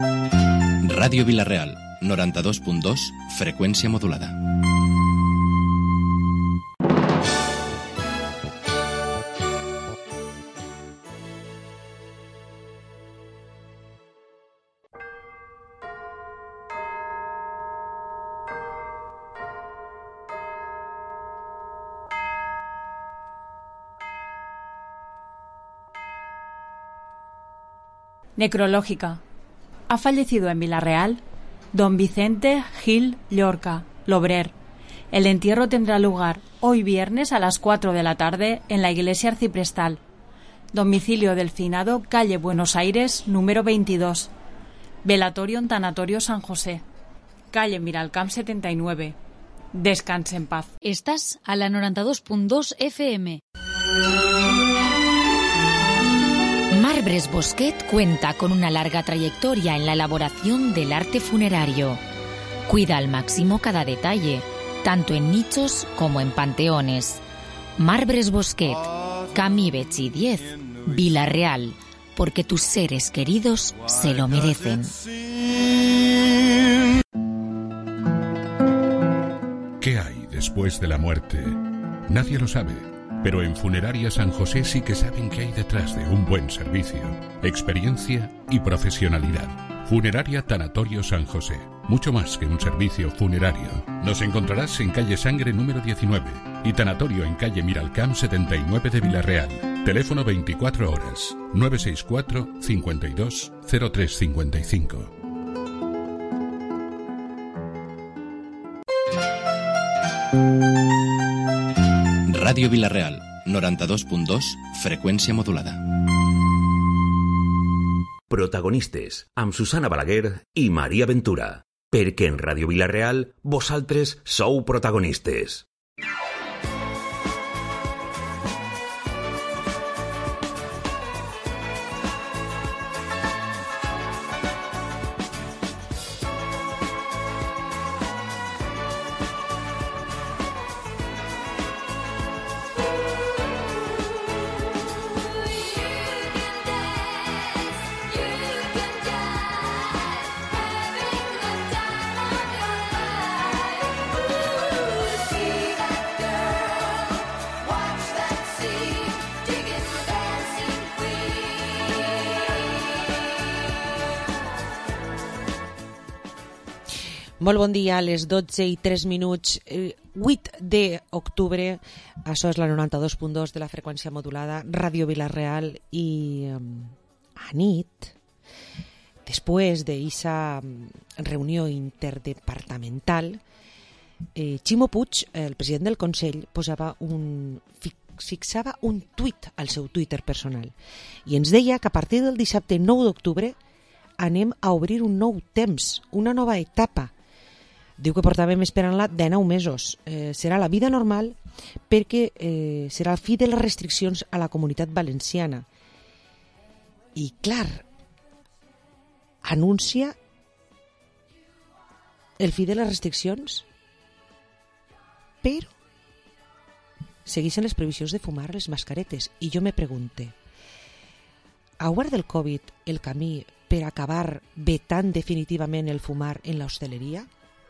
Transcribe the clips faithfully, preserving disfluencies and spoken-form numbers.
Ràdio Vila-real, noranta-dos punt dos, freqüència modulada. Necrológica. Ha fallecido en Vila-real don Vicente Gil Llorca Lobrer. El entierro tendrá lugar hoy viernes a las cuatro de la tarde en la iglesia arciprestal. Domicilio del finado, calle Buenos Aires, número veintidós. Velatorio en Tanatorio San José, calle Miralcamp setenta y nueve. Descanse en paz. Estás a la noranta-dos punt dos F M. Marbres Bosquet cuenta con una larga trayectoria en la elaboración del arte funerario. Cuida al máximo cada detalle, tanto en nichos como en panteones. Marbres Bosquet, Camí Betxí diez, Vila-real, porque tus seres queridos se lo merecen. ¿Qué hay después de la muerte? Nadie lo sabe. Pero en Funeraria San José sí que saben qué hay detrás de un buen servicio, experiencia y profesionalidad. Funeraria Tanatorio San José, mucho más que un servicio funerario. Nos encontrarás en calle Sangre número diecinueve y Tanatorio en calle Miralcamp setenta y nueve de Vila-real. Teléfono veinticuatro horas, nueve seis cuatro, cincuenta y dos, cero tres cincuenta y cinco. Ràdio Vila-real, noranta-dos punt dos, freqüència modulada. Protagonistes, amb Susana Balaguer i Maria Ventura. Perquè en Ràdio Vila-real, vosaltres sou protagonistes. Molt bon dia, a les dotze i tres minuts, vuit d'octubre, això és la noranta-dos punt dos de la freqüència modulada, Ràdio Vila-real, i a nit, després d'eixa reunió interdepartamental, eh, Ximo Puig, el president del Consell, posava un, fixava un tuit al seu Twitter personal i ens deia que a partir del dissabte nou d'octubre anem a obrir un nou temps, una nova etapa. Diu que portàvem esperant-la dinou mesos. Eh, serà la vida normal perquè eh, serà el fi de les restriccions a la Comunitat Valenciana. I, clar, anuncia el fi de les restriccions, però segueixen les previsions de fumar les mascaretes. I jo me pregunte, ha obert del Covid el camí per acabar vetant definitivament el fumar en l'hostaleria?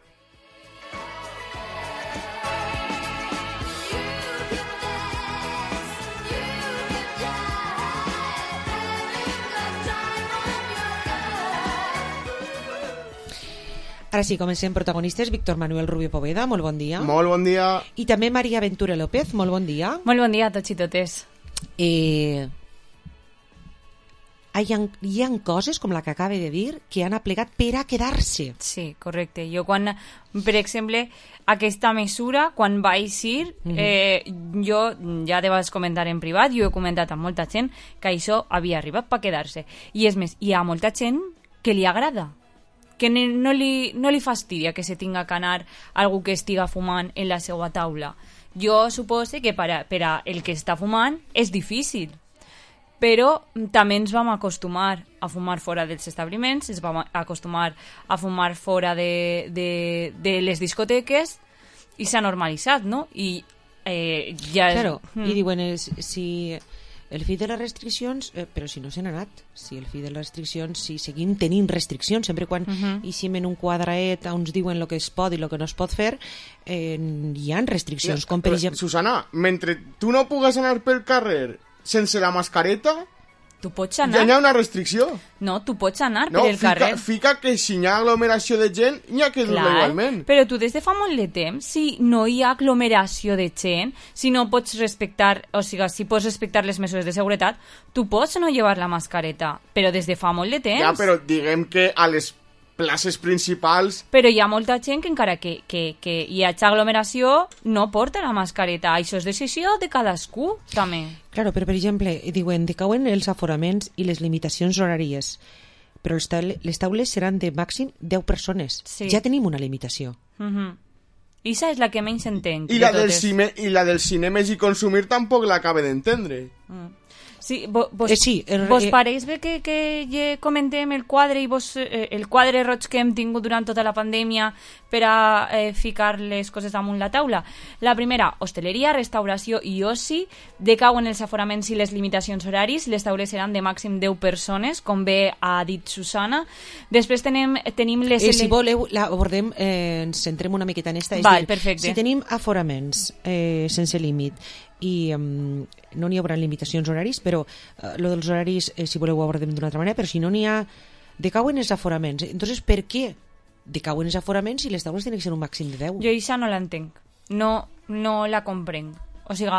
Ara sí, comencem protagonistes. Víctor Manuel Rubio Poveda, molt bon dia. Molt bon dia. I també Maria Ventura López, molt bon dia. Molt bon dia a tots i totes. Eh, hi, ha, hi ha coses, com la que acaba de dir, que han aplegat per a quedar-se. Sí, correcte. Jo quan, per exemple, aquesta mesura, quan va eixir, uh-huh. eh, jo ja te vas comentar en privat, jo he comentat amb molta gent que això havia arribat per quedar-se. I és més, hi ha molta gent que li agrada, que no li, no li fastidia que se tinga que anar algú que estiga fumant en la seva taula. Jo supose que per a, per a el que està fumant és difícil, però també ens vam acostumar a fumar fora dels establiments, ens vam acostumar a fumar fora de, de, de les discoteques i s'ha normalitzat, no? I eh, ja... Claro, mm. i diuen, si el fi de les restriccions, eh, però si no se n'ha anat, si el fi de les restriccions, si seguim tenint restriccions, sempre quan uh -huh. eixim en un quadraet on ens diuen el que es pot i el que no es pot fer, eh, hi ha restriccions, com per exemple... Susana, mentre tu no pugues anar pel carrer sense la mascareta... Tu pots anar. Ja hi ha una restricció. No, tu pots anar no, per el fica, carrer. Fica que si hi ha aglomeració de gent, n'hi ha que dur-la igualment. Però tu des de fa molt de temps, si no hi ha aglomeració de gent, si no pots respectar, o sigui, si pots respectar les mesures de seguretat, tu pots no llevar la mascareta, però des de fa molt de temps. Ja, però diguem que a les places principals... Però hi ha molta gent que encara que, que, que hi hagi aglomeració no porta la mascareta. Això és decisió de cadascú, també. Claro, però per exemple, diuen, decauen els aforaments i les limitacions horàries, però les, taule, les taules seran de màxim deu persones. Sí. Ja tenim una limitació. Uh -huh. I esa és la que menys entenc. I la, del cine, I la del cinemes i consumir tampoc l'acaba d'entendre. Mm. Sí, vos, vos, eh, sí, el, vos eh, pareix bé que, que ja comentem el quadre i vos, eh, el quadre roig que hem tingut durant tota la pandèmia per a eh, ficar les coses damunt la taula? La primera, hostaleria, restauració i oci, decauen els aforaments i les limitacions horaris, les taules seran de màxim deu persones, com bé ha dit Susana. Després tenim, tenim les... Eh, si voleu, la abordem, eh, ens centrem una miqueta en esta. És Val, dir, perfecte. Si tenim aforaments eh, sense límit i um, no n'hi haurà limitacions horaris, però uh, lo dels horaris, eh, si voleu, ho abordem d'una altra manera, però si no n'hi ha... decauen els aforaments. Entonces, per què decauen els aforaments i les taules tenen que ser un màxim de deu? Jo això no l'entenc. No, no la comprenc. O sigui,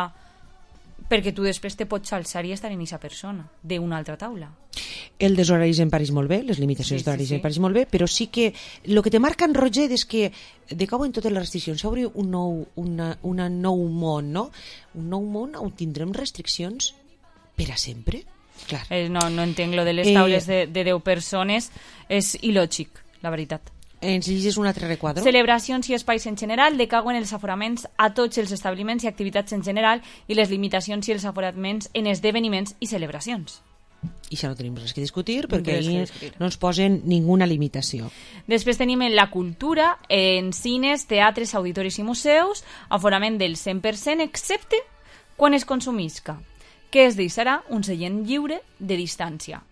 perquè tu després te pots alçar i estar en aquesta persona d'una altra taula. El dels horaris em pareix molt bé, les limitacions sí, d'horaris sí, sí. em pareix molt bé, però sí que el que te marca en Roger és que decauen totes les restriccions. S'obre un nou, una, una nou món, no? Un nou món on tindrem restriccions per a sempre? Clar. Eh, no, no entenc lo de les taules eh, de, de deu persones, és il·lògic, la veritat. Ens llegis un altre requadre? Celebracions i espais en general, decauen els aforaments a tots els establiments i activitats en general i les limitacions i els aforaments en esdeveniments i celebracions. I això no tenim res que discutir perquè ahir no ens posen ninguna limitació. Després tenim en la cultura, en cines, teatres, auditoris i museus, aforament del cent per cent excepte quan es consumisca, que es deixarà un seient lliure de distància.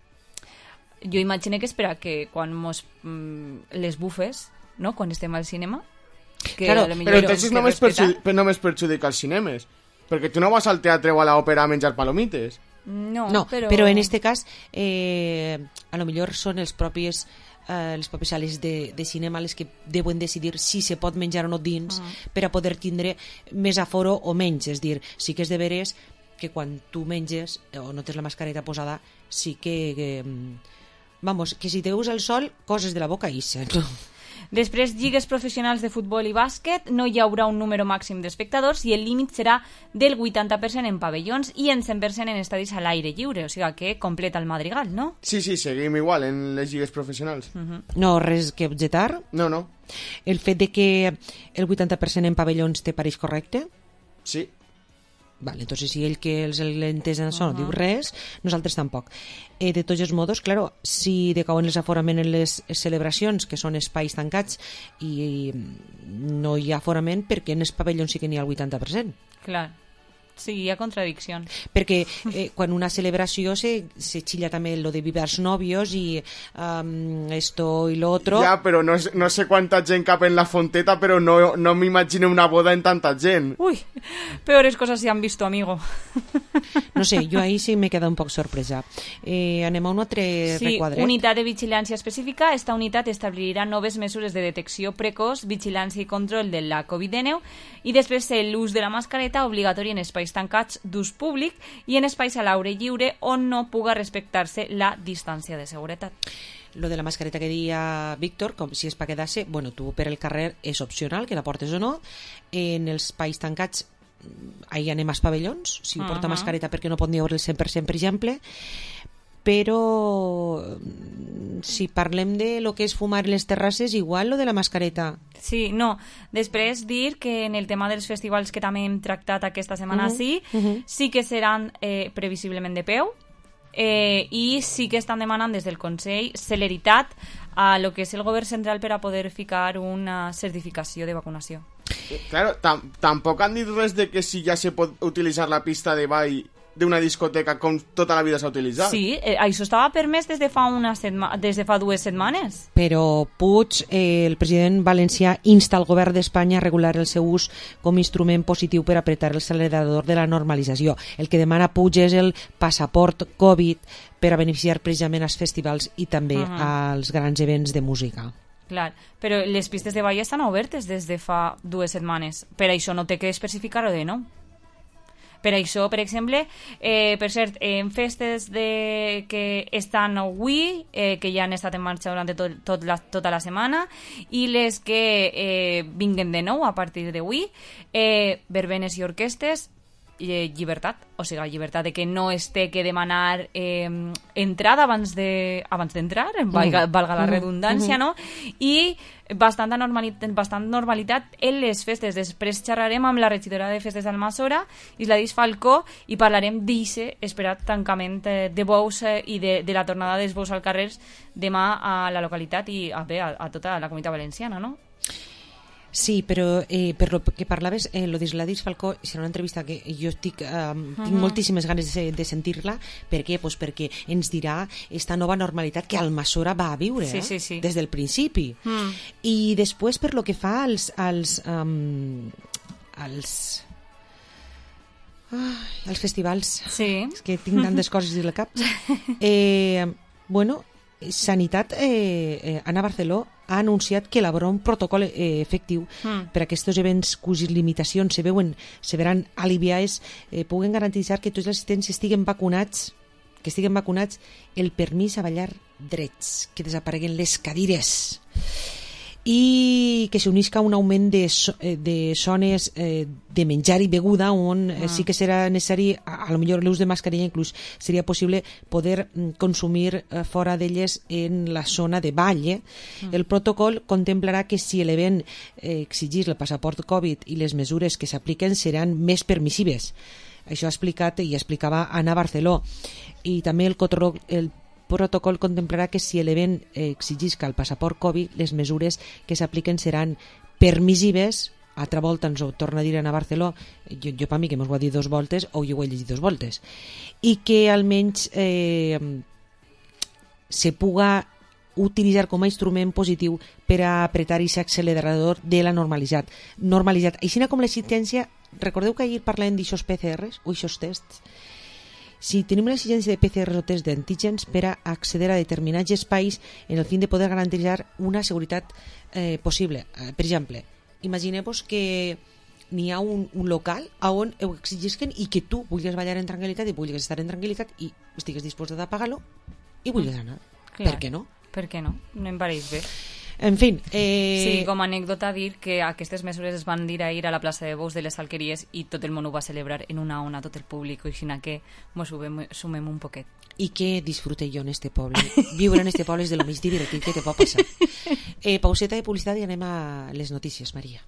Jo imagino que espera que quan mos mmm, les bufes, no? Quan estem al cinema, que claro, a lo però entonces només, perjudica, només perjudica els cinemes, perquè tu no vas al teatre o a l'òpera a menjar palomites. No, no però... però en este cas eh, a lo millor són els propis eh, les pròpies sales de, de cinema les que deuen decidir si se pot menjar o no dins ah. per a poder tindre més aforo o menys, és dir, sí que és de veres que quan tu menges o no tens la mascareta posada sí que, que vamos, que si te veus el sol coses de la boca ixen. Després, lligues professionals de futbol i bàsquet, no hi haurà un número màxim d'espectadors i el límit serà del vuitanta per cent en pavellons i en cent per cent en estadis a l'aire lliure, o sigui que completa el madrigal, no? Sí, sí, seguim igual en les lligues professionals. Uh-huh. No, res que objectar? No, no. El fet de que el vuitanta per cent en pavellons te pareix correcte? Sí. Vale, entonces si ell que els l'entès en això no diu res, nosaltres tampoc. Eh, de tots els modos, claro, si decauen els aforament en les celebracions, que són espais tancats, i no hi ha aforament, perquè en els pavellons sí que n'hi ha el vuitanta per cent. Clar. Sí, hi ha contradiccions. Perquè eh, quan una celebració se, se xilla també lo de vivar novios i um, esto y lo otro. Ja, però no, no sé quanta gent cap en la fonteta, però no, no m'imagino una boda en tanta gent. Uy, peores cosas se han visto, amigo. No sé, jo ahí sí m'he quedat un poc sorpresa. Eh, anem a un altre sí, requadret. Unitat de vigilància específica. Esta unitat establirà noves mesures de detecció precoç, vigilància i control de la covid dinou i després l'ús de la mascareta obligatori en espais tancats d'ús públic i en espais a l'aire lliure on no puga respectar-se la distància de seguretat. Lo de la mascareta que deia Víctor, com si és per quedar-se, bueno, tu per el carrer és opcional, que la portes o no. En els espais tancats ahí anem als pavellons, si uh -huh. porta mascareta perquè no pot ni veure el cent per cent, per exemple. Però si parlem de lo que és fumar en les terrasses, igual lo de la mascareta. Sí, no. Després dir que en el tema dels festivals que també hem tractat aquesta setmana, uh-huh. sí, uh-huh. sí que seran eh, previsiblement de peu eh, i sí que estan demanant des del Consell celeritat a lo que és el govern central per a poder ficar una certificació de vacunació. Claro, tam tampoc han dit res de que si ja se pot utilitzar la pista de ball d'una discoteca com tota la vida s'ha utilitzat. Sí, eh, això estava permès des de fa, una setma des de fa dues setmanes. Però Puig, eh, el president valencià, insta al govern d'Espanya a regular el seu ús com a instrument positiu per apretar l'accelerador de la normalització. El que demana Puig és el passaport Covid per a beneficiar precisament als festivals i també uh -huh. als grans events de música. Clar, però les pistes de ball estan obertes des de fa dues setmanes. Per això no té que especificar-ho de nou. Per això, per exemple, eh, per cert, en festes de... que estan avui, eh, que ja han estat en marxa durant tot, tot la, tota la setmana, i les que eh, vinguen de nou a partir d'avui, eh, verbenes i orquestes, eh, llibertat, o sigui, llibertat de que no es té que demanar eh, entrada abans de abans d'entrar, valga, valga la redundància, no? I bastanta normalitat, bastant normalitat en les festes. Després xerrarem amb la regidora de festes d'Almassora, Isladis Falcó, i parlarem d'aquest esperat tancament de bous i de, de la tornada dels bous al carrer demà a la localitat i a, bé, a, a tota la comunitat valenciana, no? Sí, però eh, per lo que parlaves, eh, lo d'Isladis Falcó serà una entrevista que jo estic, eh, tinc uh -huh. moltíssimes ganes de, de sentir-la. Per què? Pues perquè ens dirà esta nova normalitat que Almassora va a viure sí, eh? sí, sí. des del principi. Mm. I després, per lo que fa als... als, um, als ai, als festivals, sí. és que tinc tantes coses dins el cap. Eh, bueno, Sanitat, eh, eh, Ana Barceló ha anunciat que elaborarà un protocol eh, efectiu mm. per a aquests events cuyes limitacions se veuen se veran aliviades, eh, puguen garantir que tots els assistents estiguen vacunats, que estiguen vacunats, el permís a ballar drets, que desapareguen les cadires i que s'unisca un augment de, so, de zones eh, de menjar i beguda on eh, sí que serà necessari, a, a lo millor l'ús de mascarilla, inclús seria possible poder mm, consumir eh, fora d'elles en la zona de ball. Eh? Mm. El protocol contemplarà que si l'event eh, exigís el passaport Covid i les mesures que s'apliquen seran més permissives. Això ha explicat i explicava Ana Barceló. I també el, cotró, el protocol contemplarà que si l'event exigisca el passaport Covid, les mesures que s'apliquen seran permissives. Altra volta ens ho torna a dir Ana Barceló, jo, jo per mi que m'ho ha dit dos voltes o jo ho he llegit dos voltes, i que almenys eh, se puga utilitzar com a instrument positiu per a apretar aquest accelerador de la normalitat. normalitat. Així com l'exigència, recordeu que ahir parlàvem d'aixòs P C Rs o d'aixòs tests? Si tenim una exigència de P C Rs o test d'antígens per a accedir a determinats espais en el fin de poder garantir una seguretat eh, possible. Eh, per exemple, imagineu-vos que n'hi ha un, un local on ho exigisquen i que tu vulguis ballar en tranquil·litat i vulguis estar en tranquil·litat i estigues disposat a pagar-lo i vulguis anar. Clar. Per què no? Per què no? No em pareix bé. En fi... Eh... Sí, com a anècdota dir que aquestes mesures es van dir ahir a la plaça de Bous de les Alqueries i tot el món ho va celebrar en una ona, tot el públic, i així que mos sumem, sumem un poquet. I que disfrute jo en este poble. Viure en este poble és de lo més divertit que te pot passar. Eh, pauseta de publicitat i anem a les notícies, Maria.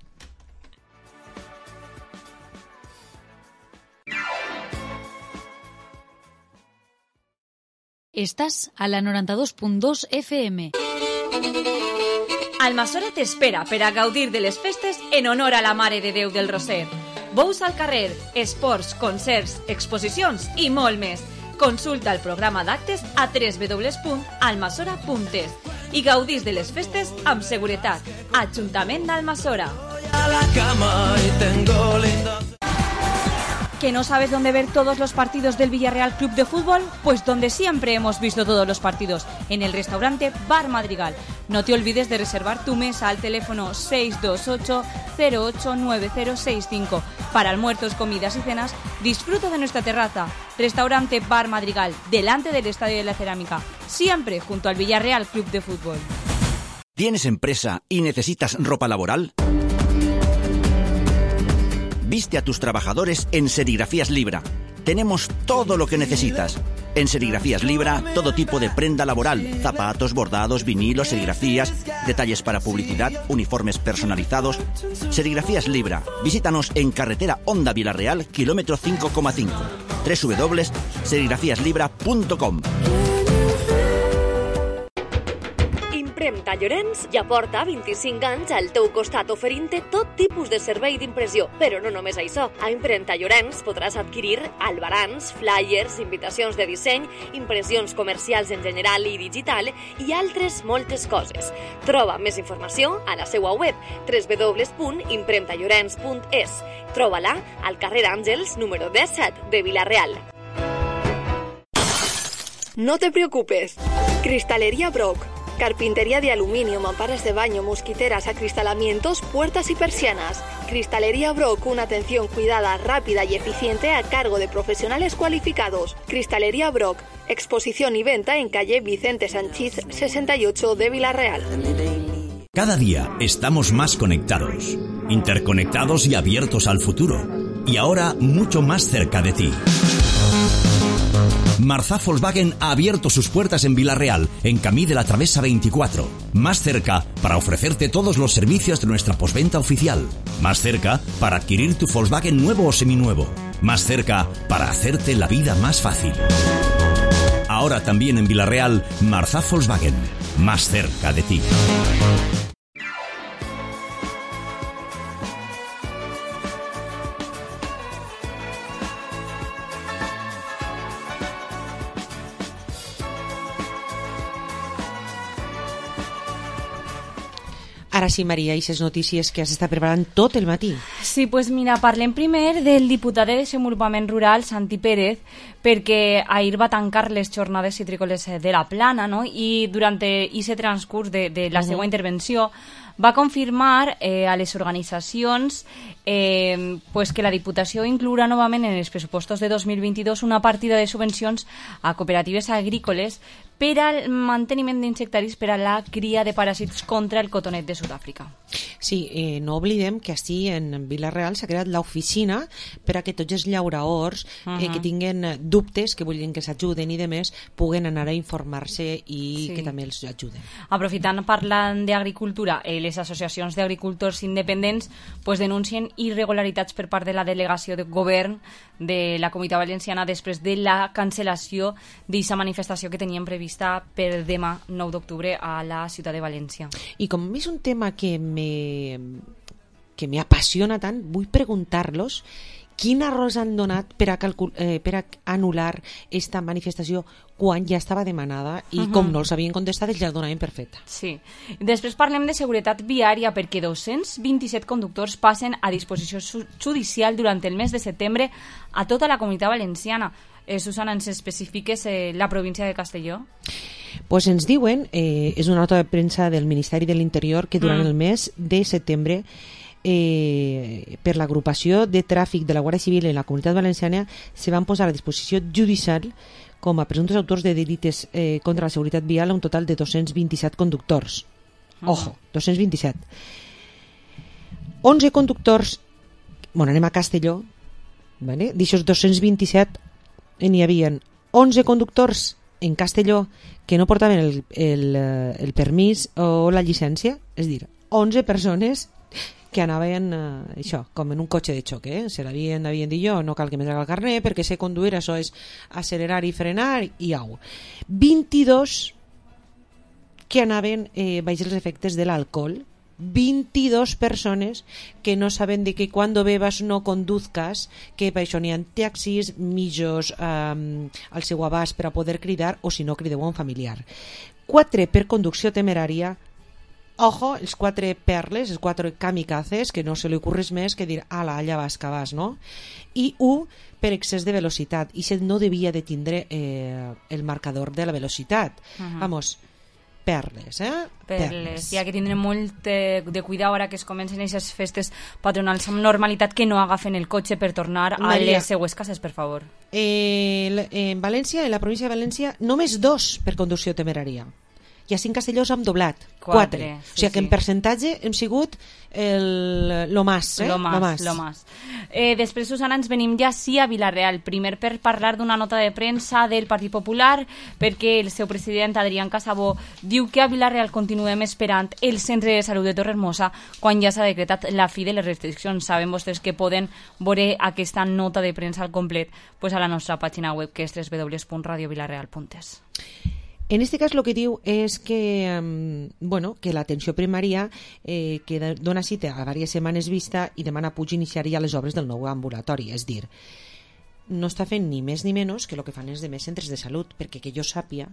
Estás a la noranta-dos punt dos F M. Almassora t'espera per a gaudir de les festes en honor a la Mare de Déu del Roser. Bous al carrer, esports, concerts, exposicions i molt més. Consulta el programa d'actes a w w w punt almassora punt es i gaudís de les festes amb seguretat. Ajuntament d'Almassora. ¿Que no sabes dónde ver todos los partidos del Villarreal Club de Fútbol? Pues donde siempre hemos visto todos los partidos, en el restaurante Bar Madrigal. No te olvides de reservar tu mesa al teléfono seis dos ocho cero ocho nueve cero seis cinco. Para almuerzos, comidas y cenas, disfruta de nuestra terraza. Restaurante Bar Madrigal, delante del Estadio de la Cerámica, siempre junto al Villarreal Club de Fútbol. ¿Tienes empresa y necesitas ropa laboral? Viste a tus trabajadores en Serigrafías Libra. Tenemos todo lo que necesitas. En Serigrafías Libra, todo tipo de prenda laboral, zapatos, bordados, vinilos, serigrafías, detalles para publicidad, uniformes personalizados. Serigrafías Libra. Visítanos en carretera Honda Vilarreal, kilómetro cinco coma cinco. doble u doble u doble u punto serigrafías libra punto com. Impremta Llorenç ja porta vint-i-cinc anys al teu costat oferint-te tot tipus de servei d'impressió. Però no només això. A Impremta Llorenç podràs adquirir albarans, flyers, invitacions de disseny, impressions comercials en general i digital i altres moltes coses. Troba més informació a la seva web w w w punt impremta llorenç punt es. Troba-la al carrer Àngels número disset de Vila-real. No te preocupes. Cristalería Brock. Carpintería de aluminio, mamparas de baño, mosquiteras, acristalamientos, puertas y persianas. Cristalería Brock, una atención cuidada, rápida y eficiente a cargo de profesionales cualificados. Cristalería Brock, exposición y venta en calle Vicente Sanchís sesenta y ocho de Vila-real. Cada día estamos más conectados, interconectados y abiertos al futuro. Y ahora mucho más cerca de ti. Marzá Volkswagen ha abierto sus puertas en Vila-real, en Camí de la Travesa veinticuatro. Más cerca para ofrecerte todos los servicios de nuestra postventa oficial. Más cerca para adquirir tu Volkswagen nuevo o seminuevo. Más cerca para hacerte la vida más fácil. Ahora también en Vila-real, Marzá Volkswagen. Más cerca de ti. Ara sí, Maria, aquestes notícies que has estat preparant tot el matí. Sí, pues mira, parlem primer del diputat de Desenvolupament Rural, Santi Pérez, perquè ahir va tancar les jornades citrícoles de la Plana, no? I durant aquest transcurs de, de la uh-huh. seva intervenció va confirmar eh, a les organitzacions eh, pues que la Diputació inclourà novament en els pressupostos de dos mil vint-i-dos una partida de subvencions a cooperatives agrícoles per al manteniment d'insectaris per a la cria de paràsits contra el cotonet de Sud-àfrica. Sí, eh, no oblidem que així en Vila-real s'ha creat l'oficina per a que tots els llauraors uh-huh. eh, que tinguen dubtes, que vulguin que s'ajuden i demés, puguen anar a informar-se i sí. que també els ajuden. Aprofitant, parlant d'agricultura, eh, les associacions d'agricultors independents pues, denuncien irregularitats per part de la delegació de govern de la Comunitat Valenciana després de la cancel·lació d'aquesta manifestació que tenien prevista per demà nou d'octubre a la ciutat de València. I com és un tema que me, que me apassiona tant, vull preguntar-los quin arròs han donat per a, calcul eh, per a anul·lar esta manifestació quan ja estava demanada i uh-huh. com no els havien contestat els ja la donaven per feta. Sí. Després parlem de seguretat viària perquè dos-cents vint-i-set conductors passen a disposició judicial durant el mes de setembre a tota la Comunitat Valenciana. Eh, Susana, ens especifiques eh, la província de Castelló? Pues ens diuen, eh, és una nota de premsa del Ministeri de l'Interior, que durant mm. el mes de setembre Eh, per l'agrupació de tràfic de la Guàrdia Civil en la Comunitat Valenciana se van posar a disposició judicial com a presumptes autors de delites eh, contra la seguretat vial a un total de dos-cents vint-i-set conductors. Ojo, dos-cents vint-i-set. onze conductors, bueno, anem a Castelló, vale? D'aixòs dos-cents vint-i-set n'hi havia onze conductors en Castelló que no portaven el, el, el permís o la llicència, és a dir, onze persones que anaven, eh, això, com en un cotxe de xoc, eh? Se l'havien havien dit jo, no cal que me traga el carnet, perquè sé conduir, això és accelerar i frenar, i au. vint-i-dos que anaven eh, baix els efectes de l'alcohol, vint-i-dos persones que no saben de que cuando bebas no conduzcas, que per això n'hi ha taxis, millors eh, al seu abast per a poder cridar, o si no, crideu a un familiar. quatre per conducció temerària. Ojo, els quatre perles, els quatre kamikazes, que no se li ocorres més que dir, ala, allà vas que vas, no? I un per excés de velocitat, i se no devia de tindre eh, el marcador de la velocitat. Uh-huh. Vamos, perles, eh? Perles. perles. Hi ha que tindre molt de, de cuidar ara que es comencen aquestes festes patronals amb normalitat, que no agafen el cotxe per tornar Maria, a les seues cases, per favor. Eh, en València, en la província de València, només dos per conducció temerària. I així en Castelló s'han doblat, quatre. quatre. Sí, o sigui que en percentatge hem sigut el, lo más, eh? Lo más, lo más. Lo más. Eh, després, Susana, ens venim ja sí a Vila-real. Primer per parlar d'una nota de premsa del Partit Popular, perquè el seu president, Adrián Casabó, diu que a Vila-real continuem esperant el centre de salut de Torrehermosa quan ja s'ha decretat la fi de les restriccions. Saben vostès que poden veure aquesta nota de premsa al complet pues a la nostra pàgina web, que és w w w punt radio vilareal punt es. En este cas, el que diu és que, um, bueno, que l'atenció primària eh, que dona cita a diverses setmanes vista i demana Puig iniciaria les obres del nou ambulatori. És dir, no està fent ni més ni menys que el que fan els demés centres de salut, perquè que jo sàpia,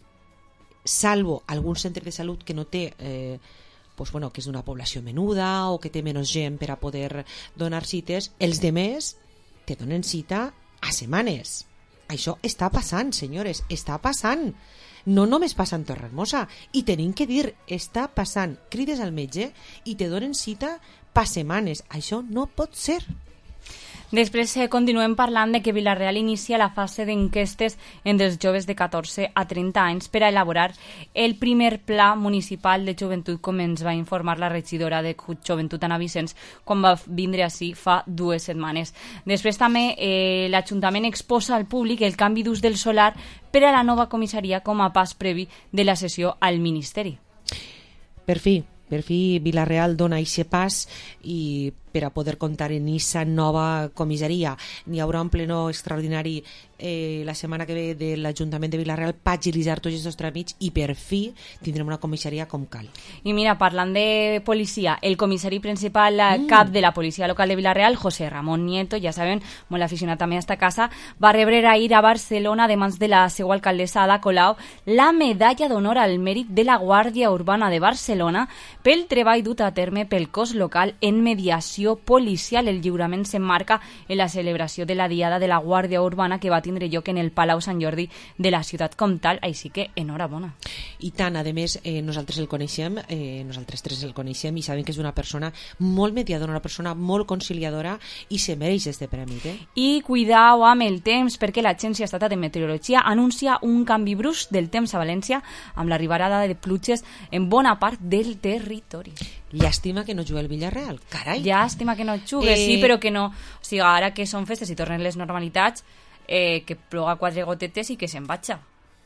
salvo algun centre de salut que no té... Eh, pues bueno, que és d'una població menuda o que té menys gent per a poder donar cites, els demés te donen cita a setmanes. Això està passant, senyores, està passant. No només passa en Torrehermosa, i tenim que dir, està passant. Crides al metge i te donen cita pa setmanes. Això no pot ser. Després eh, continuem parlant de que Vila-real inicia la fase d'enquestes entre els joves de catorze a trenta anys per a elaborar el primer pla municipal de joventut, com ens va informar la regidora de Joventut, Ana Vicenç, quan va vindre ací fa dues setmanes. Després també eh, l'Ajuntament exposa al públic el canvi d'ús del solar per a la nova comissaria com a pas previ de la sessió al Ministeri. Per fi, per fi Vila-real dona eixe pas i per a poder comptar en aquesta nova comissaria. N'hi haurà un pleno extraordinari eh, la setmana que ve de l'Ajuntament de Vila-real per agilitzar tots aquests tràmits i per fi tindrem una comissaria com cal. I mira, parlant de policia, el comissari principal mm. cap de la policia local de Vila-real, José Ramón Nieto, ja saben, molt aficionat també a esta casa, va rebre ahir a Barcelona, de mans de la seva alcaldessa Ada Colau, la medalla d'honor al mèrit de la Guàrdia Urbana de Barcelona pel treball dut a terme pel cos local en mediació policial. El lliurament s'emmarca en la celebració de la Diada de la Guàrdia Urbana que va tindre lloc en el Palau Sant Jordi de la ciutat comtal, així que enhorabona. I tant, a més, eh, nosaltres el coneixem, eh, nosaltres tres el coneixem i sabem que és una persona molt mediadora, una persona molt conciliadora i se mereix este premi. Eh? I cuidao amb el temps, perquè l'Agència Estatal de Meteorologia anuncia un canvi brusc del temps a València amb l'arribada de pluges en bona part del territori. Llàstima que no jugui el Villarreal, carai. Llàstima que no jugui, eh... sí, però que no... O sigui, ara que són festes i tornen les normalitats, eh, que ploga quatre gotetes i que se'n vaja.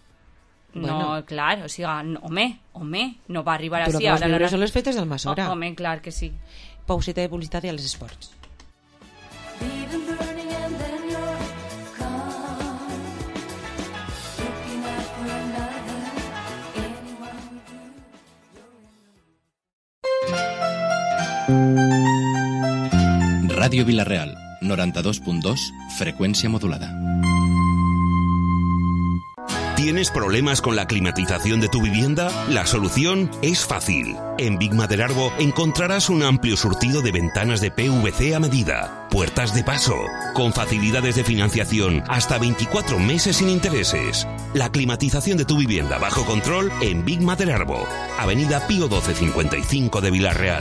No, bueno. Clar, o sigui, no, home, home, no va arribar així. Tu el que vas viure són les fetes del Masora. Oh, home, clar que sí. Pauseta de publicitat i als esports. Radio Vila-real, noranta-dos punt dos, frecuencia modulada. ¿Tienes problemas con la climatización de tu vivienda? La solución es fácil. En Big Maderarbo encontrarás un amplio surtido de ventanas de P V C a medida, puertas de paso, con facilidades de financiación hasta veinticuatro meses sin intereses. La climatización de tu vivienda bajo control en Big Maderarbo, Avenida Pío doce cincuenta y cinco de Vila-real.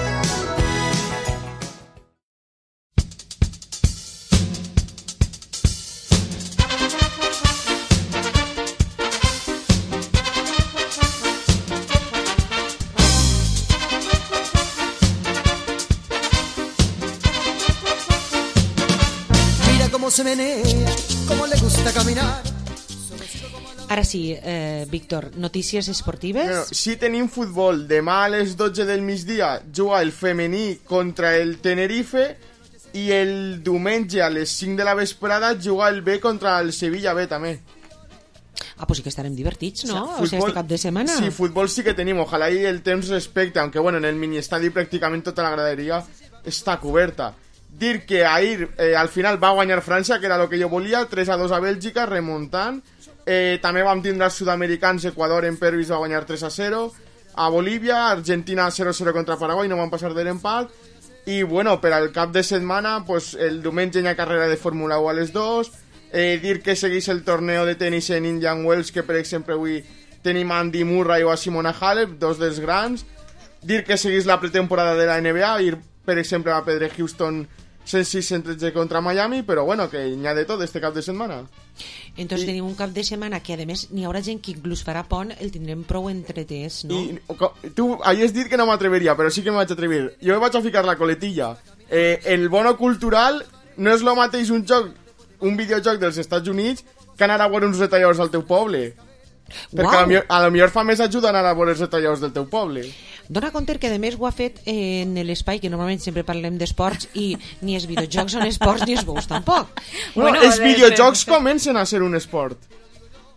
Se menea, como le gusta caminar. Ara sí, eh, Víctor, notícies esportives? Bueno, sí, tenim futbol. Demà a les dotze del migdia juga el femení contra el Tenerife i el diumenge a les cinc de la vesprada juga el B contra el Sevilla B també. Ah, pues sí que estarem divertits, ¿no? O sea, fútbol, o sea, este cap de semana. Sí, fútbol sí que tenim. Ojalá y el temps respecte, aunque bueno, en el mini estadio prácticamente toda la gradería está coberta. Dir que ahir eh, al final va guanyar França, que era el que jo volia, tres a dos a Bèlgica, remuntant. Eh, també vam tindre els sud-americans, Equador en Pervis va guanyar tres a zero, a Bolívia, Argentina zero a zero contra Paraguai, no van passar de l'empat. I bueno, per al cap de setmana, pues, el diumenge hi ha carrera de Fórmula u a les dos. Eh, dir que seguís el torneo de tenis en Indian Wells, que per exemple avui tenim a Andy Murray o a Simona Halep, dos dels grans. Dir que seguís la pretemporada de la N B A, ir per exemple a Pedre Houston cent sis cent tretze contra Miami, però bueno, que n'hi ha de tot este cap de setmana. Entonces I... tenim un cap de setmana que a més n'hi haurà gent que inclús farà pont, el tindrem prou entretès, no? I, tu havies dit que no m'atreveria, però sí que m'ho vaig atrevir. Jo me vaig a ficar la coletilla. Eh, el bono cultural no és el mateix un joc, un videojoc dels Estats Units que anar a veure uns retalladors al teu poble. Perquè wow. a, lo millor, a lo millor fa més ajuda anar a veure els retalladors del teu poble. Dona compte que a més ho ha fet en l'espai que normalment sempre parlem d'esports i ni els videojocs són esports ni els veus tampoc. Bueno, bueno els videojocs comencen a ser un esport.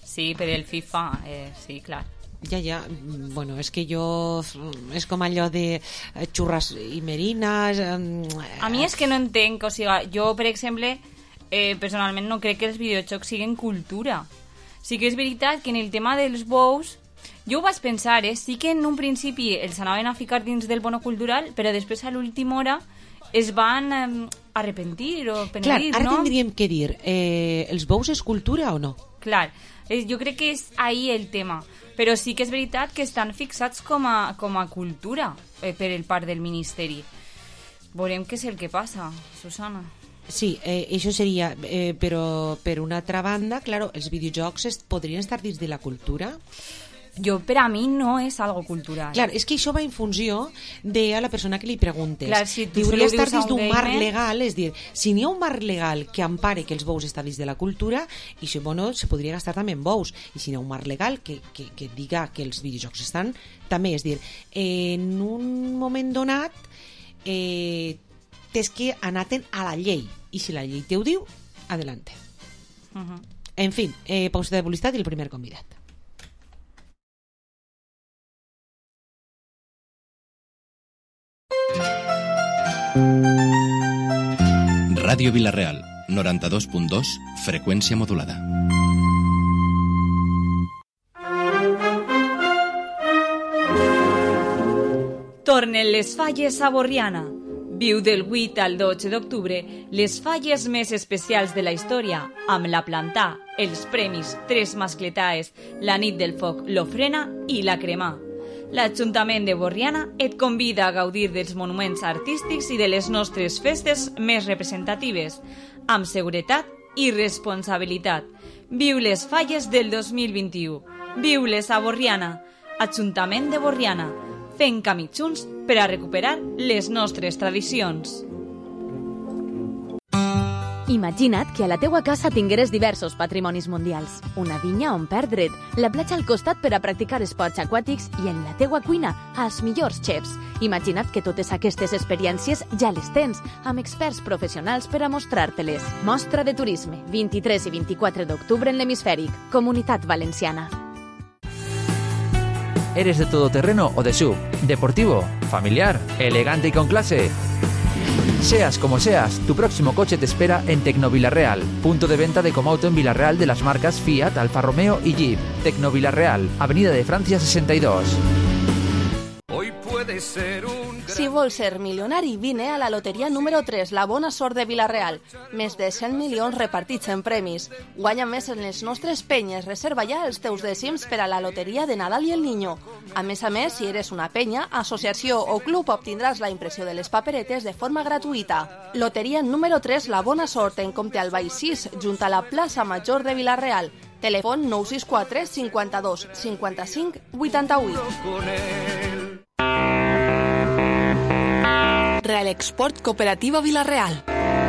Sí, per el FIFA, eh, sí, clar. Ja, ja, bueno, és que jo... És com allò de xurras i merines... A mi és que no entenc, o sigui, jo, per exemple, eh, personalment no crec que els videojocs siguin cultura. Sí que és veritat que en el tema dels bous, jo ho vaig pensar, eh? Sí que en un principi els anaven a ficar dins del bono cultural, però després a l'última hora es van eh, arrepentir o penedir, Clar, ara no? tindríem que dir, eh, els bous és cultura o no? Clar, eh, jo crec que és ahí el tema. Però sí que és veritat que estan fixats com a, com a cultura eh, per el part del Ministeri. Veurem què és el que passa, Susana. Sí, eh, això seria, eh, però per una altra banda, claro, els videojocs es, podrien estar dins de la cultura? Jo, per a mi, no és algo cultural. Clar, és que això va en funció de a la persona que li preguntes. Clar, si tu Hauria estar dius a dins un d'un marc gamer... legal, és dir, si n'hi ha un marc legal que empare que els bous estan dins de la cultura, i això, bueno, se podria gastar també en bous. I si n'hi ha un marc legal que, que, que diga que els videojocs estan, també, és dir, en un moment donat, eh, tens que anar-te'n a la llei. I si la llei te ho diu, adelante. Uh -huh. En fin, eh, pausa de publicitat i el primer convidat. Ràdio Vila-real, noranta-dos punt dos, freqüència modulada. Tornen les falles a Borriana. Viu del vuit al dotze d'octubre les falles més especials de la història amb la plantà, els premis Tres Mascletaes, la nit del foc, l'ofrena i la cremà. L'Ajuntament de Borriana et convida a gaudir dels monuments artístics i de les nostres festes més representatives, amb seguretat i responsabilitat. Viu les falles del dos mil vint-i-u. Viu-les a Borriana. Ajuntament de Borriana. Fent camí junts per a recuperar les nostres tradicions. Imagina't que a la teua casa tingueres diversos patrimonis mundials. Una vinya on perdre't, la platja al costat per a practicar esports aquàtics i en la teua cuina, els millors xefs. Imagina't que totes aquestes experiències ja les tens, amb experts professionals per a mostrar-te-les. Mostra de Turisme, vint-i-tres i vint-i-quatre d'octubre en l'Hemisfèric, Comunitat Valenciana. ¿Eres de todoterreno o de S U V? ¿Deportivo? ¿Familiar? ¿Elegante y con clase? Seas como seas, tu próximo coche te espera en Tecno Vilarreal, punto de venta de Comauto en Vilarreal de las marcas Fiat, Alfa Romeo y Jeep. Tecno Vilarreal, Avenida de Francia sesenta y dos. Hoy puede ser un... Si vols ser milionari, vine a la loteria número tres, la bona sort de Vilarreal. Més de cent milions repartits en premis. Guanya més en les nostres penyes. Reserva ja els teus dècims per a la loteria de Nadal i el Niño. A més a més, si eres una penya, associació o club, obtindràs la impressió de les paperetes de forma gratuïta. Loteria número tres, la bona sort, en Comte Albay sis, junt a la plaça Major de Vilarreal. Telèfon nou sis quatre cinquanta-dos cinquanta-cinc vuitanta-vuit. Real Export Cooperativa Vilarreal.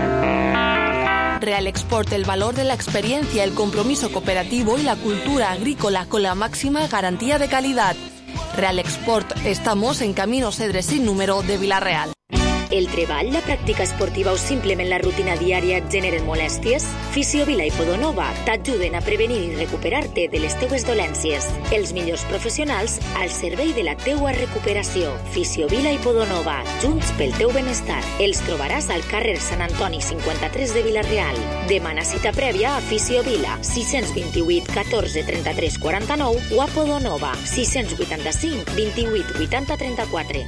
Real Export, el valor de la experiencia, el compromiso cooperativo y la cultura agrícola con la máxima garantía de calidad. Real Export, estamos en Camino Cedre sin número de Vilarreal. El treball, la pràctica esportiva o simplement la rutina diària et generen molèsties? Fisiovila i Podonova t'ajuden a prevenir i recuperar-te de les teues dolències. Els millors professionals al servei de la teua recuperació. Fisiovila i Podonova, junts pel teu benestar. Els trobaràs al carrer Sant Antoni cinquanta-tres de Vilarreal. Demana cita prèvia a Fisiovila, sis dos vuit catorze trenta-tres quaranta-nou o a Podonova, sis vuitanta-cinc vint-i-vuit vuitanta trenta-quatre.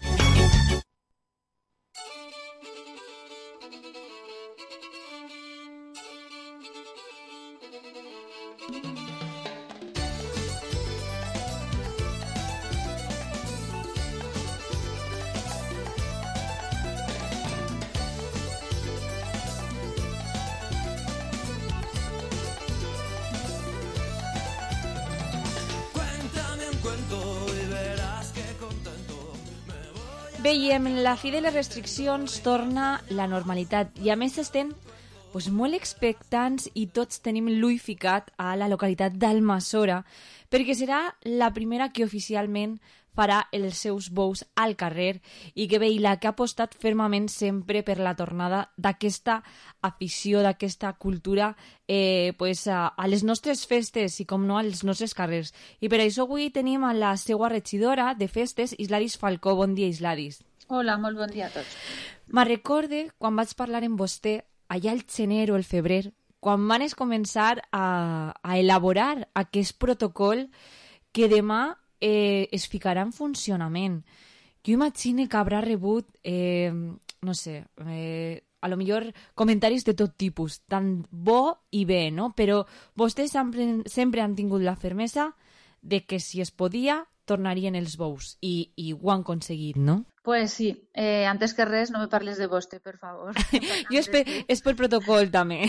Veiem, la fi de les restriccions torna la normalitat i a més estem pues, molt expectants i tots tenim l'ull ficat a la localitat d'Almassora perquè serà la primera que oficialment farà els seus bous al carrer i que Vila que ha apostat fermament sempre per la tornada d'aquesta afició, d'aquesta cultura eh, pues, a, a les nostres festes i, com no, als nostres carrers. I per això avui tenim a la seva regidora de festes, Isladis Falcó. Bon dia, Isladis. Hola, molt bon dia a tots. Me recorde quan vaig parlar amb vostè allà al gener o el febrer, quan van començar a, a elaborar aquest protocol que demà eh, es ficarà en funcionament. Jo imagino que haurà rebut, eh, no sé, eh, a lo millor comentaris de tot tipus, tant bo i bé, no? Però vostès sempre, sempre han tingut la fermesa de que si es podia tornarien els bous i, i ho han aconseguit, no? Pues sí, eh, antes que res no me parles de vostè, per favor. Jo és per, és per protocol també.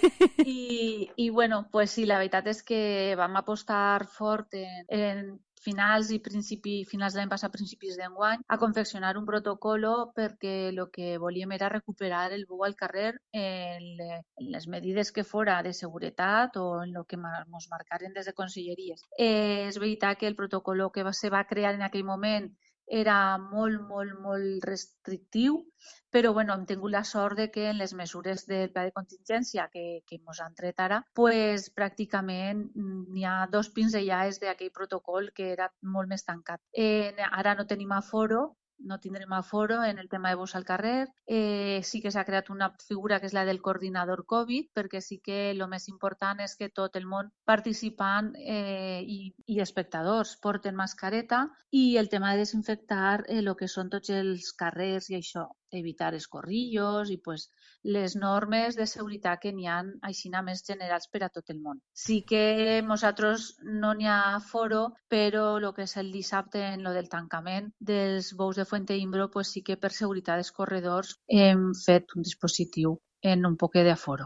I, I bueno, pues sí, la veritat és que vam apostar fort en, en finals i principi, finals de l'any passat, principis d'enguany, a confeccionar un protocolo perquè el que volíem era recuperar el bou al carrer en, en les medides que fora de seguretat o en el que ens marcaren des de conselleries. Eh, és veritat que el protocolo que va, se va crear en aquell moment era molt, molt, molt restrictiu, però bueno, hem tingut la sort de que en les mesures del pla de contingència que, que ens han tret ara, pues, pràcticament n'hi ha dos pinzellades d'aquell protocol que era molt més tancat. Eh, ara no tenim aforo, no tindrem aforo en el tema de bous al carrer. Eh, sí que s'ha creat una figura que és la del coordinador Covid, perquè sí que el més important és que tot el món participant eh, i, i espectadors porten mascareta i el tema de desinfectar el eh, que són tots els carrers i això, evitar escorrillos i pues, les normes de seguretat que n'hi ha així més generals per a tot el món. Sí que nosaltres no n'hi ha aforo, però el que és el dissabte en lo del tancament dels bous de Fuente-Imbro, pues sí que per seguretat dels corredors hem fet un dispositiu en un poc d'aforo.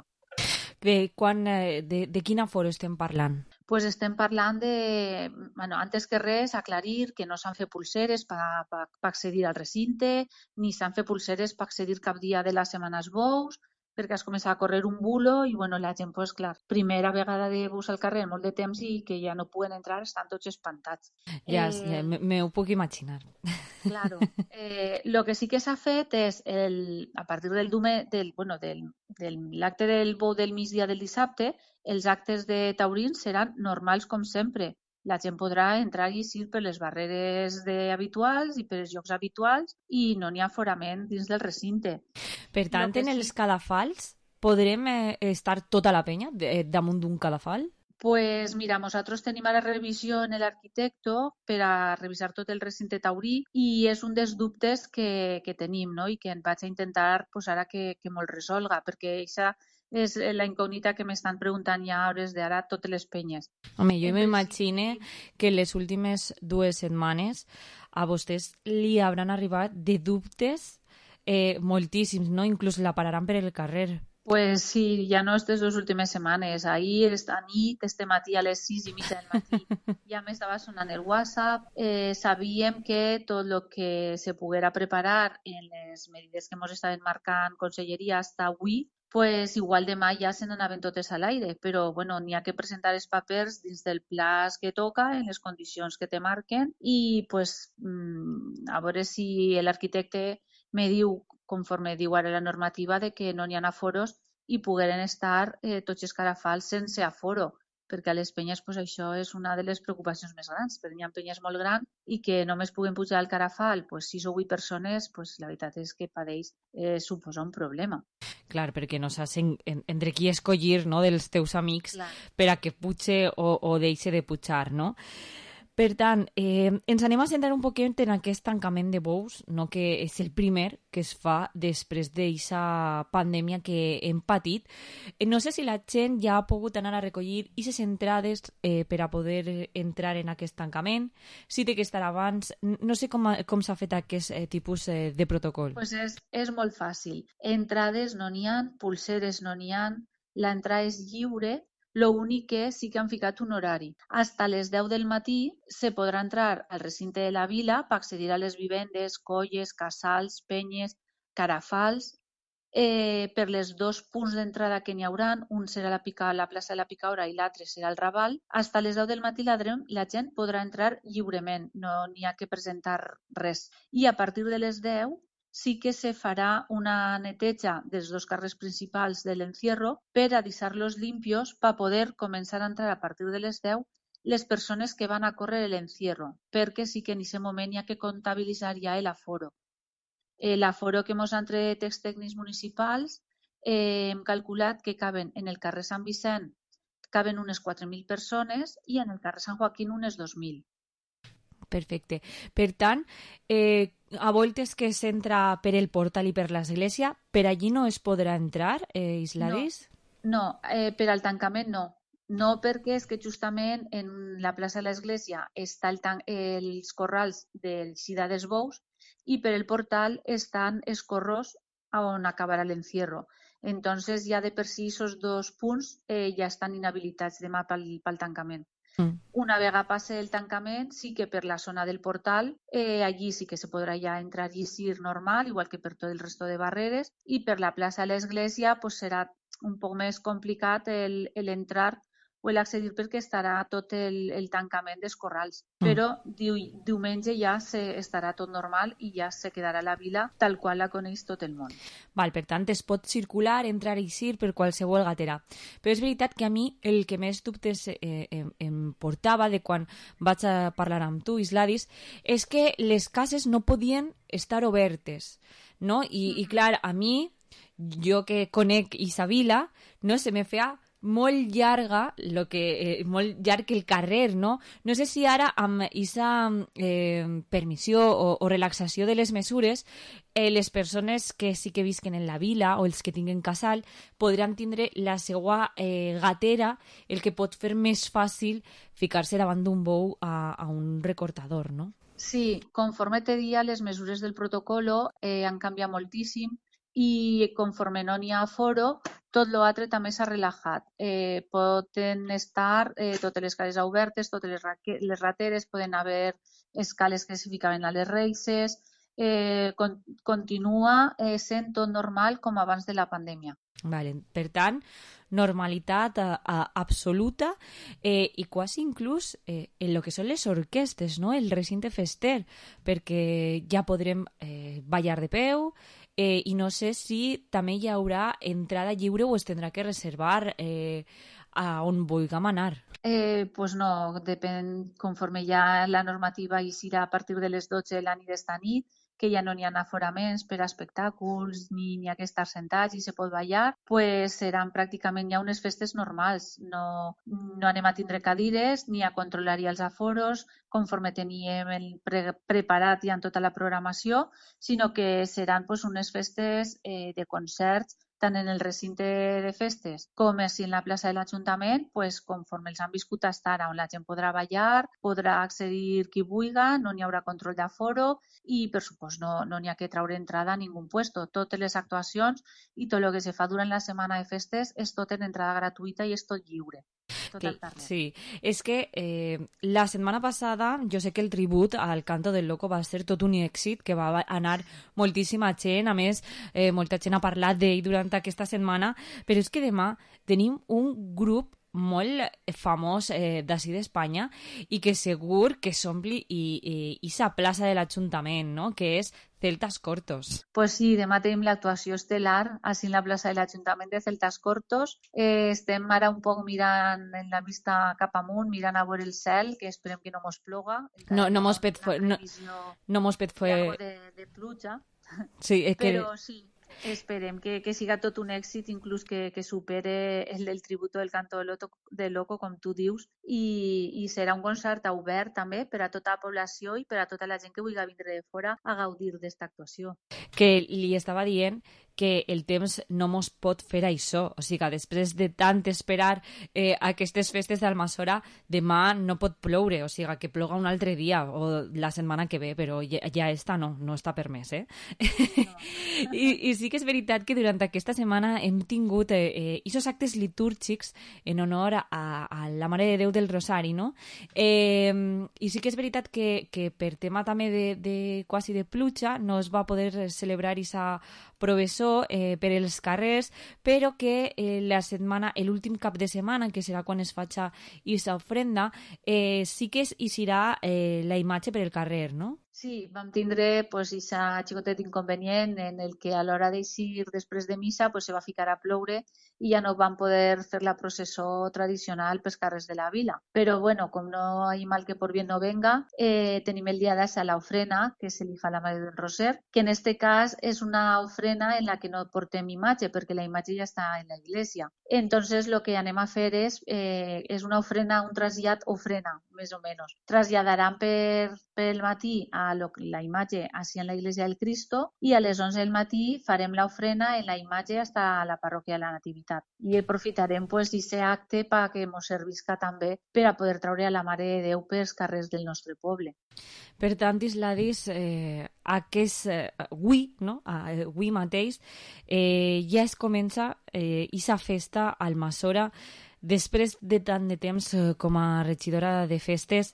De, quan, de, de quin aforo estem parlant? Pues estem parlant de, bueno, antes que res, aclarir que no s'han fet pulseres per pa, pa accedir al recinte, ni s'han fet pulseres per accedir cap dia de la setmana als bous, perquè has començat a córrer un bulo i bueno, la gent, pues clar, primera vegada de bus al carrer molt de temps i que ja no puguen entrar, estan tots espantats. Ja, eh, me ho puc imaginar. Claro. Eh, lo que sí que s'ha fet és, el, a partir del, dume, del, bueno, del, del l'acte del bou del migdia del dissabte, els actes de taurins seran normals com sempre. La gent podrà entrar i eixir per les barreres de habituals i per els llocs habituals i no n'hi ha aforament dins del recinte. Per tant, en els cadafals podrem eh, estar tota la penya de, damunt d'un cadafal? Pues mira, nosaltres tenim ara revisió en l'arquitecto per a revisar tot el recinte taurí i és un dels dubtes que, que tenim, no? I que en vaig a intentar pues, ara que, que me'l resolga, perquè això és la incògnita que m'estan preguntant ja a hores d'ara totes les penyes. Home, jo m'imagine que les últimes dues setmanes a vostès li hauran arribat de dubtes eh, moltíssims, no? Inclús la pararan per el carrer. Pues sí, ja no aquestes dues últimes setmanes. Ahir, esta nit, este matí a les sis i mitja del matí, ja m'estava sonant el WhatsApp. Eh, sabíem que tot el que se poguera preparar en les medides que ens estaven marcant Conselleria fins avui, pues igual demà ja se n'anaven totes a l'aire, però bueno, n'hi ha que presentar els papers dins del plaç que toca, en les condicions que te marquen i pues mmm, a veure si l'arquitecte me diu, conforme diu ara la normativa, de que no n'hi ha aforos i pogueren estar eh, tots els cadafals sense aforo, perquè a les penyes pues, això és una de les preocupacions més grans, perquè hi ha penyes molt grans i que només puguen pujar al cadafal pues, sis o vuit persones, pues, la veritat és que padeix eh, suposa un problema. Clar, perquè no saps en, en, entre qui escollir, no?, dels teus amics Clar. Per a que putxe o, o deixe de putxar, no? Per tant, eh, ens anem a centrar un poquet en aquest tancament de bous, no? Que és el primer que es fa després d'aquesta pandèmia que hem patit. Eh, no sé si la gent ja ha pogut anar a recollir aquestes entrades eh, per a poder entrar en aquest tancament, si té que estar abans. No sé com, com s'ha fet aquest eh, tipus eh, de protocol. Pues és, és molt fàcil. Entrades no n'hi ha, pulseres no n'hi ha, l'entrada és lliure. L'únic que sí que han ficat un horari. Hasta les deu del matí se podrà entrar al recinte de la vila per accedir a les vivendes, colles, casals, penyes, carafals, Eh, per les dos punts d'entrada que n'hi haurà, un serà la, pica, la plaça de la Picaora i l'altre serà el Raval, fins a les deu del matí la, la gent podrà entrar lliurement, no n'hi ha que presentar res. I a partir de les deu sí que se farà una neteja dels dos carrers principals de l'encierro per a deixar-los limpios per poder començar a entrar a partir de les deu les persones que van a córrer l'encierro, perquè sí que en aquest moment hi ha que comptabilitzar ja l'aforo. L'aforo que ens han tret els tècnics municipals eh, hem calculat que caben en el carrer Sant Vicent caben unes quatre mil persones i en el carrer Sant Joaquín unes dos mil. Perfecte. Per tant, eh, a voltes que s'entra per el portal i per l'església, per allí no es podrà entrar, eh, Isladis? No, no eh, per al tancament no. No perquè és que justament en la plaça de l'església està el tan els corrals del Xida dels Bous i per el portal estan els corros on acabarà l'encierro. Entonces ja de per si esos dos punts eh, ja estan inhabilitats demà pel, pel tancament. Mm. Una vegada passe el tancament, sí que per la zona del portal, eh, allí sí que se podrà ja entrar i eixir normal, igual que per tot el resto de barreres, i per la plaça de l'església pues, serà un poc més complicat l'entrar o l'accedir perquè estarà tot el, el tancament dels corrals. Mm. Però diu, diumenge ja se, estarà tot normal i ja se quedarà la vila tal qual la coneix tot el món. Val, per tant, es pot circular, entrar i eixir per qualsevol gatera. Però és veritat que a mi el que més dubtes eh, em, em portava de quan vaig a parlar amb tu, Isladis, és que les cases no podien estar obertes, no? I, i clar, a mi, jo que conec Isabila, no, se me feia molt llarga, lo que, eh, molt llarg el carrer, no? No sé si ara amb aquesta eh, permissió o, o relaxació de les mesures eh, les persones que sí que visquen en la vila o els que tinguen casal podran tindre la seva eh, gatera, el que pot fer més fàcil ficar-se davant d'un bou a, a un recortador, no? Sí, conforme te dia, les mesures del protocolo eh, han canviat moltíssim i conforme no n'hi ha aforo, tot l'altre també s'ha relaxat. Eh, poden estar eh, totes les cases obertes, totes les, les rateres, poden haver escales que s'hi ficaven a les reixes, eh, con, continua eh, sent tot normal com abans de la pandèmia. Vale. Per tant, normalitat a, a absoluta eh, i quasi inclús eh, en el que són les orquestes, no? El recinte fester, perquè ja podrem eh, ballar de peu eh, i no sé si també hi haurà entrada lliure o es tindrà que reservar eh, a on vulguem anar. Eh, pues no, depèn, conforme ja la normativa hi serà a partir de les dotze de la nit d'esta nit, que ja no n'hi ha aforaments per a espectacles ni n'hi ha que estar sentats i se pot ballar, pues seran pràcticament ja unes festes normals. No, no anem a tindre cadires ni a controlar els aforos conforme teníem el pre preparat ja en tota la programació, sinó que seran pues, unes festes eh, de concerts tant en el recinte de festes com si en la plaça de l'Ajuntament, pues, conforme els han viscut hasta ara, on la gent podrà ballar, podrà accedir qui vulga, no n'hi haurà control d'aforo i, per supost, no n'hi no ha que treure entrada a ningú puesto. Totes les actuacions i tot el que se fa durant la setmana de festes és tot en entrada gratuïta i és tot lliure. Tot que, sí, és que eh, la setmana passada jo sé que el tribut al Canto del Loco va ser tot un èxit, que va anar moltíssima gent, a més eh, molta gent ha parlat d'ell durant aquesta setmana, però és que demà tenim un grup molt famós eh, d'ací d'Espanya i que segur que s'ompli i, i, i sa plaça de l'Ajuntament, no? Que és Celtas Cortos. Pues sí, demà tenim l'actuació estel·lar així en la plaça de l'Ajuntament de Celtas Cortos. Eh, estem ara un poc mirant en la vista cap amunt, mirant a veure el cel, que esperem que no mos ploga. No, no mos pet fue, no, no mos pet fue... De, de pluja. Sí, és que... Però sí. Esperem que, que siga tot un èxit, inclús que, que supere el del tributo del Canto de Loco, de Loco com tu dius, i, i serà un concert obert també per a tota la població i per a tota la gent que vulgui vindre de fora a gaudir d'esta actuació. Que li estava dient que el temps no mos pot fer això, o sigui que després de tant esperar eh, aquestes festes d'Almassora, demà no pot ploure, o sigui que ploga un altre dia o la setmana que ve, però ja, ja està, no, no està permès, eh? No. I, I sí que és veritat que durant aquesta setmana hem tingut eh, aquests actes litúrgics en honor a, a la Mare de Déu del Rosari, no? Eh, I sí que és veritat que, que per tema també de, de quasi de pluja no es va poder celebrar aquesta professó processó eh, per els carrers, però que eh, la setmana, l'últim cap de setmana, que serà quan es faci aquesta ofrenda, eh, sí que hi serà eh, la imatge per el carrer, no? Sí, vam tindre pues, esa xicotet inconvenient en el que a l'hora d'eixir després de missa pues, se va ficar a ploure i ja no vam poder fer la processó tradicional pels carrers de la vila. Però, bueno, com no hi mal que por bien no venga, eh, tenim el dia d'essa la ofrena que se li fa a la Mare del Roser, que en este cas és una ofrena en la que no portem imatge, perquè la imatge ja està en la iglesia. Entonces, lo que anem a fer és, eh, és una ofrena, un trasllat ofrena, més o menys. Traslladaran per, pel matí a lo, la imatge així en la Iglesia del Cristo i a les onze del matí farem l'ofrena en la imatge hasta la parròquia de la Nativitat. I aprofitarem pues, aquest acte perquè ens servisca també per a poder treure a la Mare de Déu pels carrers del nostre poble. Per tant, Isladis, eh, aquest eh, avui, no? avui mateix, eh, ja es comença aquesta eh, festa a Almassora després de tant de temps eh, com a regidora de festes.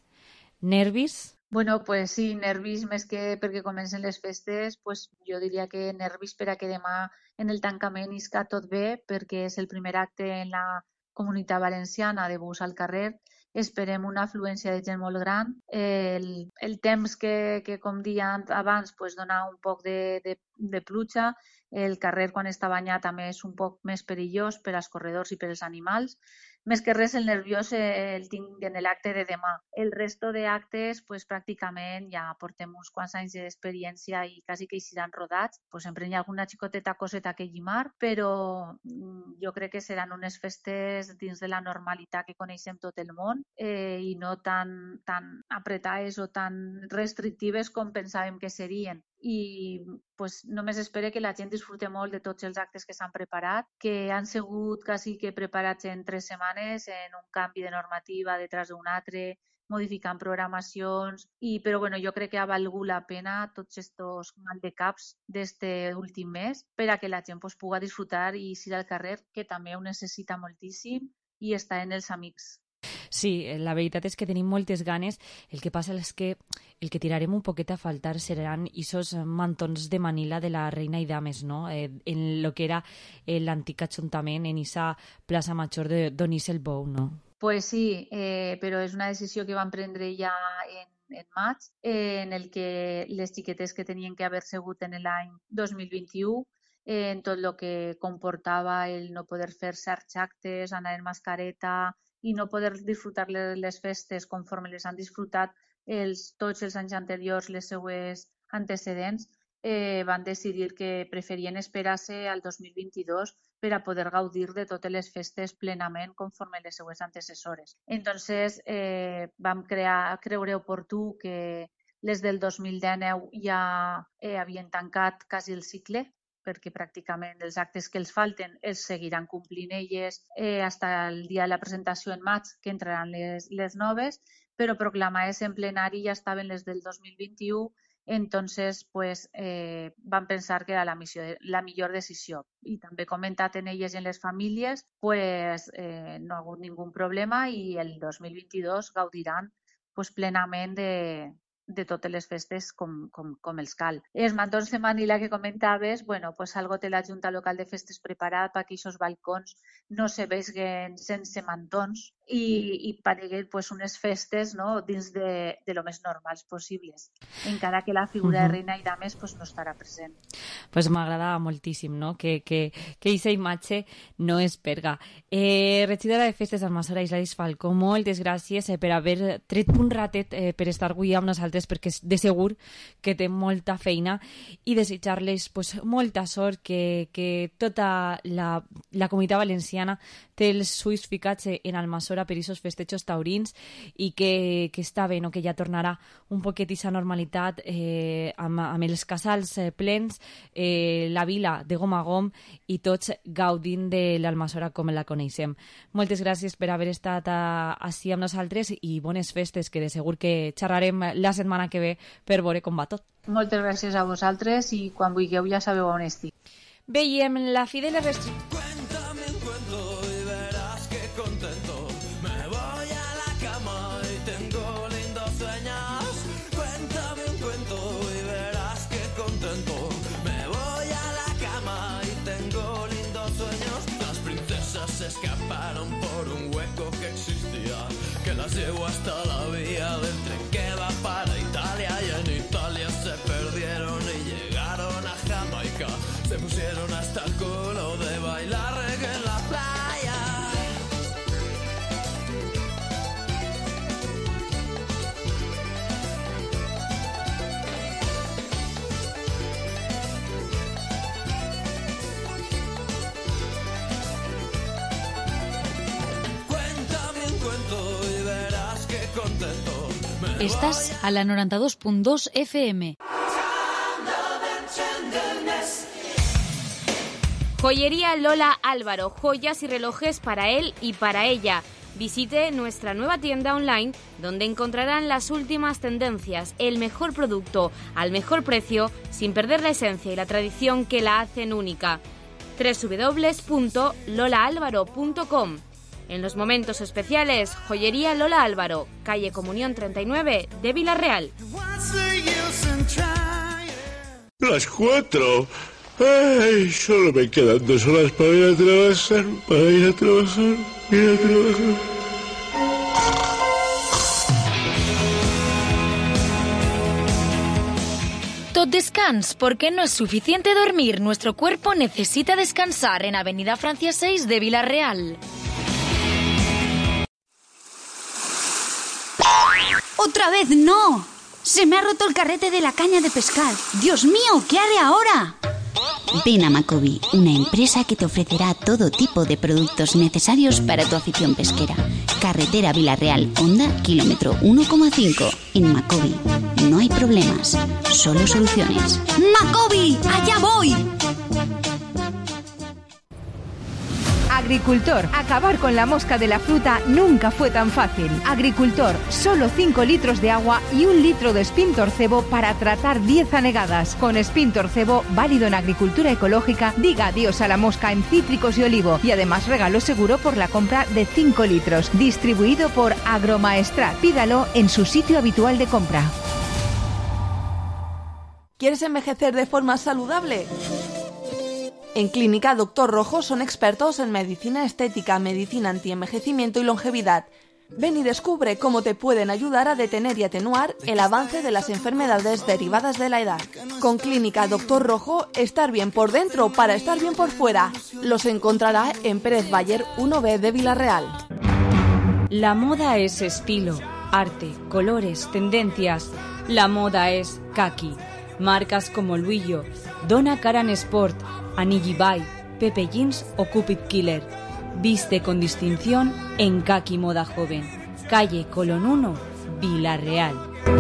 Nervis? Bueno, pues sí, nervis més que perquè comencen les festes, pues jo diria que nervis per a que demà en el tancament isca tot bé, perquè és el primer acte en la Comunitat Valenciana de bus al carrer. Esperem una afluència de gent molt gran. El, el temps que, que com dia abans, pues, dona un poc de, de, de pluja. El carrer, quan està banyat, també és un poc més perillós per als corredors i per als animals. Més que res, el nerviós el tinc en l'acte de demà. El resto d'actes, pues, pràcticament ja portem uns quants anys d'experiència i quasi que hi seran rodats. Pues, sempre hi ha alguna xicoteta coseta que llimar, però jo crec que seran unes festes dins de la normalitat que coneixem tot el món eh, i no tan, tan apretades o tan restrictives com pensàvem que serien. I pues, només espero que la gent disfrute molt de tots els actes que s'han preparat, que han sigut quasi que preparats en tres setmanes, en un canvi de normativa detrás d'un altre, modificant programacions, i, però bueno, jo crec que ha valgut la pena tots estos maldecaps d'este últim mes per a que la gent pues, pugui disfrutar i ir al carrer, que també ho necessita moltíssim, i està en els amics. Sí, la veritat és que tenim moltes ganes. El que passa és que el que tirarem un poquet a faltar seran esos mantons de Manila de la Reina i Dames, ¿no? Eh, en lo que era l'antic ajuntament, en esa plaça major de d'on és el Bou, ¿no? Pues sí, eh, però és una decisió que van prendre ja en, en maig, eh, en el que les xiquetes que tenien que haver segut en l'any dos mil vint-i-u, eh, en tot el que comportava el no poder fer certs actes, anar en mascareta, i no poder disfrutar les festes conforme les han disfrutat els, tots els anys anteriors, les seues antecedents, eh, van decidir que preferien esperar-se al dos mil vint-i-dos per a poder gaudir de totes les festes plenament conforme les seues antecessores. Entonces, eh, vam crear, creure oportú que les del dos mil dinou ja eh, havien tancat quasi el cicle, perquè pràcticament els actes que els falten els seguiran complint elles eh, fins al dia de la presentació en maig, que entraran les, les noves, però proclamades en plenari ja estaven les del dos mil vint-i-u, entonces pues, eh, van pensar que era la, missió, la millor decisió. I també comentat en elles i en les famílies, pues, eh, no ha hagut ningú problema i el dos mil vint-i-dos gaudiran pues, plenament de, de totes les festes com, com, com els cal. Els mantons de Manila que comentaves, bueno, pues algo té la Junta Local de Festes preparat perquè aquests balcons no se veguen sense mantons i, i pareguen pues, unes festes no, dins de, de lo més normals possibles, encara que la figura uh-huh. de reina i dames pues, no estarà present. Pues m'agrada moltíssim no? que que, que aquesta imatge no es perga. Eh, regidora de Festes d'Almassora, Isladis Falcó, moltes gràcies eh, per haver tret un ratet eh, per estar avui amb nosaltres, perquè de segur que té molta feina, i desitjar-les pues, molta sort, que, que tota la, la comunitat valenciana té els ulls ficats en Almassora per aquests festejos taurins i que, que està bé, no? Que ja tornarà un poquet aquesta normalitat eh, amb, amb els casals eh, plens, eh, la vila de gom a gom i tots gaudint de l'Almassora com la coneixem. Moltes gràcies per haver estat així amb nosaltres i bones festes, que de segur que xerrarem la setmana que ve per veure com va tot. Moltes gràcies a vosaltres i quan vulgueu ja sabeu on estic. Veiem la fi de les restriccions. Cuéntame un cuento y verás que contento me voy a la cama y tengo lindos sueños. Cuéntame un cuento y verás que contento me voy a la cama y las llevo hasta la vía del tren que va para Italia, y en Italia se perdieron y llegaron a Jamaica. Se pusieron hasta el culo de bailar reggae en la playa. Cuéntame un cuento y verás que contento me Estás a la noventa y dos punto dos F M. Joyería Lola Álvaro, joyas y relojes para él y para ella. Visite nuestra nueva tienda online donde encontrarán las últimas tendencias, el mejor producto al mejor precio, sin perder la esencia y la tradición que la hacen única. doble u doble u doble u punto lola álvaro punto com. En los momentos especiales, Joyería Lola Álvaro, calle Comunión treinta y nueve de Villarreal. Las cuatro. Ay, solo me quedan dos horas para ir a trabajar, para ir a trabajar, ir a trabajar. Tot descans, porque no es suficiente dormir. Nuestro cuerpo necesita descansar en Avenida Francia seis de Villarreal. ¡Otra vez no! Se me ha roto el carrete de la caña de pescar. ¡Dios mío! ¿Qué haré ahora? Ven a Macobi, una empresa que te ofrecerá todo tipo de productos necesarios para tu afición pesquera. Carretera Villarreal, Honda, kilómetro uno coma cinco. En Macobi no hay problemas, solo soluciones. ¡Macobi! ¡Allá voy! Agricultor, acabar con la mosca de la fruta nunca fue tan fácil. Agricultor, solo cinco litros de agua y un litro de Spintorcebo para tratar diez anegadas. Con Spintorcebo, válido en agricultura ecológica, diga adiós a la mosca en cítricos y olivo. Y además regalo seguro por la compra de cinco litros. Distribuido por Agromaestrat. Pídalo en su sitio habitual de compra. ¿Quieres envejecer de forma saludable? En Clínica Doctor Rojo son expertos en medicina estética, medicina antienvejecimiento y longevidad. Ven y descubre cómo te pueden ayudar a detener y atenuar el avance de las enfermedades derivadas de la edad. Con Clínica Doctor Rojo, estar bien por dentro para estar bien por fuera. Los encontrará en Pérez Bayer uno B de Villarreal. La moda es estilo, arte, colores, tendencias. La moda es kaki. Marcas como Luillo, Donna Karan Sport, Anigi Bay, Pepe Jeans o Cupid Killer. Viste con distinción en Kaki Moda Joven. Calle Colón uno, Villarreal.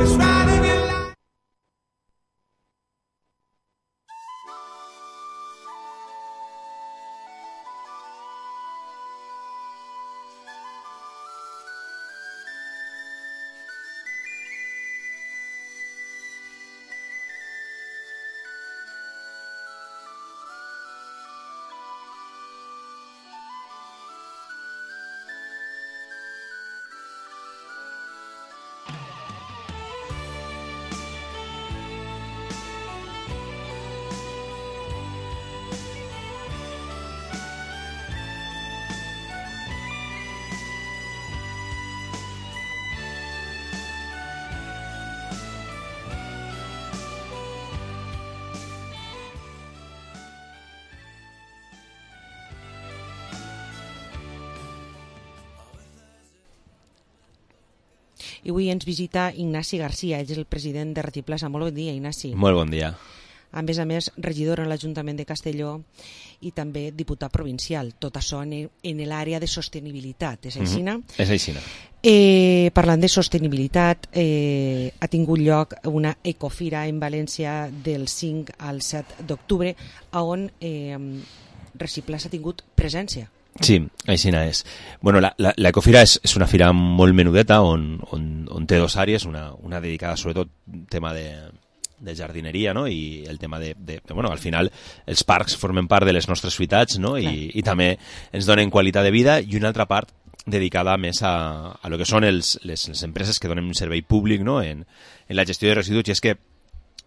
I avui ens visita Ignasi Garcia, ell és el president de Reciplaza. Molt bon dia, Ignasi. Molt bon dia. A més a més, regidor en l'Ajuntament de Castelló i també diputat provincial. Tot això en, en l'àrea de sostenibilitat, és així? Mm-hmm. És així. Eh, parlant de sostenibilitat, eh, ha tingut lloc una ecofira en València del cinc al set d'octubre, on eh, Reciplaza ha tingut presència. Sí, així és. Bueno, l'Ecofira és, és una fira molt menudeta on, on, on té dos àrees, una, una dedicada sobretot al tema de, de jardineria, no? I el tema de, de, de... Bueno, al final els parcs formen part de les nostres ciutats, no? I, i també ens donen qualitat de vida, i una altra part dedicada més a, a lo que són els, les, les empreses que donen un servei públic, no? en, en la gestió de residus, i és que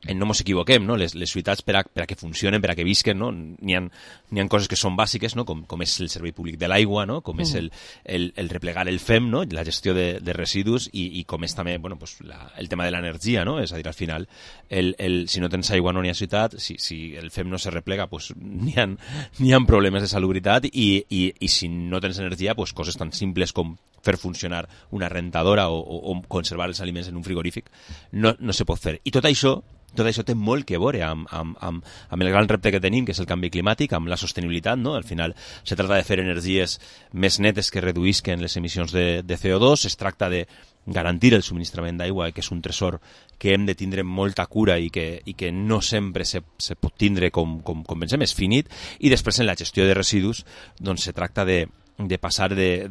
en no mos equivoquem, no? Les, les ciutats per a, per a que funcionen, per a que visquen, no? N'hi ha, n'hi ha coses que són bàsiques, no? Com, com és el servei públic de l'aigua, no? Com és el, el, el replegar el F E M, no? La gestió de, de residus i, i com és també, bueno, pues la, el tema de l'energia, no? És a dir, al final, el, el, si no tens aigua no n'hi ha ciutat, si, si el F E M no se replega, pues n'hi ha, n'hi ha problemes de salubritat i, i, i si no tens energia, pues coses tan simples com fer funcionar una rentadora o, o, o conservar els aliments en un frigorífic no, no se pot fer. I tot això tot això té molt que veure amb, amb, amb, amb el gran repte que tenim, que és el canvi climàtic, amb la sostenibilitat, no? Al final se tracta de fer energies més netes que reduïsquen les emissions de, de C O dos, es tracta de garantir el subministrament d'aigua, que és un tresor que hem de tindre molta cura i que, i que no sempre se, se pot tindre com, com, com pensem, és finit, i després en la gestió de residus doncs se tracta de de passar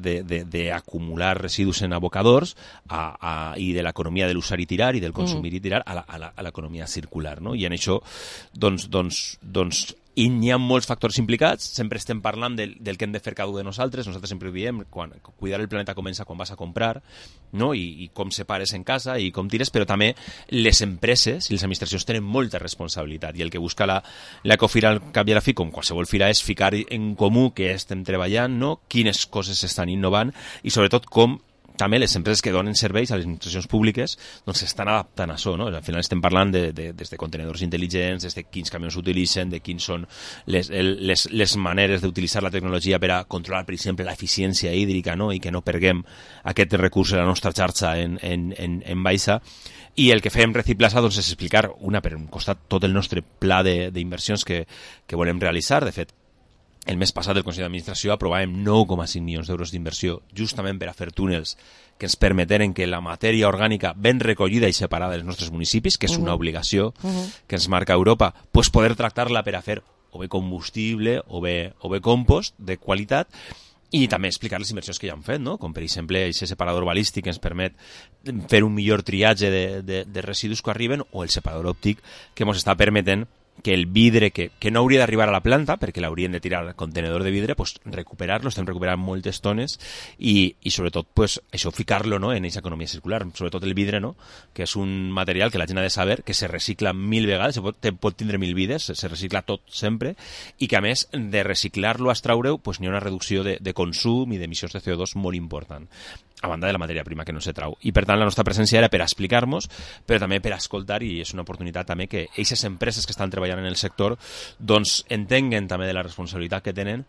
d'acumular residus en abocadors a, a, i de l'economia de l'usar i tirar i del consumir mm. i tirar a l'economia circular, no? I en això doncs, doncs, doncs i n'hi ha molts factors implicats, sempre estem parlant del, del que hem de fer cada un de nosaltres, nosaltres sempre ho diem, quan, cuidar el planeta comença quan vas a comprar, no? I, i com separes en casa i com tires, però també les empreses i les administracions tenen molta responsabilitat, i el que busca la, la Ecofira al cap i a la fi, com qualsevol fira, és ficar en comú què estem treballant, no? Quines coses s'estan innovant i sobretot com també les empreses que donen serveis a les administracions públiques doncs s'estan adaptant a això, no? Al final estem parlant de, de, des de contenedors intel·ligents, des de quins camions s'utilitzen, de quins són les, les, les maneres d'utilitzar la tecnologia per a controlar, per exemple, l'eficiència hídrica, no? I que no perguem aquest recurs de la nostra xarxa en, en, en, en baixa. I el que fem Reciplaza doncs, és explicar, una per un costat, tot el nostre pla d'inversions que, que volem realitzar. De fet, el mes passat el Consell d'Administració aprovàvem nou coma cinc milions d'euros d'inversió justament per a fer túnels que ens permeteren que la matèria orgànica ben recollida i separada dels nostres municipis, que és una obligació uh-huh. que ens marca Europa, pues poder tractar-la per a fer o bé combustible o bé, o bé compost de qualitat, i també explicar les inversions que ja han fet, no? Com per exemple aquest separador balístic que ens permet fer un millor triatge de, de, de residus que arriben, o el separador òptic que ens està permetent que el vidre, que, que no hauria d'arribar a la planta, perquè l'haurien de tirar al contenedor de vidre, pues, recuperar-lo, estem recuperant moltes tones, i, i sobretot pues, això ficar-lo, no? En aquesta economia circular, sobretot el vidre, no? Que és un material que la gent ha de saber que se recicla mil vegades, pot, pot tindre mil vides, se recicla tot sempre, i que a més de reciclar-lo, extraure-ho, pues, n'hi ha una reducció de, de consum i d'emissions de C O dos molt important, a banda de la matèria prima que no se trau. I per tant la nostra presència era per a explicar-nos, però també per a escoltar, i és una oportunitat també que aquestes empreses que estan treballant en el sector doncs entenguen també de la responsabilitat que tenen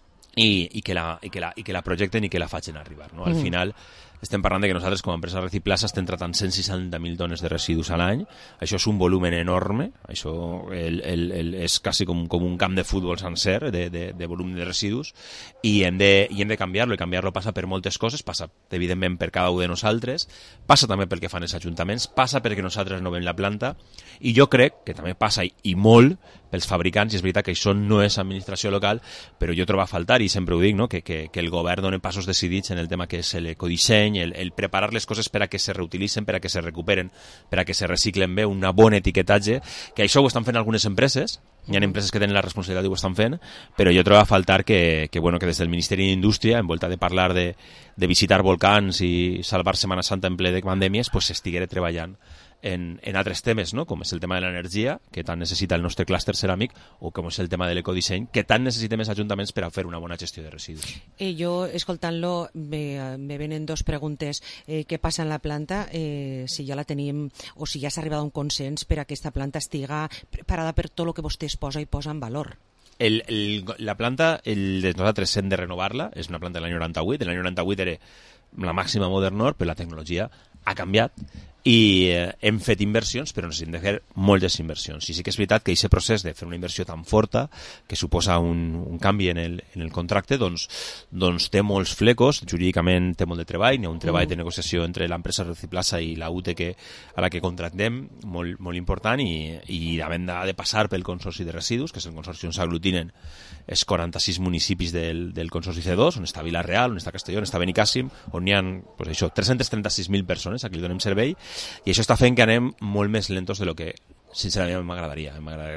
i, i, que, la, i, que, la, i que la projecten i que la facin arribar, no? Al mm. final estem parlant de que nosaltres com a empresa Reciplaza estem tratant cent seixanta mil tones de residus a l'any. Això és un volumen enorme, això el, el, el, és quasi com, com un camp de futbol sencer de, de, de volum de residus, i hem de, i hem de canviar-lo, i canviar-lo passa per moltes coses, passa evidentment per cada un de nosaltres, passa també pel que fan els ajuntaments, passa perquè nosaltres no veiem la planta, i jo crec que també passa i, i molt pels fabricants, i és veritat que això no és administració local, però jo trobo a faltar, i sempre ho dic, no? que, que, que el govern doni passos decidits en el tema que és l'ecodisseny, el, el preparar les coses per a que se reutilitzen, per a que se recuperen, per a que se reciclen bé, un bon etiquetatge, que això ho estan fent algunes empreses, hi ha empreses que tenen la responsabilitat i ho estan fent, però jo trobo a faltar que, que, bueno, que des del Ministeri d'Indústria, en volta de parlar de, de visitar volcans i salvar Setmana Santa en ple de pandèmies, pues s'estiguera treballant en, en altres temes, no? Com és el tema de l'energia, que tant necessita el nostre clúster ceràmic, o com és el tema de l'ecodisseny, que tant necessitem els ajuntaments per a fer una bona gestió de residus. Eh, jo, escoltant-lo, me, me venen dos preguntes. Eh, què passa en la planta? Eh, si ja la tenim, o si ja s'ha arribat a un consens per a que aquesta planta estiga preparada per tot el que vostè es posa i posa en valor. El, el, la planta, el, nosaltres hem de renovar-la, és una planta de l'any noranta-vuit, l'any noranta-vuit era la màxima Modernor, però la tecnologia ha canviat, i eh, hem fet inversions, però necessitem de fer moltes inversions. I sí que és veritat que aquest procés de fer una inversió tan forta, que suposa un, un canvi en el, en el contracte, doncs, doncs té molts flecos, jurídicament té molt de treball, n'hi ha un treball de negociació entre l'empresa Reciplaza i la U T E a la que contractem, molt, molt important, i, i havent de passar pel Consorci de Residus, que és el consorci on s'aglutinen els quaranta-sis municipis del, del Consorci C dos, on està Vila-real, on està Castelló, on està Benicàssim, on hi ha pues això, tres-cents trenta-sis mil persones a qui li donem servei, i això està fent que anem molt més lentos de lo que sincerament m'agradaria. M'ha agradat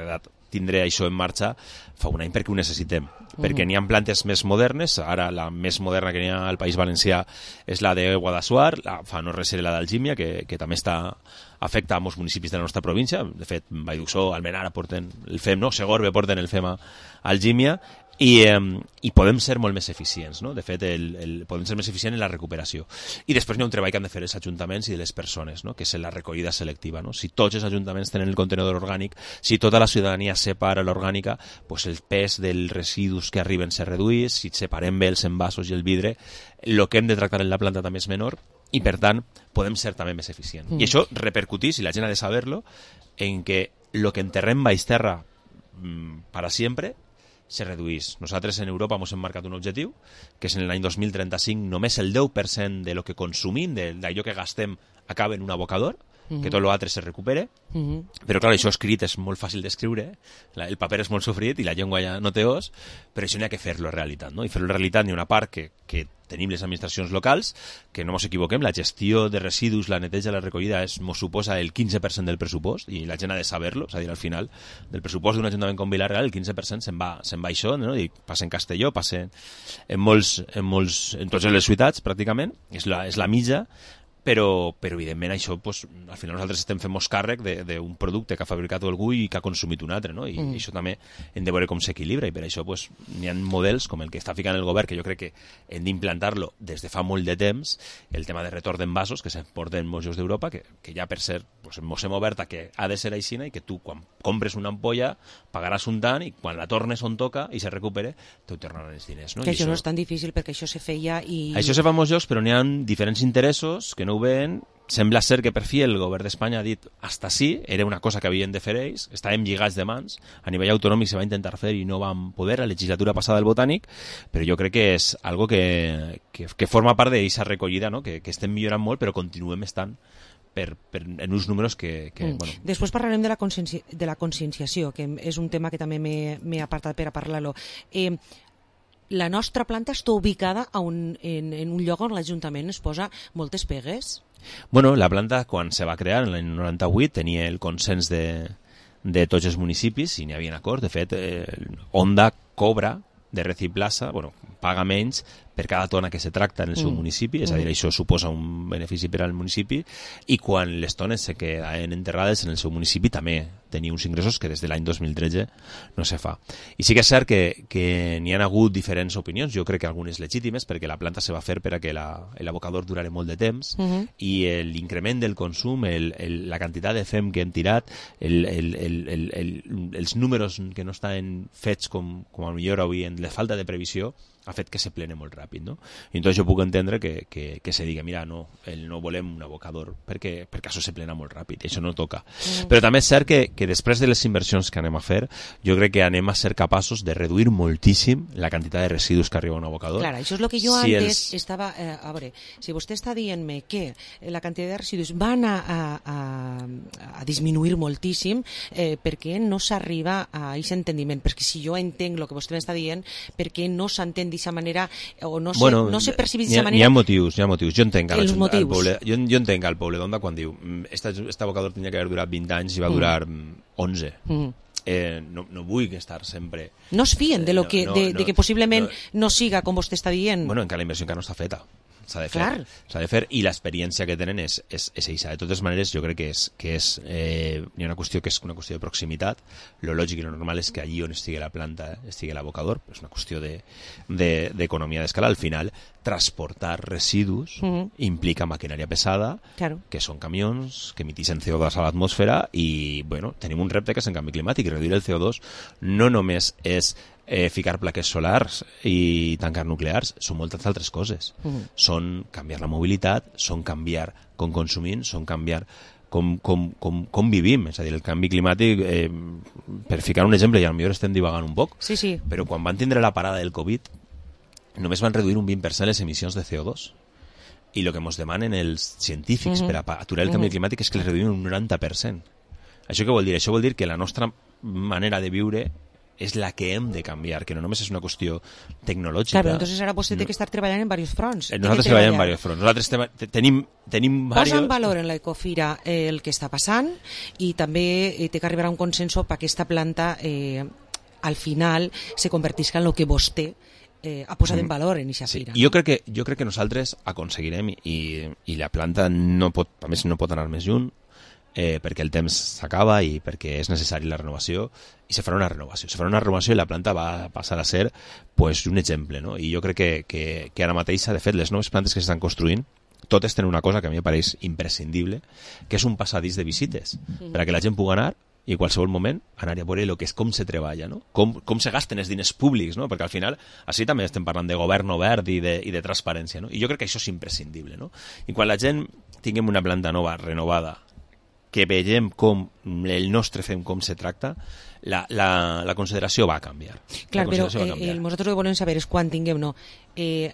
tindre això en marxa fa un any perquè ho necessitem. Mm. Perquè n'hi ha plantes més modernes, ara la més moderna que n'hi ha al País Valencià és la de Guadassuar, la, fa no res era la d'Algímia, que, que també està afecta a molts municipis de la nostra província. De fet, Valldussó, Almenara porten el F E M, no? Segorbe porten el F E M a Algímia, i, eh, i podem ser molt més eficients, no? De fet, el, el, podem ser més eficients en la recuperació. I després hi ha un treball que han de fer els ajuntaments i de les persones, no? Que és la recollida selectiva, no? Si tots els ajuntaments tenen el contenidor orgànic, si tota la ciutadania separa l'orgànica, pues el pes dels residus que arriben se redueix, si separem bé els envasos i el vidre, el que hem de tractar en la planta també és menor, i per tant podem ser també més eficients. Mm. I això repercutís, i la gent ha de saber-lo, en que el que enterrem baix terra mmm, para sempre se reduís. Nosaltres en Europa ens hem marcat un objectiu, que és en l'any dos mil trenta-cinc només el deu per cent de lo que consumim, d'allò que gastem, acaba en un abocador, mm-hmm. que tot l'altre se recupere, mm-hmm. però clar, això escrit és molt fàcil d'escriure, el paper és molt sofrit i la llengua ja no té os, però això n'hi ha que fer-lo realitat, no? I fer-lo realitat n'hi ha una part que, que tenim les administracions locals, que no ens equivoquem, la gestió de residus, la neteja, la recollida es, mos suposa el quinze per cent del pressupost, i la gent ha de saber-lo, és a dir, al final del pressupost d'un ajuntament com Vila-real el quinze per cent se'n va, se'n va això, no? I passa en Castelló, passa en molts, en molts, en totes les ciutats pràcticament, és la, és la mitja, però, però evidentment això, pues, al final nosaltres estem fent-nos càrrec d'un producte que ha fabricat algú i que ha consumit un altre, no? I mm. això també hem de veure com s'equilibra, i per això pues, n'hi ha models com el que està ficant el govern, que jo crec que hem d'implantar-lo des de fa molt de temps, el tema de retorn d'envasos que s'emporten molts llocs d'Europa, que, que ja per cert pues, mos hem obert a que ha de ser aixina, i que tu quan compres una ampolla pagaràs un tant i quan la tornes on toca i se recupere, te ho tornaran els diners, no? Que I això això no és tan difícil perquè això se feia i... Això se fa en molts llocs, però n'hi ha diferents interessos que no ho veuen. Sembla ser que per fi el govern d'Espanya ha dit hasta sí, era una cosa que havien de fer ells, estàvem lligats de mans, a nivell autonòmic se va intentar fer i no vam poder, la legislatura passada del Botànic, però jo crec que és algo que, que, que forma part d'aquesta recollida, no? que, que estem millorant molt, però continuem estant per, per, en uns números que... que mm. bueno. Després parlarem de la, conscienci de la conscienciació, que és un tema que també m'he apartat per a parlar-lo. Eh, la nostra planta està ubicada a un, en, en un lloc on l'Ajuntament es posa moltes pegues. Bueno, la planta, quan se va crear, en l'any noranta-vuit, tenia el consens de, de tots els municipis i n'hi havia acord. De fet, eh, Onda cobra de Reciplaza, bueno, paga menys per cada tona que se tracta en el seu mm. municipi, és a dir, això suposa un benefici per al municipi, i quan les tones se queden enterrades en el seu municipi també tenia uns ingressos que des de l'any dos mil tretze no se fa. I sí que és cert que, que n'hi ha hagut diferents opinions, jo crec que algunes legítimes, perquè la planta se va fer per a que l'abocador durara molt de temps, mm-hmm. i l'increment del consum, el, el, la quantitat de fem que hem tirat, el, el, el, el, el, els números que no estan fets com, com a millor avui en la falta de previsió, ha fet que se plene molt ràpid, no? I entonces jo puc entendre que, que, que se digui, mira, no, el no volem un abocador perquè, perquè això se plena molt ràpid, i això no toca. Mm. Però també és cert que, que després de les inversions que anem a fer, jo crec que anem a ser capaços de reduir moltíssim la quantitat de residus que arriba a un abocador. Clar, això és el que jo si antes els... estava... Eh, a veure, si vostè està dient-me que la quantitat de residus van a, a, a, a disminuir moltíssim, eh, per què no s'arriba a aquest entendiment? Perquè si jo entenc el que vostè m'està dient, per què no s'entén d'aquesta manera o no se, bueno, no se percibi d'aquesta manera? N'hi ha motius, n'hi ha motius. Jo entenc al poble, jo, jo entenc al poble d'Onda quan diu este, este abocador tenia que haver durat vint anys i va durar mm. onze. Mm. Eh, no, no vull estar sempre... No es fien de, lo que, no, no, de, de que possiblement no, no siga com vostè està dient. Bueno, encara la inversió encara no està feta. S'ha de fer, s'ha de fer, i l'experiència que tenen és, és, és eixa. De totes maneres, jo crec que és, que és eh, hi ha una qüestió que és una qüestió de proximitat. Lo lògic i lo normal és que allí on estigui la planta estigui l'abocador, és una qüestió d'economia de, de, d'escala. Al final, transportar residus mm-hmm. implica maquinària pesada, claro. que són camions, que emitixen C O dos a l'atmosfera, i bueno, tenim un repte que és en canvi climàtic, i reduir el C O dos no només és Eh, ficar plaques solars i tancar nuclears, són moltes altres coses. Mm. Són canviar la mobilitat, són canviar com consumim, són canviar com, com, com, com vivim. És a dir, el canvi climàtic, eh, per ficar un exemple, i potser estem divagant un poc, sí, sí. però quan van tindre la parada del Covid, només van reduir un vint per cent les emissions de C O dos. I el que ens demanen els científics mm-hmm. per a aturar el canvi mm-hmm. climàtic és que les reduïm un noranta per cent. Això què vol dir? Això vol dir que la nostra manera de viure és la que hem de canviar, que no només és una qüestió tecnològica. Claro, entonces ara vostè no. té que estar treballant en diversos fronts. Nosaltres treballem en diversos fronts. Nosaltres tema, tenim, tenim Posa varios... en valor en la Ecofira eh, el que està passant i també eh, té que arribar a un consenso per aquesta planta eh, al final se convertisca en el que vostè eh, ha posat en valor en aquesta fira. Sí. Jo, crec que, jo crec que nosaltres aconseguirem i, i la planta no pot, a més no pot anar més lluny eh, perquè el temps s'acaba i perquè és necessari la renovació i se farà una renovació. Se farà una renovació i la planta va passar a ser pues, un exemple. No? I jo crec que, que, que ara mateix, de fet, les noves plantes que s'estan construint totes tenen una cosa que a mi em pareix imprescindible, que és un passadís de visites, mm. perquè la gent pugui anar i en qualsevol moment anar-hi a veure el que és com se treballa, no? com, com se gasten els diners públics, no? Perquè al final així també estem parlant de govern obert i de, i de transparència, no? I jo crec que això és imprescindible, no? I quan la gent tinguem una planta nova, renovada, que veiem com el nostre fem com se tracta, la, la, la consideració va a canviar. Clar, però eh, nosaltres lo que volem saber és quan tinguem, no? Eh,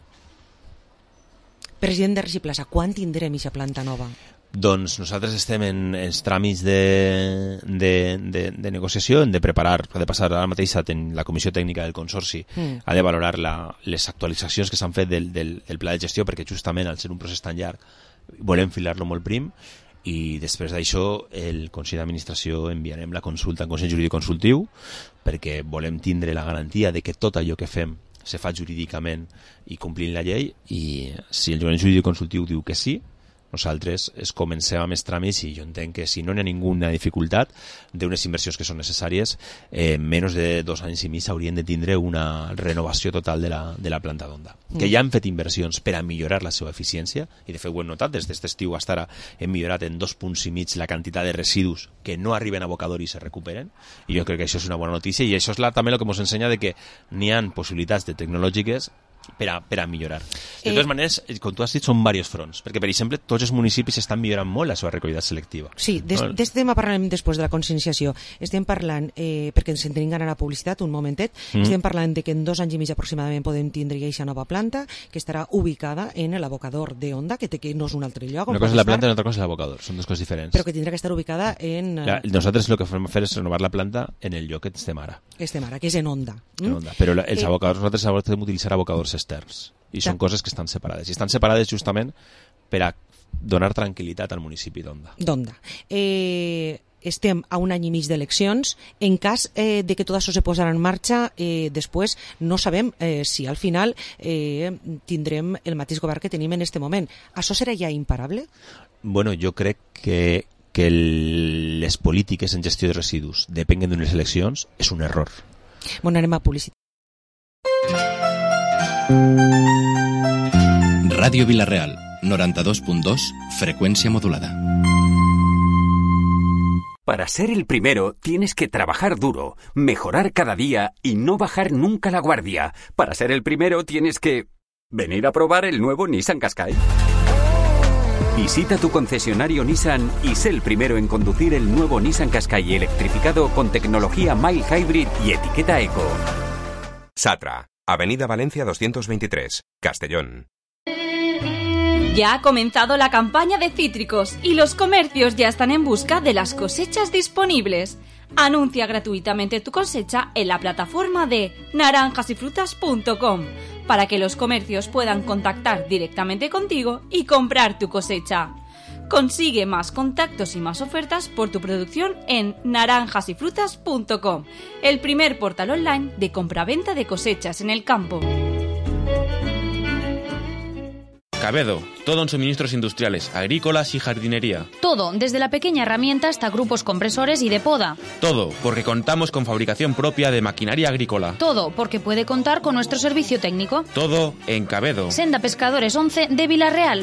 president de Reciplaça, quan tindrem aquesta planta nova? Doncs nosaltres estem en els tràmits de, de, de, de negociació, hem de preparar, ha de passar ara mateix en la comissió tècnica del Consorci, mm. ha de valorar la, les actualitzacions que s'han fet del, del, del pla de gestió, perquè justament al ser un procés tan llarg volem filar-lo molt prim, i després d'això el Consell d'Administració enviarem la consulta en Consell Jurídic Consultiu, perquè volem tindre la garantia de que tot allò que fem se fa jurídicament i complint la llei, i si el Consell Jurídic Consultiu diu que sí, nosaltres es comencem amb els tràmits i jo entenc que si no hi ha ninguna dificultat d'unes inversions que són necessàries, eh, menys de dos anys i mig haurien de tindre una renovació total de la, de la planta d'Onda. Mm. Que ja han fet inversions per a millorar la seva eficiència, i de fet ho hem notat, des d'aquest estiu fins ara hem millorat en dos punts i mig la quantitat de residus que no arriben a abocador i se recuperen, i jo crec que això és una bona notícia, i això és la, també el que ens ensenya de que n'hi ha possibilitats de tecnològiques per a, per a millorar. De totes eh, maneres, com tu has dit, són diversos fronts, perquè, per exemple, tots els municipis estan millorant molt la seva recollida selectiva. Sí, d'aquest tema parlarem després de la conscienciació. Estem parlant, eh, perquè ens entrem a la publicitat, un momentet, mm. estem parlant de que en dos anys i mig aproximadament podem tindre aquesta nova planta, que estarà ubicada en l'abocador d'Onda, que té que no és un altre lloc. Una cosa és la planta i una altra cosa és l'abocador, són dues coses diferents. Però que tindrà que estar ubicada en... La, nosaltres el que fem fer és renovar la planta en el lloc que estem ara. Estem ara, que és en Onda. Mm? En Onda. Però la, els eh, abocadors, nosaltres podem utilitzar abocadors externs. I són coses que estan separades. I estan separades justament per a donar tranquil·litat al municipi d'Onda. D'Onda. Eh, estem a un any i mig d'eleccions. En cas eh, de que tot això se posarà en marxa, eh, després no sabem eh, si al final eh, tindrem el mateix govern que tenim en aquest moment. Això serà ja imparable? Bueno, jo crec que que el, les polítiques en gestió de residus depenguen d'unes eleccions és un error. Bueno, anem a publicitat. Radio Villarreal, noventa y dos punto dos, frecuencia modulada. Para ser el primero tienes que trabajar duro, mejorar cada día y no bajar nunca la guardia. Para ser el primero tienes que venir a probar el nuevo Nissan Qashqai. Visita tu concesionario Nissan y sé el primero en conducir el nuevo Nissan Qashqai electrificado con tecnología mild hybrid y etiqueta eco. Satra, Avenida Valencia doscientos veintitrés, Castellón. Ya ha comenzado la campaña de cítricos y los comercios ya están en busca de las cosechas disponibles. Anuncia gratuitamente tu cosecha en la plataforma de naranjas y frutas punto com para que los comercios puedan contactar directamente contigo y comprar tu cosecha. Consigue más contactos y más ofertas por tu producción en naranjas y frutas punto com, el primer portal online de compraventa de cosechas en el campo. Cabedo, todo en suministros industriales, agrícolas y jardinería. Todo, desde la pequeña herramienta hasta grupos compresores y de poda. Todo, porque contamos con fabricación propia de maquinaria agrícola. Todo, porque puede contar con nuestro servicio técnico. Todo en Cabedo. Senda Pescadores once de Vila-real.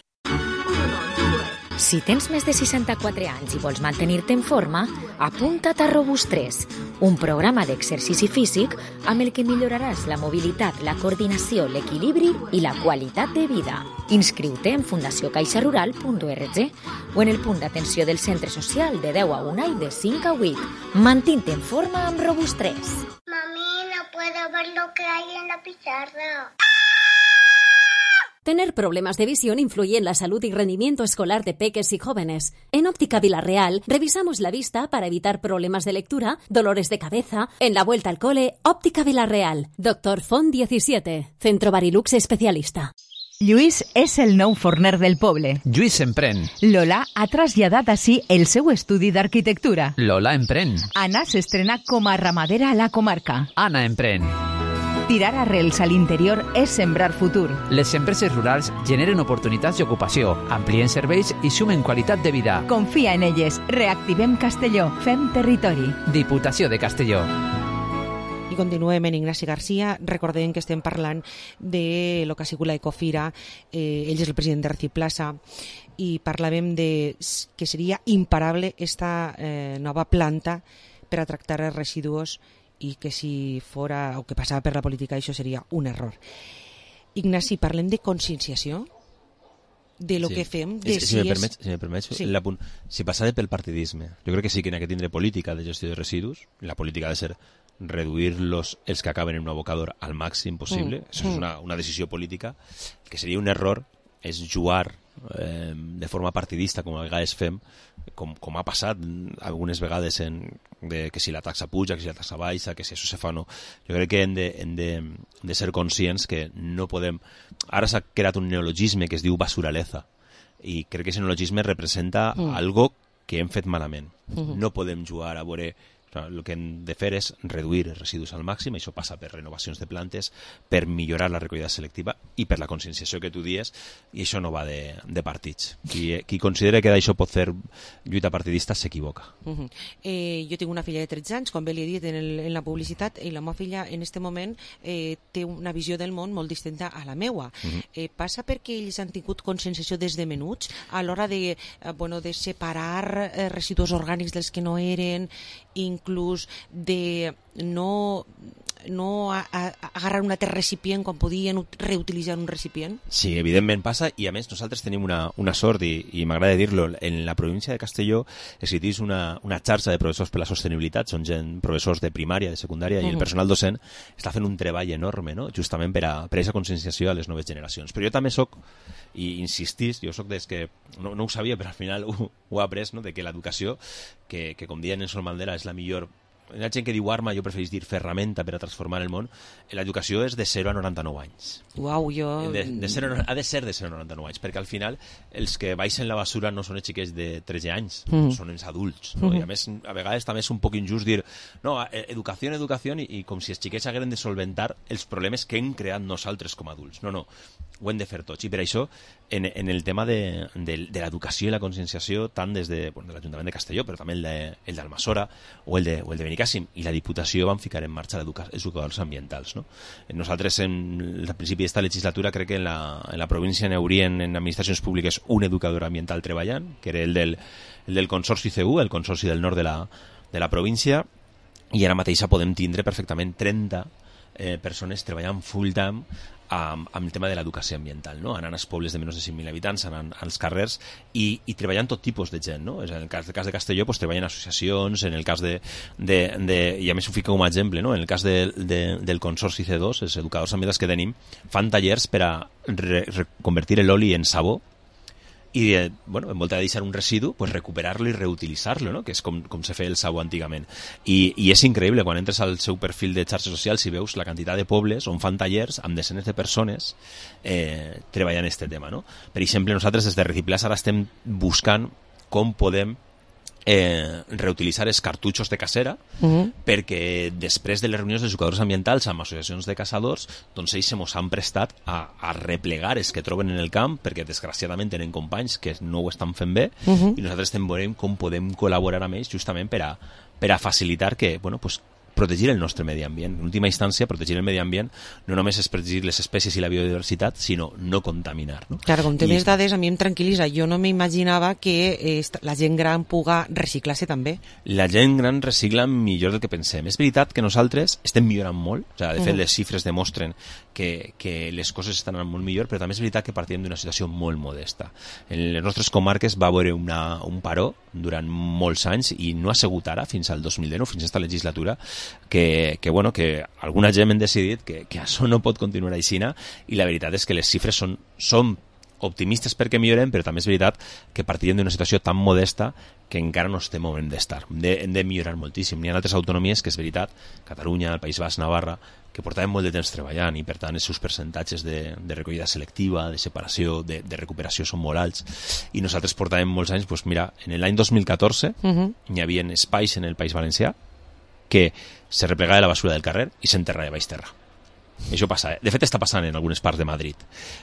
Si tens més de seixanta-quatre anys i vols mantenir-te en forma, apunta't a Robust tres, un programa d'exercici físic amb el que milloraràs la mobilitat, la coordinació, l'equilibri i la qualitat de vida. Inscriu-te en fundació caixa rural punt org o en el punt d'atenció del centre social de deu a una i de cinc a vuit. Mantén-te en forma amb Robust tres. Mami, no puedo ver lo que hay en la pizarra. Tener problemas de visión influye en la salud y rendimiento escolar de peques y jóvenes. En Óptica Vilarreal revisamos la vista para evitar problemas de lectura, dolores de cabeza. En la vuelta al cole, Óptica Vilarreal. Doctor Font diecisiete. Centro Barilux especialista. Lluís és el nou forner del poble. Lluís emprèn. Lola ha traslladat així el seu estudi d'arquitectura. Lola emprèn. Anna s'estrena com a ramadera a la comarca. Anna emprèn. Tirar arrels a l'interior és sembrar futur. Les empreses rurals generen oportunitats d'ocupació, amplien serveis i sumen qualitat de vida. Confia en elles. Reactivem Castelló. Fem territori. Diputació de Castelló. I continuem en Ignasi Garcia. Recordem que estem parlant de lo que ha sigut la Ecofira. Eh, ell és el president de Reciplaza i parlàvem de que seria imparable esta eh, nova planta per a tractar els residus i que si fora o que passava per la política això seria un error. Ignasi, parlem de conscienciació de lo sí. que fem. De si, si, si, és... me permets, si me permets sí. l'apunt, si passava pel partidisme, jo crec que sí que n'hi ha que tindre política de gestió de residus. La política ha de ser reduir-los, els que acaben en un abocador, al màxim possible. Mm. Això és una, una decisió política. El que seria un error és jugar eh, de forma partidista, com a vegades fem, com, com ha passat algunes vegades en, de, que si la taxa puja, que si la taxa baixa, que si això se fa o no. Jo crec que hem de, hem de, de ser conscients que no podem... Ara s'ha creat un neologisme que es diu basuraleza, i crec que aquest neologisme representa mm. algo que hem fet malament. Mm-hmm. No podem jugar a veure... El que hem de fer és reduir els residus al màxim, això passa per renovacions de plantes, per millorar la recollida selectiva i per la conscienciació que tu dies, i això no va de, de partits. Qui, qui considera que d'això pot fer lluita partidista s'equivoca. Uh -huh. eh, jo tinc una filla de tretze anys, com bé li he dit en, el, en la publicitat, i la meva filla en aquest moment eh, té una visió del món molt distinta a la meua. Uh -huh. eh, passa perquè ells han tingut conscienciació des de menuts a l'hora de, eh, bueno, de separar eh, residus orgànics dels que no eren, inclús de no, no a, a, agarrar un altre recipient quan podien reutilitzar un recipient? Sí, evidentment passa, i a més nosaltres tenim una, una sort, i, i m'agrada dir-lo, en la província de Castelló existeix una, una xarxa de professors per la sostenibilitat, són gent, professors de primària, de secundària, uh-huh. i el personal docent està fent un treball enorme, no? Justament per a, per a aquesta conscienciació a les noves generacions. Però jo també soc, i insistís, jo soc des que, no, no ho sabia, però al final ho, ho he après, no? De que l'educació, que, que com deia Nelson Mandela, és la millor... Hi ha gent que diu arma, jo preferís dir ferramenta per a transformar el món. L'educació és de zero a noranta-nou anys. Uau, jo... De, de zero, ha de ser de zero a noranta-nou anys, perquè al final els que baixen la basura no són els xiquets de tretze anys, mm. són els adults. No? Mm. I a més, a vegades també és un poc injust dir no, educació, educació, i, i com si els xiquets hagueren de solventar els problemes que hem creat nosaltres com a adults. No, no, ho hem de fer tots. I per això, en, en el tema de, de, de l'educació i la conscienciació, tant des de, bueno, de l'Ajuntament de Castelló, però també el de, el d'Almassora o el de, o el de Benicàssim, i la Diputació van ficar en marxa els educadors ambientals. No? Nosaltres, en el principi d'esta legislatura, crec que en la, en la província n'hi haurien en administracions públiques un educador ambiental treballant, que era el del, el del Consorci C U, el Consorci del Nord de la, de la província, i ara mateixa podem tindre perfectament trenta eh, persones treballant full-time amb, amb el tema de l'educació ambiental, no? Anant als pobles de menys de cinc mil habitants, anant als carrers i, i treballant tot tipus de gent, no? En el cas, el cas de Castelló, pues, treballen associacions, en el cas de, de, de i a més ho fico com a exemple, no? En el cas de, de, del Consorci C dos, els educadors ambientals que tenim, fan tallers per a re, reconvertir l'oli en sabó i, eh, bueno, en volta de deixar un residu, pues recuperar-lo i reutilitzar-lo, no? Que és com, com se feia el sabó antigament. I, I és increïble, quan entres al seu perfil de xarxes socials i veus la quantitat de pobles on fan tallers amb desenes de persones eh, treballant aquest tema, no? Per exemple, nosaltres des de Reciplaza ara estem buscant com podem Eh, reutilitzar els cartutxos de cacera uh-huh. perquè després de les reunions dels educadors ambientals amb associacions de caçadors, doncs ells se mos han prestat a, a replegar els que troben en el camp, perquè desgraciadament tenen companys que no ho estan fent bé uh-huh. i nosaltres estem veurem com podem col·laborar amb ells justament per a, per a facilitar que, bueno, pues protegir el nostre medi ambient. En última instància, protegir el medi ambient no només és protegir les espècies i la biodiversitat, sinó no contaminar. No? Claro, com té més dades, a mi em tranquil·litza. Jo no m'imaginava que eh, la gent gran puga reciclar-se també. La gent gran recicla millor del que pensem. És veritat que nosaltres estem millorant molt, o sigui, de fet, uh-huh. les xifres demostren que, que les coses estan anant molt millor, però també és veritat que partim d'una situació molt modesta. En les nostres comarques va haver una, un paró durant molts anys i no ha sigut ara, fins al dos mil dinou, fins a aquesta legislatura, que, que, bueno, que alguna gent hem decidit que, que això no pot continuar així, i la veritat és que les xifres són, són optimistes perquè milloren, però també és veritat que partirem d'una situació tan modesta que encara no estem on hem d'estar. Hem de, hem de millorar moltíssim. N'hi ha altres autonomies que és veritat, Catalunya, el País Basc, Navarra, que portaven molt de temps treballant i per tant els seus percentatges de, de recollida selectiva, de separació, de, de recuperació són molt alts, i nosaltres portàvem molts anys, doncs mira, en l'any dos mil catorze uh-huh. hi havia espais en el País Valencià que se replegava la basura del carrer i s'enterrava baix terra. Això passa, eh? De fet està passant en algunes parts de Madrid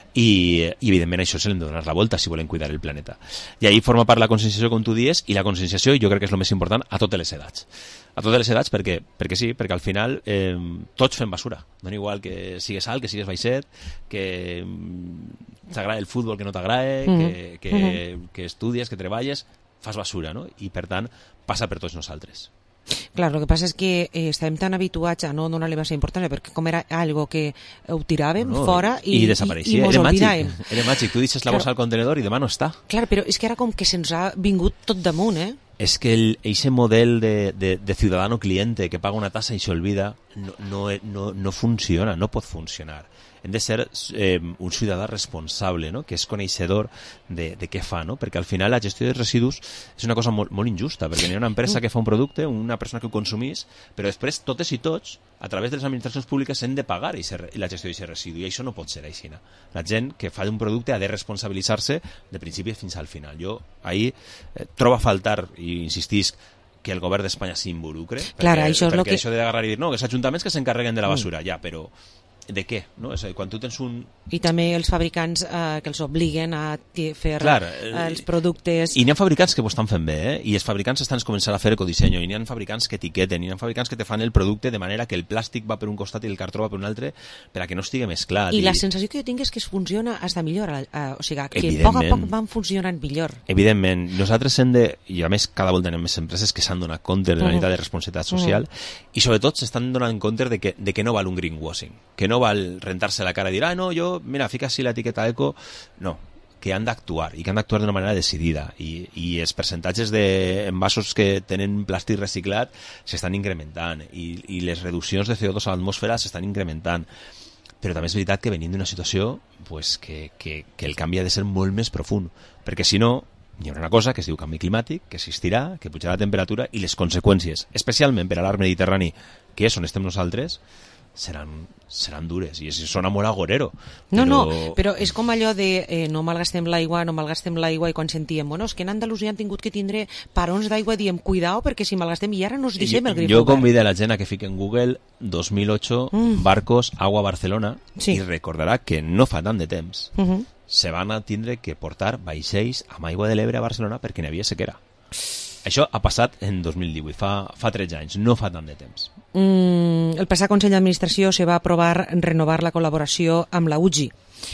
i, i evidentment això se l'hem de donar la volta si volem cuidar el planeta, i ahí forma part la conscienciació, com tu dies, i la conscienciació jo crec que és el més important a totes les edats a totes les edats perquè, perquè sí, perquè al final eh, tots fem basura, dona igual que sigues alt, que sigues baixet, que t'agrada el futbol, que no t'agrada, mm. que, que, mm. que estudies, que treballes, fas basura, no? I per tant passa per tots nosaltres. Clar, el que passa és que eh, estàvem tan habituats a no donar-li massa importància perquè com era algo que ho tiràvem no, fora i, i desapareixia, i, i mos era olvidàvem. Màgic, era màgic, tu deixes la bossa al contenedor i demà no està. Clar, però és que ara com que se'ns ha vingut tot damunt, eh? Es que el, ese model de, de, de ciudadano cliente que paga una tasa y se olvida no, no, no, no funciona, no pot funcionar. Hem de ser eh, un ciutadà responsable, no? Que és coneixedor de, de què fa, no? Perquè al final la gestió dels residus és una cosa molt, molt injusta, perquè hi ha una empresa que fa un producte, una persona que ho consumís, però després totes i tots, a través de les administracions públiques, hem de pagar i la gestió d'aquest residu, i això no pot ser així. La gent que fa un producte ha de responsabilitzar-se de principi fins al final. Jo ahir eh, trobo a faltar, i insistisc, que el govern d'Espanya s'involucre, perquè, això, perquè que... això d'agarrar i dir, no, que els ajuntaments que s'encarreguen de la basura, mm. ja, però de què? No? És a dir, quan tu tens un... I també els fabricants eh, que els obliguen a fer Clar, eh, els productes... I n'hi ha fabricants que ho estan fent bé, eh? I els fabricants estan començant a fer ecodisseny, i n'hi ha fabricants que etiqueten, i n'hi ha fabricants que te fan el producte de manera que el plàstic va per un costat i el cartró va per un altre, per a que no estigui mesclat. I, I la sensació que jo tinc és que es funciona hasta millor, eh, o sigui, que a poc a poc van funcionant millor. Evidentment, nosaltres hem de, i a més cada volta tenim més empreses que s'han donat compte de la necessitat de responsabilitat social, uh-huh. i sobretot s'estan donant compte de que, de que no val un greenwashing, que no val rentar-se la cara i dir, ah, no, jo, mira, fica així l'etiqueta eco. No, que han d'actuar, i que han d'actuar d'una manera decidida, i, i els percentatges d'envasos que tenen plàstic reciclat s'estan incrementant, i, i les reduccions de C O dos a l'atmosfera s'estan incrementant. Però també és veritat que venim d'una situació pues, que, que, que el canvi ha de ser molt més profund, perquè si no hi ha una cosa que es diu canvi climàtic, que existirà, que pujarà la temperatura, i les conseqüències, especialment per a l'arc mediterrani, que és on estem nosaltres, seran, seran dures, i sona molt agorero. No, però... no, però és com allò de eh, no malgastem l'aigua, no malgastem l'aigua, i quan sentíem, bueno, és que en Andalusia hem tingut que tindre parons d'aigua, diem, cuidao, perquè si malgastem, i ara no us deixem el grifo. Jo convido a la gent a que fiqui en Google dos mil ocho mm. barcos agua Barcelona, sí. i recordarà que no fa tant de temps uh-huh. se van a tindre que portar vaixells amb aigua de l'Ebre a Barcelona perquè n'hi havia sequera. Això ha passat en dos mil divuit, fa, fa tretze anys, no fa tant de temps. Mm, el passat Consell d'Administració se va aprovar renovar la col·laboració amb la U G I.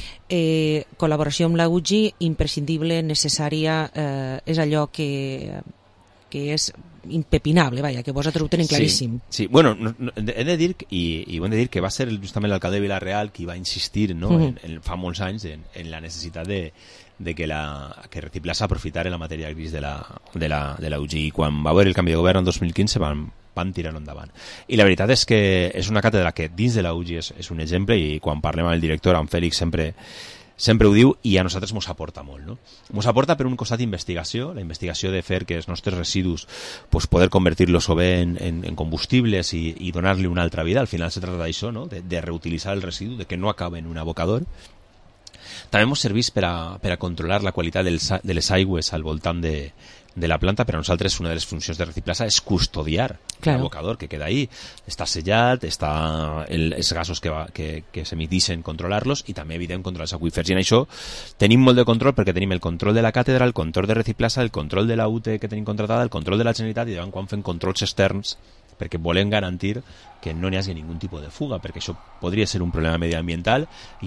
Eh, col·laboració amb la U G I, imprescindible, necessària, eh, és allò que, que és impepinable, vaja, que vosaltres ho tenen claríssim. Sí, sí. Bueno, no, no, he de dir, i, i ho hem de dir, que va ser justament l'alcalde de Vila-real qui va insistir, no, uh-huh. en, en, fa molts anys en, en la necessitat de de que, la, que Reciclasa aprofitara la matèria gris de la, de, la, de la U G I. Quan va haver el canvi de govern en dos mil quinze van, van tirar-ho endavant. I la veritat és que és una càtedra que dins de la U G I és, és un exemple, i quan parlem amb el director, amb Fèlix, sempre, sempre ho diu, i a nosaltres mos aporta molt. No? Mos aporta per un costat investigació, la investigació de fer que els nostres residus pues, poder convertir-los o bé en, en, en combustibles i, i donar-li una altra vida. Al final se trata d'això, no? de, de reutilitzar el residu, de que no acabe en un abocador. També ens serveix per a, per a controlar la qualitat dels, de les aigües al voltant de, de la planta. Per a nosaltres una de les funcions de Reciclasa és custodiar claro. l'abocador que queda ahí. Està sellat, està el, els gasos que, va, que, que s'emitixen, controlar-los, i també, evident, controlar els aqüífers. I en això tenim molt de control, perquè tenim el control de la càtedra, el control de Reciclasa, el control de la U T E que tenim contratada, el control de la Generalitat, i de quan fem controls externs, perquè volem garantir que no n'hi hagi ningun tipus de fuga, perquè això podria ser un problema mediambiental, i hem de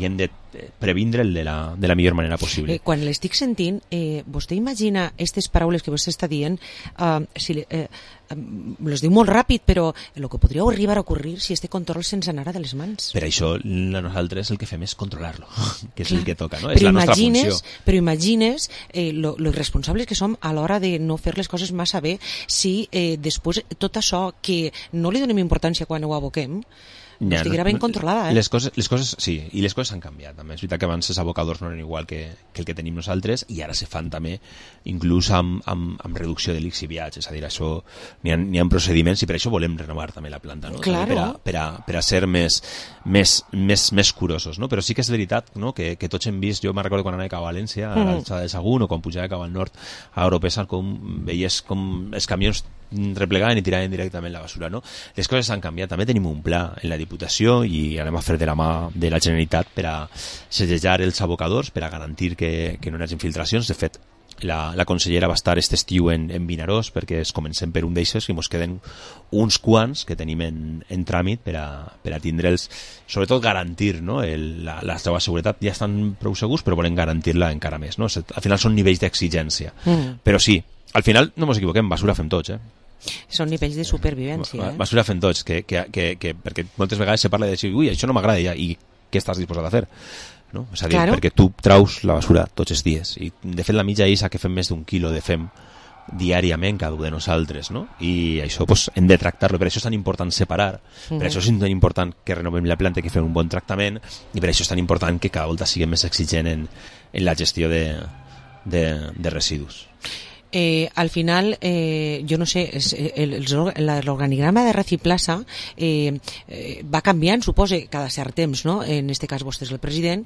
previndre'l de la, de la millor manera possible. Eh, quan l'estic sentint, eh, vostè imagina aquestes paraules que vostè està dient, eh, si, eh, les diu molt ràpid, però el que podria arribar a ocorrir si este control se'ns anara de les mans. Per això nosaltres el que fem és controlar-lo, que és Clar. el que toca, no? Però és la nostra funció. Però imagines eh, lo, lo irresponsables que som a l'hora de no fer les coses massa bé si eh, després tot això que no li donem importància quan ho aboquem ja, estiguera ben controlada, eh? Les coses, les coses, sí, i les coses han canviat també. És veritat que abans els abocadors no eren igual que, que el que tenim nosaltres i ara se fan també inclús amb, amb, amb reducció de lixiviats, és a dir, això n'hi ha, n'hi ha procediments i per això volem renovar també la planta, no? Claro. Per, a, per, a, per a ser més, més, més, més curosos, no? Però sí que és veritat, no? que, que tots hem vist, jo me'n recordo quan anava cap a València, a l'alçada de Sagunt, o quan pujava cap al nord a Europesa, com veies com els camions replegaven i tiraven directament la basura, no? Les coses han canviat, també tenim un pla en la Diputació i anem a fer de la mà de la Generalitat per a segellar els abocadors, per a garantir que, que no hi hagi infiltracions. De fet, la, la consellera va estar aquest estiu en, en Vinaròs perquè es comencem per un d'eixos i ens queden uns quants que tenim en, en tràmit per a, per a tindre'ls, sobretot garantir, no? El, la, la seva seguretat. Ja estan prou segurs, però volem garantir-la encara més, no? Al final són nivells d'exigència, mm. però sí, al final no ens equivoquem, basura fem tots, eh? Són nivells de supervivència, eh? Basura fem tots, que, que, que, que, perquè moltes vegades se parla de dir, ui, això no m'agrada ja, i què estàs disposat a fer? No? És a dir, claro. Perquè tu traus la basura tots els dies, i de fet la mitja és que fem més d'un quilo de fem diàriament cada un de nosaltres, no? I això pues, hem de tractar-lo, per això és tan important separar, mm-hmm. per això és tan important que renovem la planta, que fem un bon tractament, i per això és tan important que cada volta siguem més exigent en, en la gestió de, de, de residus. Eh, al final, eh, jo no sé, l'organigrama de Reciplasa eh, eh, va canviant, supose, cada cert temps, no? En este cas vostè és el president.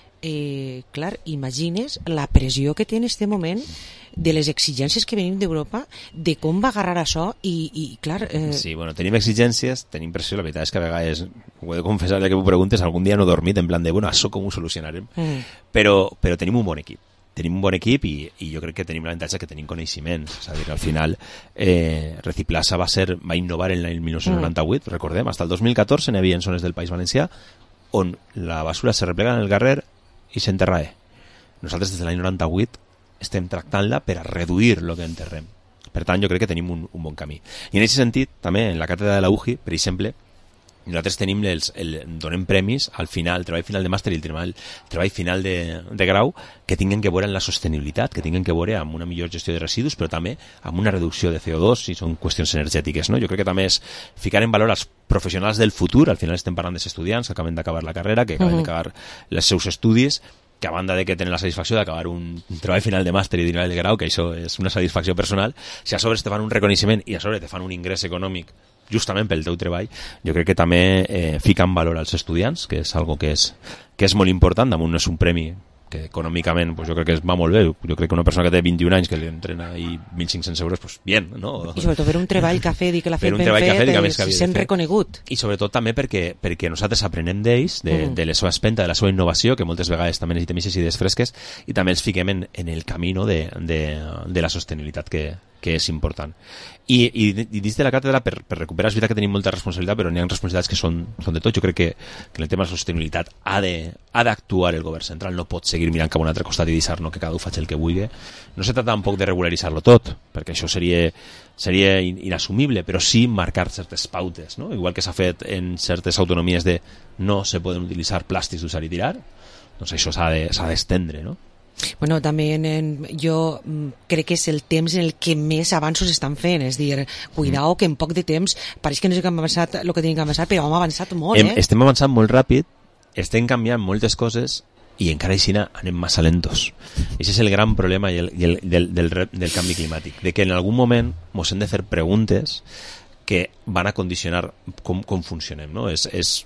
Eh, clar, imagines la pressió que té en este moment de les exigències que venim d'Europa, de com va agarrar això i, i clar... Eh... Sí, bueno, tenim exigències, tenim pressió, la veritat és que a vegades, ho he de confessar, que m'ho preguntes, algun dia no he dormit en plan de, bueno, això com ho solucionarem? Mm. Però, però tenim un bon equip. Tenim un bon equip i, i jo crec que tenim l'avantatge que tenim coneixements, és a dir, al final eh, Reciplasa va ser va innovar en l'any dinou noranta-vuit, mm. recordem, fins el dos mil catorze n'hi havia zones del País Valencià on la basura se replega en el carrer i s'enterrava. Nosaltres des de l'any noranta-vuit estem tractant-la per a reduir el que enterrem. Per tant, jo crec que tenim un, un bon camí. I en aquest sentit, també, en la càtedra de la U J I, per exemple, nosaltres tenim els, el, donem premis al final, el treball final de màster i el treball, treball final de, de grau que tinguen que veure en la sostenibilitat, que tinguen que veure amb una millor gestió de residus, però també amb una reducció de C O dos si són qüestions energètiques, no? Jo crec que també és ficar en valor als professionals del futur. Al final estem parlant dels estudiants que acaben d'acabar la carrera, que acaben uh-huh. d'acabar els seus estudis, que a banda de que tenen la satisfacció d'acabar un treball final de màster i de treball de grau, que això és una satisfacció personal, si a sobre te fan un reconeixement i a sobre te fan un ingrés econòmic justament pel teu treball, jo crec que també eh, fica en valor als estudiants, que és algo que és, que és molt important. Damunt no és un premi que econòmicament pues, jo crec que va molt bé. Jo crec que una persona que té vint-i-un anys que li entrena i mil cinc-cents euros, pues bien, no? I sobretot per un treball que ha fet i que l'ha fet ben fet, fet se sent reconegut. I sobretot també perquè, perquè nosaltres aprenem d'ells, de, mm. de la seva espenta, de la seva innovació, que moltes vegades també necessitem aquestes idees fresques, i també els fiquem en, en el camí, no? de, de, de la sostenibilitat que, que és important. I, i, i dins de la càtedra, per, per recuperar, és veritat que tenim molta responsabilitat, però n'hi ha responsabilitats que són, són de tot. Jo crec que, que en el tema de la sostenibilitat ha d'actuar el govern central, no pot seguir mirant cap a un altre costat i deixar-no que cada un faci el que vulgui. No se trata tampoc de regularitzar-lo tot, perquè això seria, seria inassumible, però sí marcar certes pautes, no? Igual que s'ha fet en certes autonomies de no se poden utilitzar plàstics d'usar i tirar, doncs això s'ha d'estendre, no? Bueno, també en, en, jo crec que és el temps en el que més avanços estan fent, és dir, cuidao que en poc de temps pareix que no hem avançat el que tenim que avançar, però hem avançat molt, hem, eh? Estem avançant molt ràpid, estem canviant moltes coses i encara així anem massa lentos. Aquest és el gran problema i el, i el, del, del, del canvi climàtic, de que en algun moment ens hem de fer preguntes que van a condicionar com, com funcionem, no? És, és,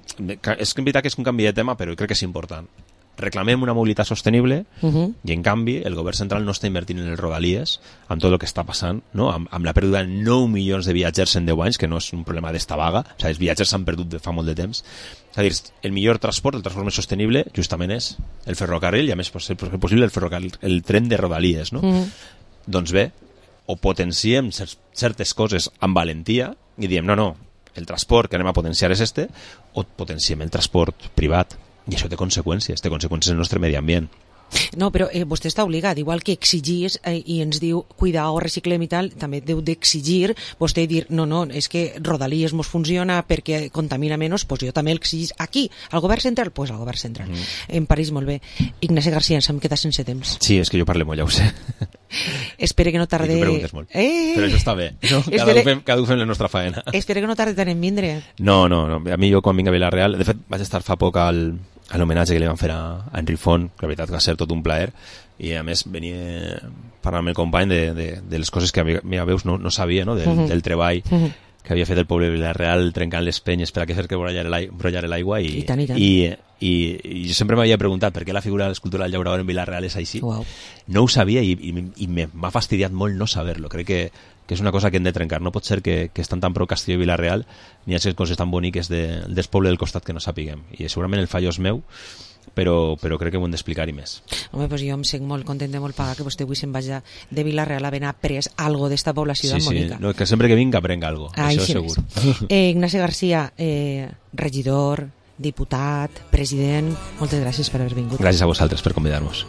és veritat que és un canvi de tema, però crec que és important. Reclamem una mobilitat sostenible uh-huh. i en canvi el govern central no està invertint en les rodalies amb tot el que està passant, no? amb, amb la pèrdua de nou milions de viatgers en deu anys, que no és un problema d'esta vaga, o sigui, els viatgers s'han perdut de fa molt de temps. És a dir, el millor transport, el transport més sostenible justament és el ferrocarril i a més possible el ferrocarril, el tren de rodalies, no? Uh-huh. Doncs bé, o potenciem certes coses amb valentia i diem no, no, el transport que anem a potenciar és este, o potenciem el transport privat I això té conseqüències, té conseqüències en el nostre medi ambient. No, però eh, vostè està obligat, igual que exigís eh, i ens diu cuidao, reciclem i tal, també deu d'exigir vostè dir, no, no, és que Rodalies mos funciona perquè contamina menys, doncs jo també l'exigís aquí, al govern central, doncs pues al govern central. Mm. En París, molt bé. Ignasi García, ens hem quedat sense temps. Sí, és que jo parle molt, ja ho sé. Espere que no tarde... I tu preguntes molt. Eh! Però això està bé. No? Cada, Espere... fem, cada un fem la nostra faena. Espere que no tarde tant en vindre. No, no, no. A mi jo quan vinc a Vila-real, de fet vaig estar fa poc al, a l'homenatge que li van fer a, a Henry Font, que la veritat va ser tot un plaer, i a més venia parlant amb el company de, de, de les coses que a mi a veus no, no sabia, no? Del, uh -huh. del treball uh -huh. que havia fet el poble de Vila-real trencant les penyes per a que fer que brollar l'aigua i, I, tant, i, tant. i, i, i jo sempre m'havia preguntat per què la figura de l'escultura del llaurador en Vila-real és així. Wow. No ho sabia i, i, i m'ha fastidiat molt no saber-lo. Crec que, que és una cosa que hem de trencar. No pot ser que, que estan tan prou Castelló i Vila-real ni hagi coses tan boniques de, del poble del costat que no sapiguem. I segurament el fallo és meu, però, però crec que ho hem d'explicar-hi més. Home, doncs jo em sent molt content de molt pagar que vostè avui se'n vagi de Vila-real a haver après algo d'esta població sí, d'en sí. Mònica. No, que sempre que vinc aprenc algo, Ai, això sí segur. eh, Ignasi García, eh, regidor, diputat, president, moltes gràcies per haver vingut. Gràcies a vosaltres per convidar-nos.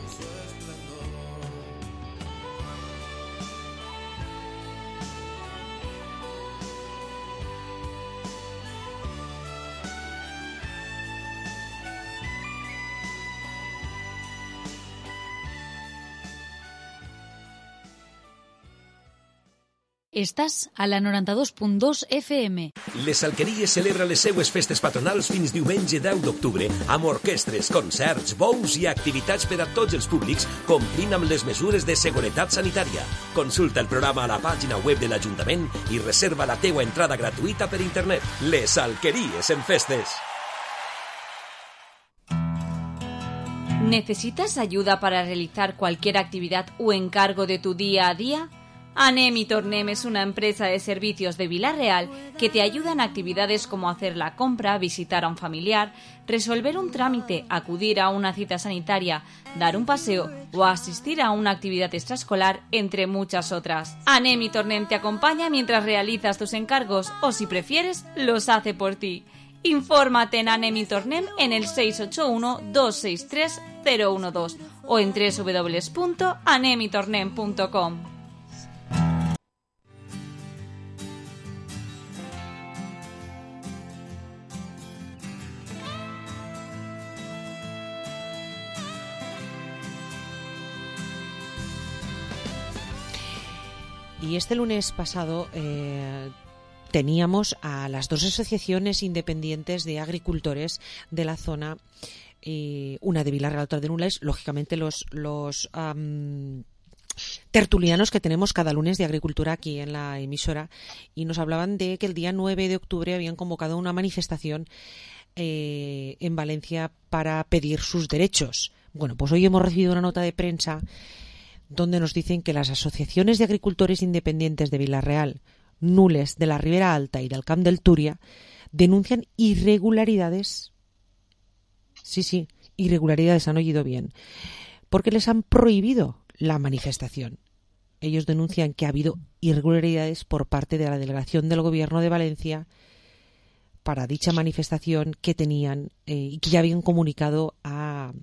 Estàs a la noranta-dos punt dos F M. Les Alqueries celebra les seues festes patronals fins diumenge deu d'octubre amb orquestres, concerts, bous i activitats per a tots els públics complint amb les mesures de seguretat sanitària. Consulta el programa a la pàgina web de l'Ajuntament i reserva la teua entrada gratuïta per internet. Les Alqueries en festes. ¿Necesitas ayuda para realizar cualquier actividad o encargo de tu día a día? Anem y Tornem es una empresa de servicios de Vila-real que te ayuda en actividades como hacer la compra, visitar a un familiar, resolver un trámite, acudir a una cita sanitaria, dar un paseo o asistir a una actividad extraescolar, entre muchas otras. Anem y Tornem te acompaña mientras realizas tus encargos o, si prefieres, los hace por ti. Infórmate en Anem y Tornem en el seis ocho uno, dos seis tres, cero uno dos o en doble u doble u doble u punto anem y tornem punto com. Y este lunes pasado eh, teníamos a las dos asociaciones independientes de agricultores de la zona, eh, una de Vila-real, otra de Nules, lógicamente los, los um, tertulianos que tenemos cada lunes de agricultura aquí en la emisora, y nos hablaban de que el día nueve de octubre habían convocado una manifestación eh, en Valencia para pedir sus derechos. Bueno, pues hoy hemos recibido una nota de prensa donde nos dicen que las asociaciones de agricultores independientes de Vila-real, Nules, de la Ribera Alta y del Camp del Túria denuncian irregularidades. Sí, sí, irregularidades, han oído bien. Porque les han prohibido la manifestación. Ellos denuncian que ha habido irregularidades por parte de la delegación del Gobierno de Valencia para dicha manifestación que tenían eh, y que ya habían comunicado a...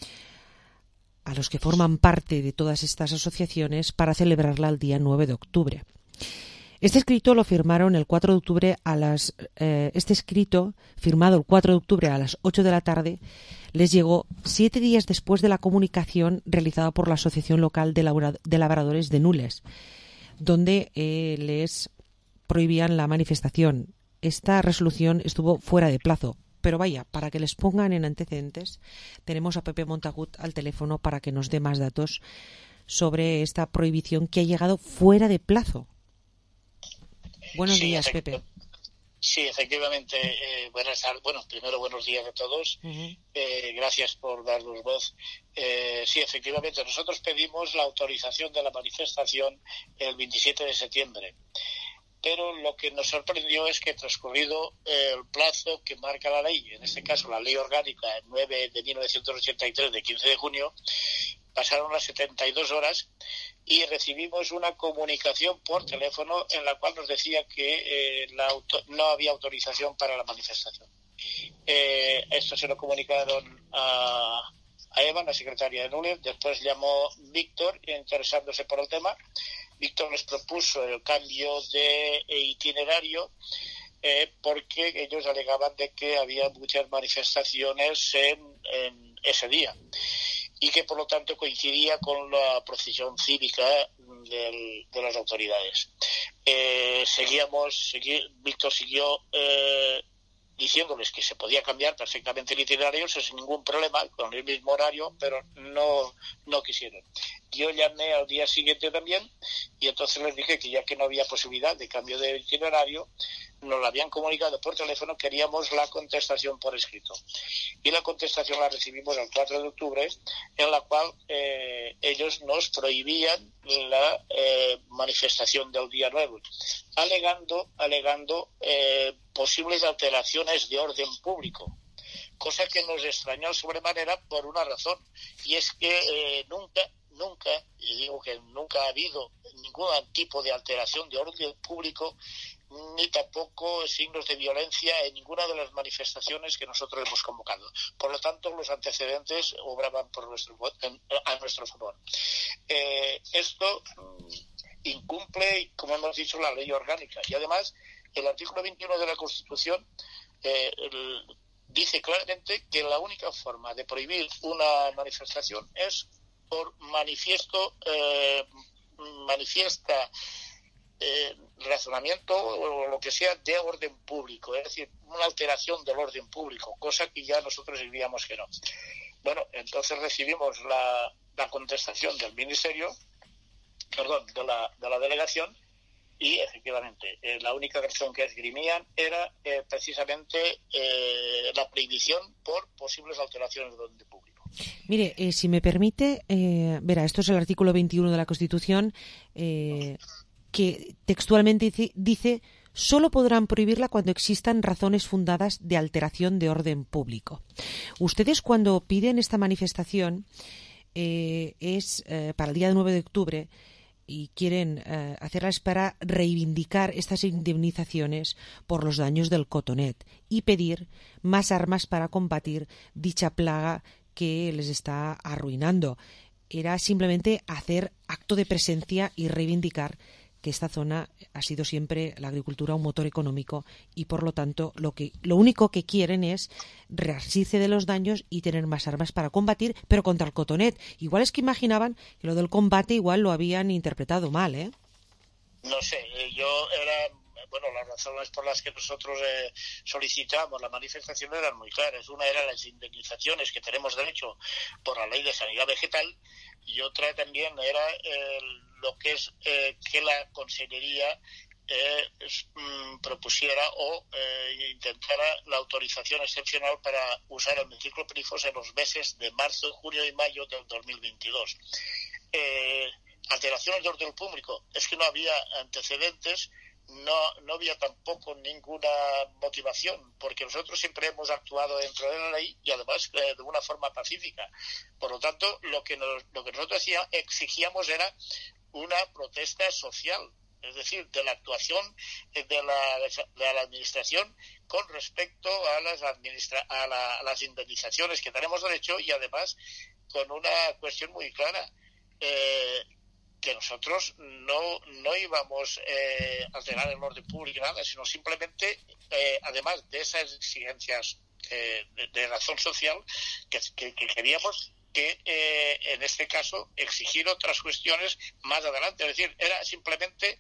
a los que forman parte de todas estas asociaciones para celebrarla el día nueve de octubre. Este escrito lo firmaron el cuatro de octubre a las eh, este escrito firmado el cuatro de octubre a las ocho de la tarde les llegó siete días después de la comunicación realizada por la Asociación Local de, Labra, de Labradores de Nules, donde eh, les prohibían la manifestación. Esta resolución estuvo fuera de plazo. Pero vaya, para que les pongan en antecedentes, tenemos a Pepe Montagut al teléfono para que nos dé más datos sobre esta prohibición que ha llegado fuera de plazo. Buenos sí, días, Pepe. Sí, efectivamente. Eh, buenas tardes. Bueno, primero buenos días a todos. Uh-huh. Eh, gracias por darnos voz. Eh, sí, efectivamente, nosotros pedimos la autorización de la manifestación el veintisiete de septiembre. Pero lo que nos sorprendió es que transcurrido el plazo que marca la ley, en este caso la ley orgánica nueve de mil novecientos ochenta y tres de quince de junio, pasaron las setenta y dos horas y recibimos una comunicación por teléfono en la cual nos decía que eh, la auto- no había autorización para la manifestación. Eh, esto se lo comunicaron a, a Eva, la secretaria de Núñez. Después llamó Víctor, interesándose por el tema. Víctor les propuso el cambio de itinerario eh, porque ellos alegaban de que había muchas manifestaciones en, en ese día y que por lo tanto coincidía con la procesión cívica del, de las autoridades. Eh, seguíamos, segui, Víctor siguió eh, diciéndoles que se podía cambiar perfectamente el itinerario sin ningún problema, con el mismo horario, pero no, no quisieron. Yo llamé al día siguiente también y entonces les dije que ya que no había posibilidad de cambio de itinerario, nos lo habían comunicado por teléfono, queríamos la contestación por escrito. Y la contestación la recibimos el cuatro de octubre, en la cual eh, ellos nos prohibían la eh, manifestación del día nueve, alegando, alegando eh, posibles alteraciones de orden público, cosa que nos extrañó sobremanera por una razón, y es que eh, nunca, nunca, y digo que nunca ha habido ningún tipo de alteración de orden público, ni tampoco signos de violencia en ninguna de las manifestaciones que nosotros hemos convocado. Por lo tanto, los antecedentes obraban por nuestro, a nuestro favor. Eh, esto incumple, como hemos dicho, la ley orgánica. Y además, el artículo veintiuno de la Constitución eh, el, dice claramente que la única forma de prohibir una manifestación es por manifiesto, eh, manifiesta Eh, razonamiento o lo que sea de orden público, es decir, una alteración del orden público, cosa que ya nosotros diríamos que no. Bueno, entonces recibimos la, la contestación del Ministerio, perdón, de la, de la delegación, y efectivamente eh, la única versión que esgrimían era eh, precisamente eh, la prohibición por posibles alteraciones del orden público. Mire, eh, si me permite, eh, verá, esto es el artículo veintiuno de la Constitución, eh, que textualmente dice, dice solo podrán prohibirla cuando existan razones fundadas de alteración de orden público. Ustedes cuando piden esta manifestación eh, es eh, para el día nueve de octubre y quieren eh, hacerlas para reivindicar estas indemnizaciones por los daños del cotonet y pedir más armas para combatir dicha plaga que les está arruinando. Era simplemente hacer acto de presencia y reivindicar que esta zona ha sido siempre la agricultura un motor económico y por lo tanto lo que lo único que quieren es reasirse de los daños y tener más armas para combatir, pero contra el cotonet. Igual es que imaginaban que lo del combate igual lo habían interpretado mal, ¿eh? No sé, yo era... Bueno, las razones por las que nosotros eh, solicitamos la manifestación eran muy claras. Una era las indemnizaciones que tenemos derecho por la ley de sanidad vegetal y otra también era eh, lo que es eh, que la Consellería eh, mm, propusiera o eh, intentara la autorización excepcional para usar el metilclopirifos en los meses de marzo, junio y mayo del dos mil veintidós. Eh, alteraciones de orden público, es que no había antecedentes. No, no había tampoco ninguna motivación, porque nosotros siempre hemos actuado dentro de la ley y además eh, de una forma pacífica. Por lo tanto, lo que, nos, lo que nosotros hacíamos, exigíamos era una protesta social, es decir, de la actuación de la, de la administración con respecto a las, administra, a, la, a las indemnizaciones que tenemos derecho y además con una cuestión muy clara. Eh, que nosotros no, no íbamos eh, a alterar el orden público nada, sino simplemente, eh, además de esas exigencias eh, de, de razón social, que, que, que queríamos que, eh, en este caso, exigir otras cuestiones más adelante. Es decir, era simplemente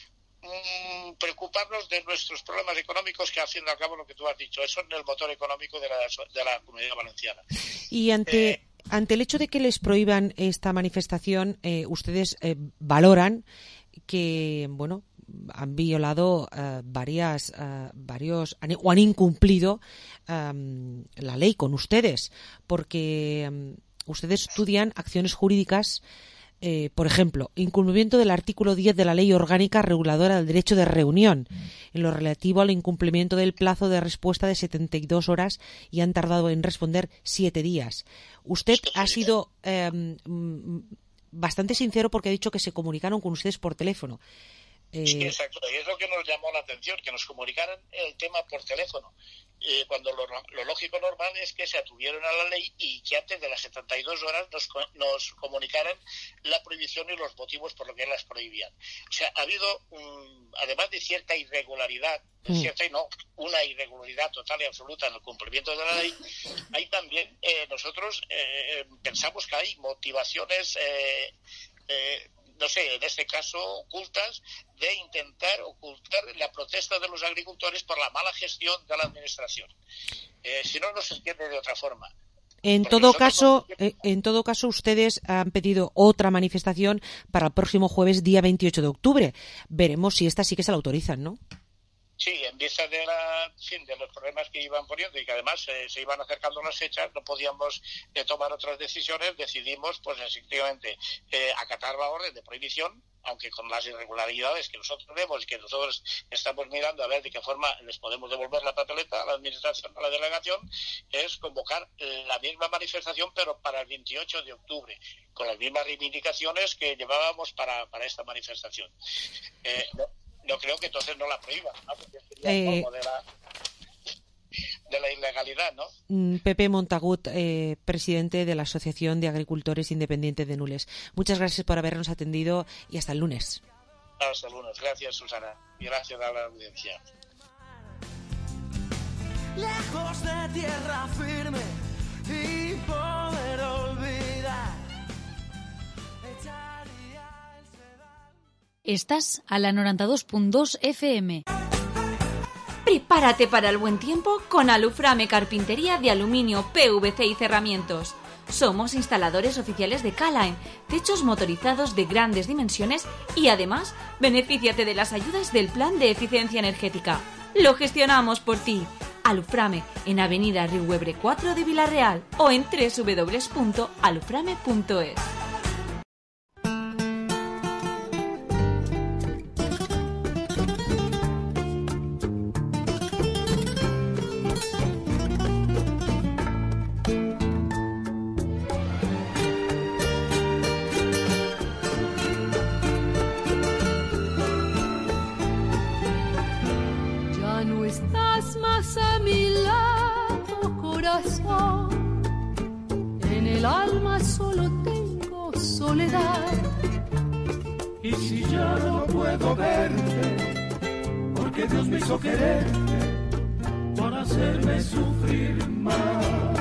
mm, preocuparnos de nuestros problemas económicos, que al fin y al cabo lo que tú has dicho, eso es el motor económico de la, de la Comunidad Valenciana. Y ante... Eh, Ante el hecho de que les prohíban esta manifestación, eh, ustedes eh, valoran que, bueno, han violado uh, varias, uh, varios, han, o han incumplido um, la ley con ustedes, porque um, ustedes estudian acciones jurídicas. Eh, por ejemplo, incumplimiento del artículo diez de la Ley Orgánica Reguladora del Derecho de Reunión, en lo relativo al incumplimiento del plazo de respuesta de setenta y dos horas y han tardado en responder siete días. Usted ha sido eh, bastante sincero porque ha dicho que se comunicaron con ustedes por teléfono. Eh... Sí, exacto. Y es lo que nos llamó la atención, que nos comunicaran el tema por teléfono. Eh, cuando lo, lo lógico normal es que se atuvieron a la ley y que antes de las setenta y dos horas nos, nos comunicaran la prohibición y los motivos por los que las prohibían. O sea, ha habido, um, además de cierta irregularidad, mm. cierta y no, una irregularidad total y absoluta en el cumplimiento de la ley, hay también, eh, nosotros eh, pensamos que hay motivaciones, eh, eh, no sé, en este caso ocultas, de intentar ocultar la protesta de los agricultores por la mala gestión de la administración. Eh, si no, no se entiende de otra forma. En todo caso, no... en todo caso, ustedes han pedido otra manifestación para el próximo jueves, día veintiocho de octubre. Veremos si esta sí que se la autorizan, ¿no? Sí, en vista de, la, fin, de los problemas que iban poniendo y que además eh, se iban acercando las fechas, no podíamos eh, tomar otras decisiones, decidimos, pues efectivamente, eh, acatar la orden de prohibición, aunque con las irregularidades que nosotros vemos y que nosotros estamos mirando a ver de qué forma les podemos devolver la papeleta a la administración, a la delegación, es convocar la misma manifestación, pero para el veintiocho de octubre, con las mismas reivindicaciones que llevábamos para, para esta manifestación. Eh, no, no creo que entonces no la prohíban, ¿no? Porque sería eh... de la... de la ilegalidad, ¿no? Pepe Montagut, eh, presidente de la Asociación de Agricultores Independientes de Nules. Muchas gracias por habernos atendido y hasta el lunes. Hasta el lunes. Gracias, Susana. Y gracias a la audiencia. Lejos de tierra firme y poder olvidar. Estás a la noventa y dos punto dos F M. Prepárate para el buen tiempo con Aluframe Carpintería de Aluminio, P V C y Cerramientos. Somos instaladores oficiales de K-Line, techos motorizados de grandes dimensiones y además benefíciate de las ayudas del Plan de Eficiencia Energética. Lo gestionamos por ti. Aluframe en Avenida Riuebre cuatro de Vilarreal o en doble u doble u doble u punto aluframe punto es. En el alma solo tengo soledad. Y si ya no puedo verte, porque Dios me hizo quererte para hacerme sufrir más.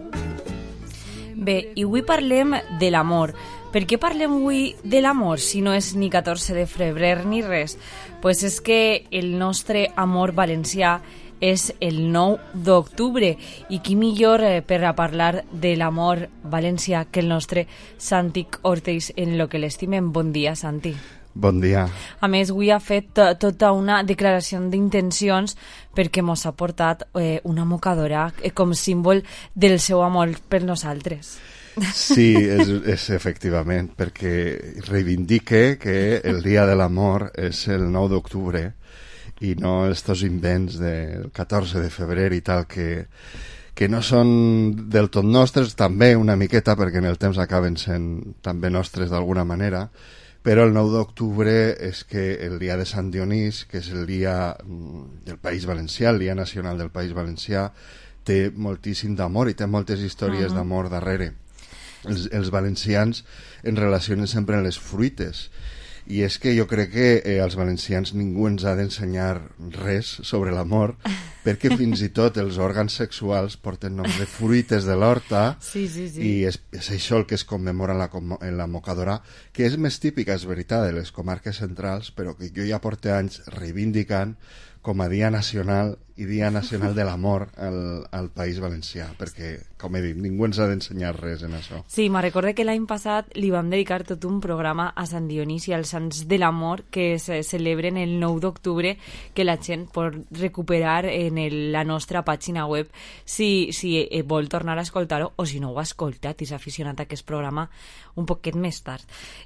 Bé, i avui parlem de l'amor. Per què parlem avui de l'amor si no és ni catorze de febrer ni res? Pues és que el nostre amor valencià és el nou d'octubre i qui millor eh, per a parlar de l'amor valencià que el nostre Santi Ortiz, en lo que l'estimem. Bon dia, Santi. Bon dia. A més, avui ha fet tota una declaració d'intencions perquè mos ha portat eh, una mocadora eh, com símbol del seu amor per nosaltres. Sí, és, és efectivament, perquè reivindique que el dia de l'amor és el nou d'octubre i no estos invents del catorze de febrer i tal que, que no són del tot nostres, també una miqueta perquè en el temps acaben sent també nostres d'alguna manera, però el nou d'octubre és que el dia de Sant Dionís, que és el dia del País Valencià, el dia nacional del País Valencià, té moltíssim d'amor i té moltes històries uh-huh. d'amor darrere. Els, els valencians en relacionen sempre en les fruites. I és que jo crec que eh, als valencians ningú ens ha d'ensenyar res sobre l'amor, perquè fins i tot els òrgans sexuals porten noms de fruites de l'horta, sí, sí, sí. i és, és això el que es commemora en la, en la mocadora, que és més típica, és veritat, de les comarques centrals, però que jo ja porto anys reivindicant com a Dia Nacional i Dia Nacional de l'Amor al, al País Valencià, perquè, com he dit, ningú ens ha d'ensenyar res en això. Sí, me recordo que l'any passat li vam dedicar tot un programa a Sant Dionís i als Sants de l'Amor que se celebren el nou d'octubre, que la gent pot recuperar en el, la nostra pàgina web si, si eh, vol tornar a escoltar-ho o si no ho ha escoltat i s'ha aficionat a aquest programa un poquet més tard.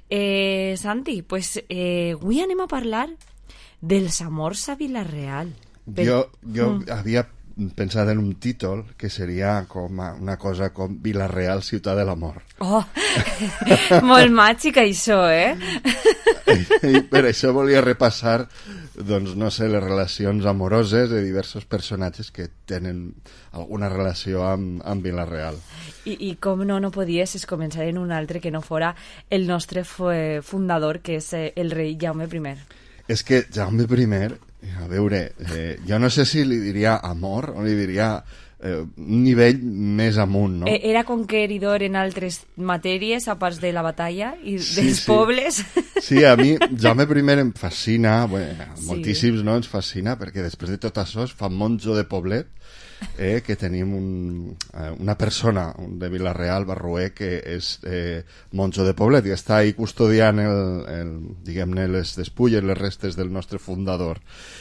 Eh, Santi, pues, eh, avui anem a parlar dels amors a Vilareal. Per... Jo, jo mm. havia pensat en un títol que seria com una cosa com Vilareal, ciutat de l'amor. Oh, molt màgic això, eh? I per això volia repassar, doncs, no sé, les relacions amoroses de diversos personatges que tenen alguna relació amb, amb Vila-real. I, I com no, no podies es començar en un altre que no fora el nostre fundador, que és el rei Jaume primer. És que Jaume primer, a veure, eh, jo no sé si li diria amor o li diria eh, un nivell més amunt, no? Era conqueridor en altres matèries, a part de la batalla i Sí, dels sí. pobles. Sí, a mi Jaume primer em fascina, bueno, Sí. moltíssims no ens fascina, perquè després de tot això es fa monjo de poblet, eh, que tenim un, eh, una persona de Vila-real, Barruer, que és eh, monjo de poblet i està ahí custodiant el, el, diguem-ne, les despulles, les restes del nostre fundador.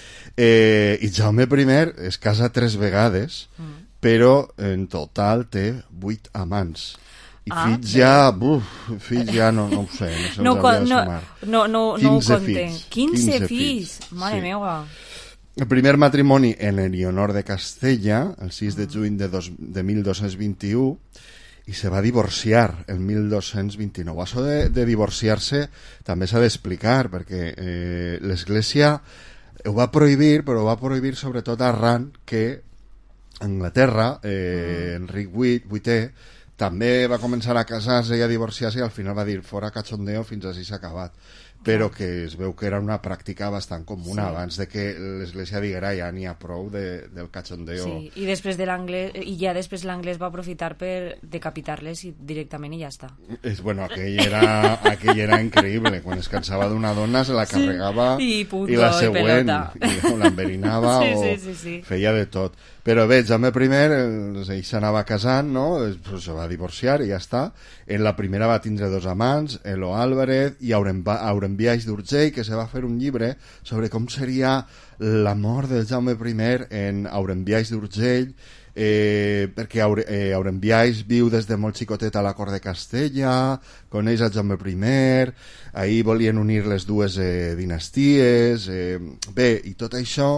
Eh, I Jaume primer es casa tres vegades, mm. però en total té vuit amants. I Ah, fills bé. ja, buf, fills ja no, no ho sé, no se'ls No, hauria de no, sumar. no, no, no ho quinze compten. fills, quinze, quinze fills, mare sí. meua. El primer matrimoni en Elionor de Castella, el sis de juny de, dos, de mil dos-cents vint-i-u, i se va divorciar el mil dos-cents vint-i-nou. Això de, de divorciar-se també s'ha d'explicar, perquè eh, l'Església ho va prohibir, però ho va prohibir sobretot arran que Anglaterra, eh, mm. Enric vuitè, també va començar a casar-se i a divorciar-se i al final va dir fora cachondeo, fins així s'ha acabat. Però que es veu que era una pràctica bastant comuna, sí. abans de que l'Església diguera ja n'hi ha prou de, del cachondeo. Sí, i després de l'anglès, i ja després l'anglès va aprofitar per decapitar-les i directament i ja està. És, bueno, aquell era, aquell era increïble. Quan es cansava d'una dona se la carregava sí. I, punto, i la següent i, i l'enverinava sí, o sí, sí, sí. feia de tot. Però bé, Jaume primer, ell s'anava casant, no? Pues se va divorciar i ja està. En la primera va tindre dos amants, Elo Álvarez i Aurembiaix d'Urgell, que se va fer un llibre sobre com seria l'amor del Jaume primer en Aurembiaix d'Urgell, eh, perquè Aure, eh, Aurembiaix viu des de molt xicotet a la cort de Castella, coneix a Jaume primer, ahir volien unir les dues eh, dinasties, eh, bé, i tot això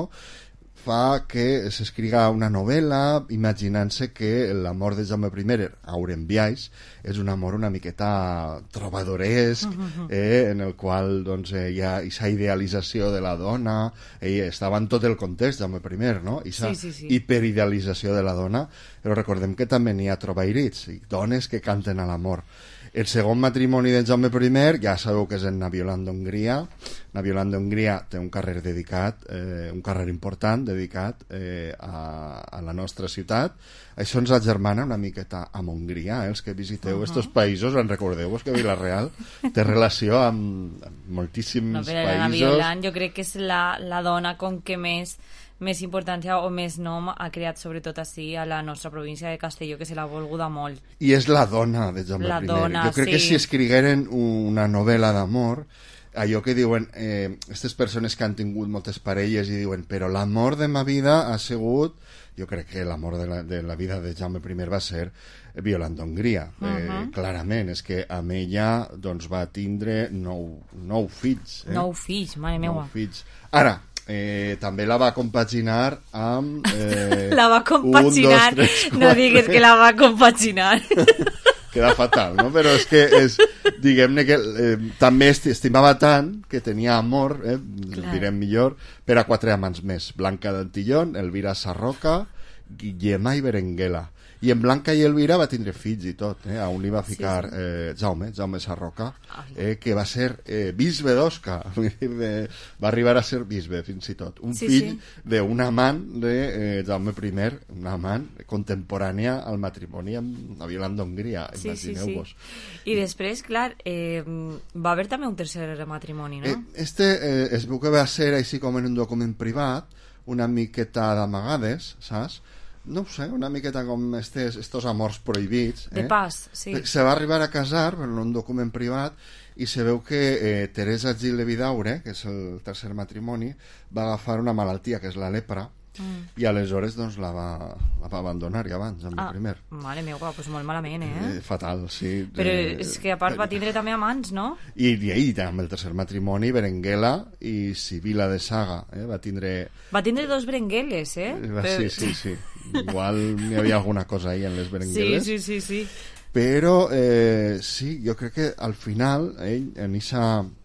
fa que s'escriga una novel·la imaginant-se que l'amor de Jaume primer, Aurembiaix, és un amor una miqueta trobadoresc, eh, en el qual doncs, eh, hi ha aquesta idealització de la dona, ell estava en tot el context, Jaume primer, no? Aquesta sí, sí, sí. hiperidealització de la dona, però recordem que també n'hi ha trobairits, i dones que canten a l'amor. El segon matrimoni de Jaume primer, ja sabeu que és en Naviolant d'Hongria. Naviolant d'Hongria té un carrer dedicat, eh, un carrer important dedicat eh, a, a la nostra ciutat. Això ens agermana una miqueta amb Hongria, eh? Els que visiteu aquests uh -huh. països, en recordeu-vos que Vila-real té relació amb, amb moltíssims no, però països. Naviolant jo crec que és la, la dona com que més més importància o més nom ha creat sobretot així a la nostra província de Castelló, que se l'ha volguda molt. I és la dona de Jaume la primer. Dona, jo crec sí. que si escrigueren una novel·la d'amor, allò que diuen eh, aquestes persones que han tingut moltes parelles i diuen però l'amor de ma vida ha sigut, jo crec que l'amor de, la, de la vida de Jaume primer va ser Violant d'Hongria, eh, uh-huh. clarament, és que amb ella doncs, va tindre nou, nou fills. Eh? Nou fills, mare meua. Nou fills. Ara, Eh, també la va compaginar amb eh, la va compaginar un, dos, tres, no digues que la va compaginar queda fatal, no? Però és que és, diguem-ne que eh, també estimava tant que tenia amor, eh, direm millor, per a quatre amants més, Blanca d'Antillón, Elvira Sarroca, Guillema i Berenguela. I en Blanca i Elvira va tindre fills i tot, eh? A un li va ficar sí, sí. Eh, Jaume, Jaume Sarroca, eh, que va ser eh, bisbe d'Osca, va arribar a ser bisbe fins i tot. Un sí, fill sí. d'un amant de eh, Jaume primer, un amant contemporània al matrimoni amb la Violant d'Hongria, sí, imagineu-vos. Sí, sí. I després, clar, eh, va haver també un tercer matrimoni, no? Eh, este eh, es veu que va ser així com en un document privat, una miqueta d'amagades, saps? No ho sé, una miqueta com estes, estos amors prohibits. Eh? De pas, sí. Se va arribar a casar, però en un document privat, i se veu que eh, Teresa Gil de Vidaure, que és el tercer matrimoni, va agafar una malaltia, que és la lepra, mm. i aleshores doncs, la, va, la va abandonar ja abans, amb ah, el primer. Mare meva, doncs molt malament, eh? eh fatal, sí. Però eh, és que a part va tindre també amants, no? I, i amb el tercer matrimoni, Berenguela i Sibila de Saga, eh? va tindre... Va tindre dos berengueles, eh? Va, sí, sí, sí. Igual hi havia alguna cosa ahí en les berengueles. Sí, sí, sí, sí. Però, eh, sí, jo crec que al final, ell, en esa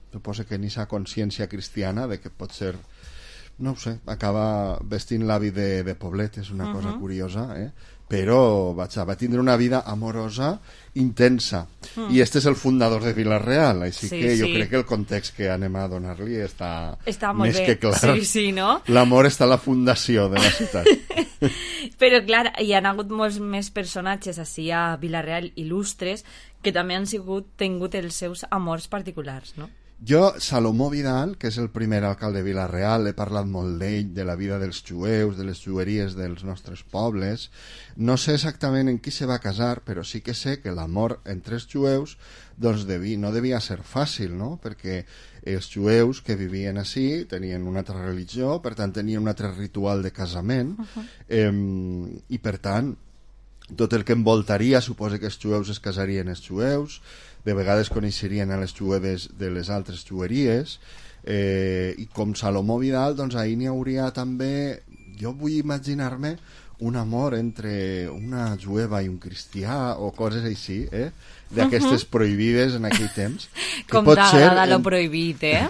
suposo que ni sa consciència cristiana de que pot ser, no ho sé, acaba vestint l'hàbit de, de poblet, és una uh-huh. cosa curiosa, eh? Però vaig, va tindre una vida amorosa intensa, mm. i este és el fundador de Vila-real, així sí, que jo sí. crec que el context que anem a donar-li està, està més bé. que clar. Sí, sí, no? L'amor està a la fundació de la ciutat. Però clar, hi ha hagut molts més personatges així a Vila-real il·lustres que també han sigut tingut els seus amors particulars, no? Jo, Salomó Vidal, que és el primer alcalde de Vila-real, he parlat molt d'ell, de la vida dels jueus, de les jueries dels nostres pobles. No sé exactament en qui se va casar, però sí que sé que l'amor entre els jueus doncs devi, no devia ser fàcil, no? Perquè els jueus que vivien així tenien una altra religió, per tant tenien un altre ritual de casament, uh-huh. eh, i per tant tot el que envoltaria suposa que els jueus es casarien els jueus, de vegades coneixerien a les jueves de les altres jueries, eh, i com Salomó Vidal, doncs ahir n'hi hauria també, jo vull imaginar-me un amor entre una jueva i un cristià o coses així, eh? D'aquestes uh-huh. prohibides en aquell temps. Com t'agrada en... lo prohibit, eh?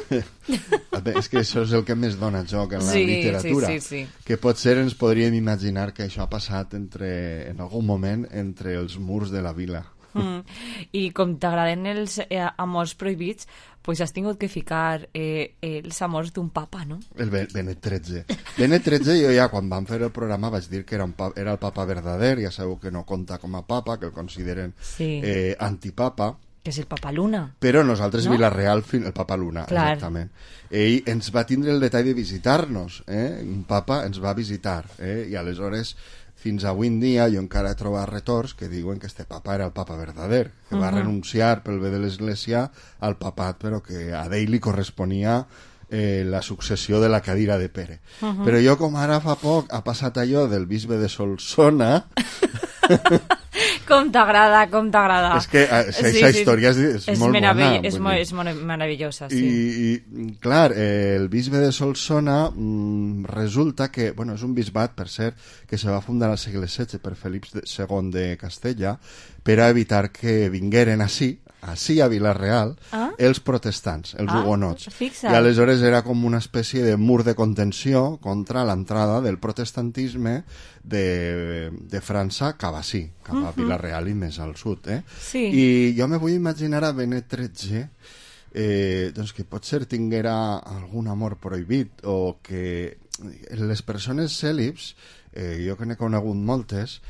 És que això és el que més dona joc en la sí, literatura. Sí, sí, sí. Que potser ens podríem imaginar que això ha passat entre, en algun moment entre els murs de la vila. Mm. I com t'agraden els eh, amors prohibits, pues has tingut que ficar eh, els amors d'un papa, no? El Benet tretze. Benet tretze, jo ja quan vam fer el programa vaig dir que era, un pa, era el papa verdader, ja sabeu que no compta com a papa, que el consideren sí. eh, antipapa. Que és el papa Luna. Però nosaltres, no? Vila-real, el papa Luna, Clar. exactament. Ell ens va tindre el detall de visitar-nos, eh? Un papa ens va visitar, eh? I aleshores fins avui en dia jo encara he trobat retors que diuen que este papa era el papa verdader, que uh-huh. va renunciar pel bé de l'Església al papat, però que a ell li corresponia eh, la successió de la cadira de Pere. Uh-huh. Però jo, com ara fa poc ha passat allò del bisbe de Solsona... Com t'agrada, com t'agrada. És que aquesta sí, sí. història és, és, és molt meravell, bona. És, mo és meravellosa, sí. I, i clar, eh, el bisbe de Solsona mm, resulta que, bueno, és un bisbat, per cert, que se va fundar al segle setze per Felip segon de Castella per a evitar que vingueren així, així a Vila-real, ah? els protestants, els ah, hugonots. Fixa't. I aleshores era com una espècie de mur de contenció contra l'entrada del protestantisme de, de França cap així, cap a uh -huh. Vila-real i més al sud. Eh? Sí. I jo me vull imaginar a Benet tretze eh, doncs que potser tinguera algun amor prohibit o que les persones cèlibs, eh, jo que n'he conegut moltes,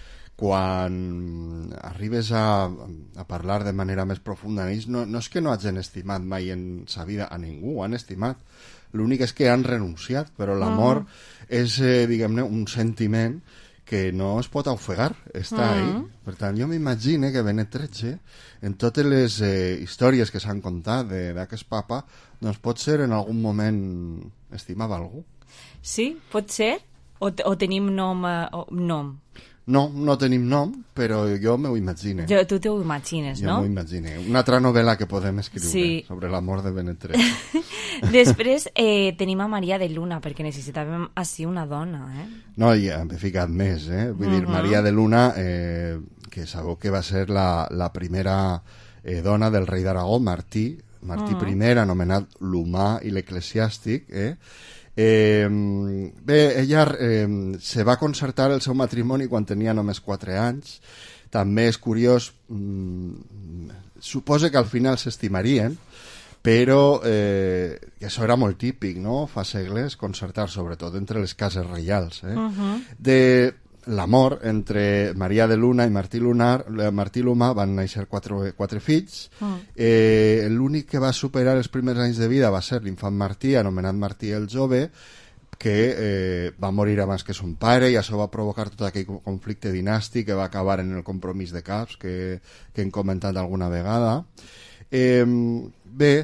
quan arribes a, a parlar de manera més profunda amb ells, no, no és que no hagin estimat mai en sa vida a ningú, han estimat. L'únic és que han renunciat, però l'amor uh-huh. és, eh, diguem-ne, un sentiment que no es pot ofegar, està uh-huh. ahí. Per tant, jo m'imagino que Benet tretze, en totes les eh, històries que s'han contat d'aquest papa, doncs pot ser en algun moment estimava algú. Sí, pot ser? O, o tenim nom? Eh, nom? No, no tenim nom, però jo m'ho imagino. Jo, tu t'ho imagines, jo no? Jo m'ho imagino. Una altra novel·la que podem escriure sí. sobre l'amor de Benet tretze. Després eh, tenim a Maria de Luna, perquè necessitàvem així una dona, eh? No, i hem ficat més, eh? Vull uh -huh. dir, Maria de Luna, eh, que sabeu que va ser la, la primera eh, dona del rei d'Aragó, Martí, Martí uh -huh. I, anomenat l'humà i l'eclesiàstic, eh? Eh, bé, ella eh, se va concertar el seu matrimoni quan tenia només quatre anys. També és curiós, mm, suposa que al final s'estimarien, però eh, això era molt típic, no?, fa segles, concertar, sobretot entre les cases reials. Eh? Uh-huh. De l'amor entre Maria de Luna i Martí, Lunar, Martí l'Humà van néixer quatre, quatre fills. Uh. Eh, l'únic que va superar els primers anys de vida va ser l'infant Martí, anomenat Martí el Jove, que eh, va morir abans que son pare, i això va provocar tot aquell conflicte dinàstic que va acabar en el compromís de caps que, que hem comentat alguna vegada. Eh, bé,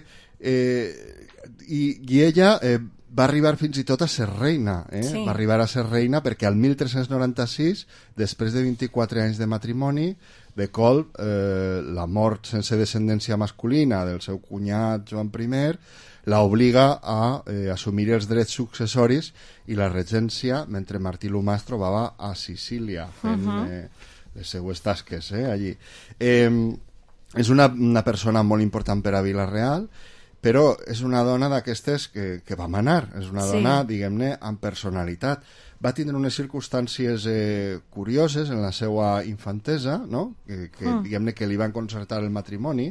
eh, i, i ella eh, va arribar fins i tot a ser reina, eh? Sí. Va arribar a ser reina perquè al tretze noranta-sis, després de vint-i-quatre anys de matrimoni, de colp, eh, la mort sense descendència masculina del seu cunyat Joan I la obliga a eh, assumir els drets successoris i la regència mentre Martí l'Humà es trobava a Sicília fent uh-huh. eh, les seues tasques eh, allí. Eh, és una, una persona molt important per a Vila-real, però és una dona d'aquestes que, que va manar, és una Sí. dona, diguem-ne, amb personalitat. Va tindre unes circumstàncies eh, curioses en la seva infantesa, no? que, que Mm. diguem-ne que li van concertar el matrimoni,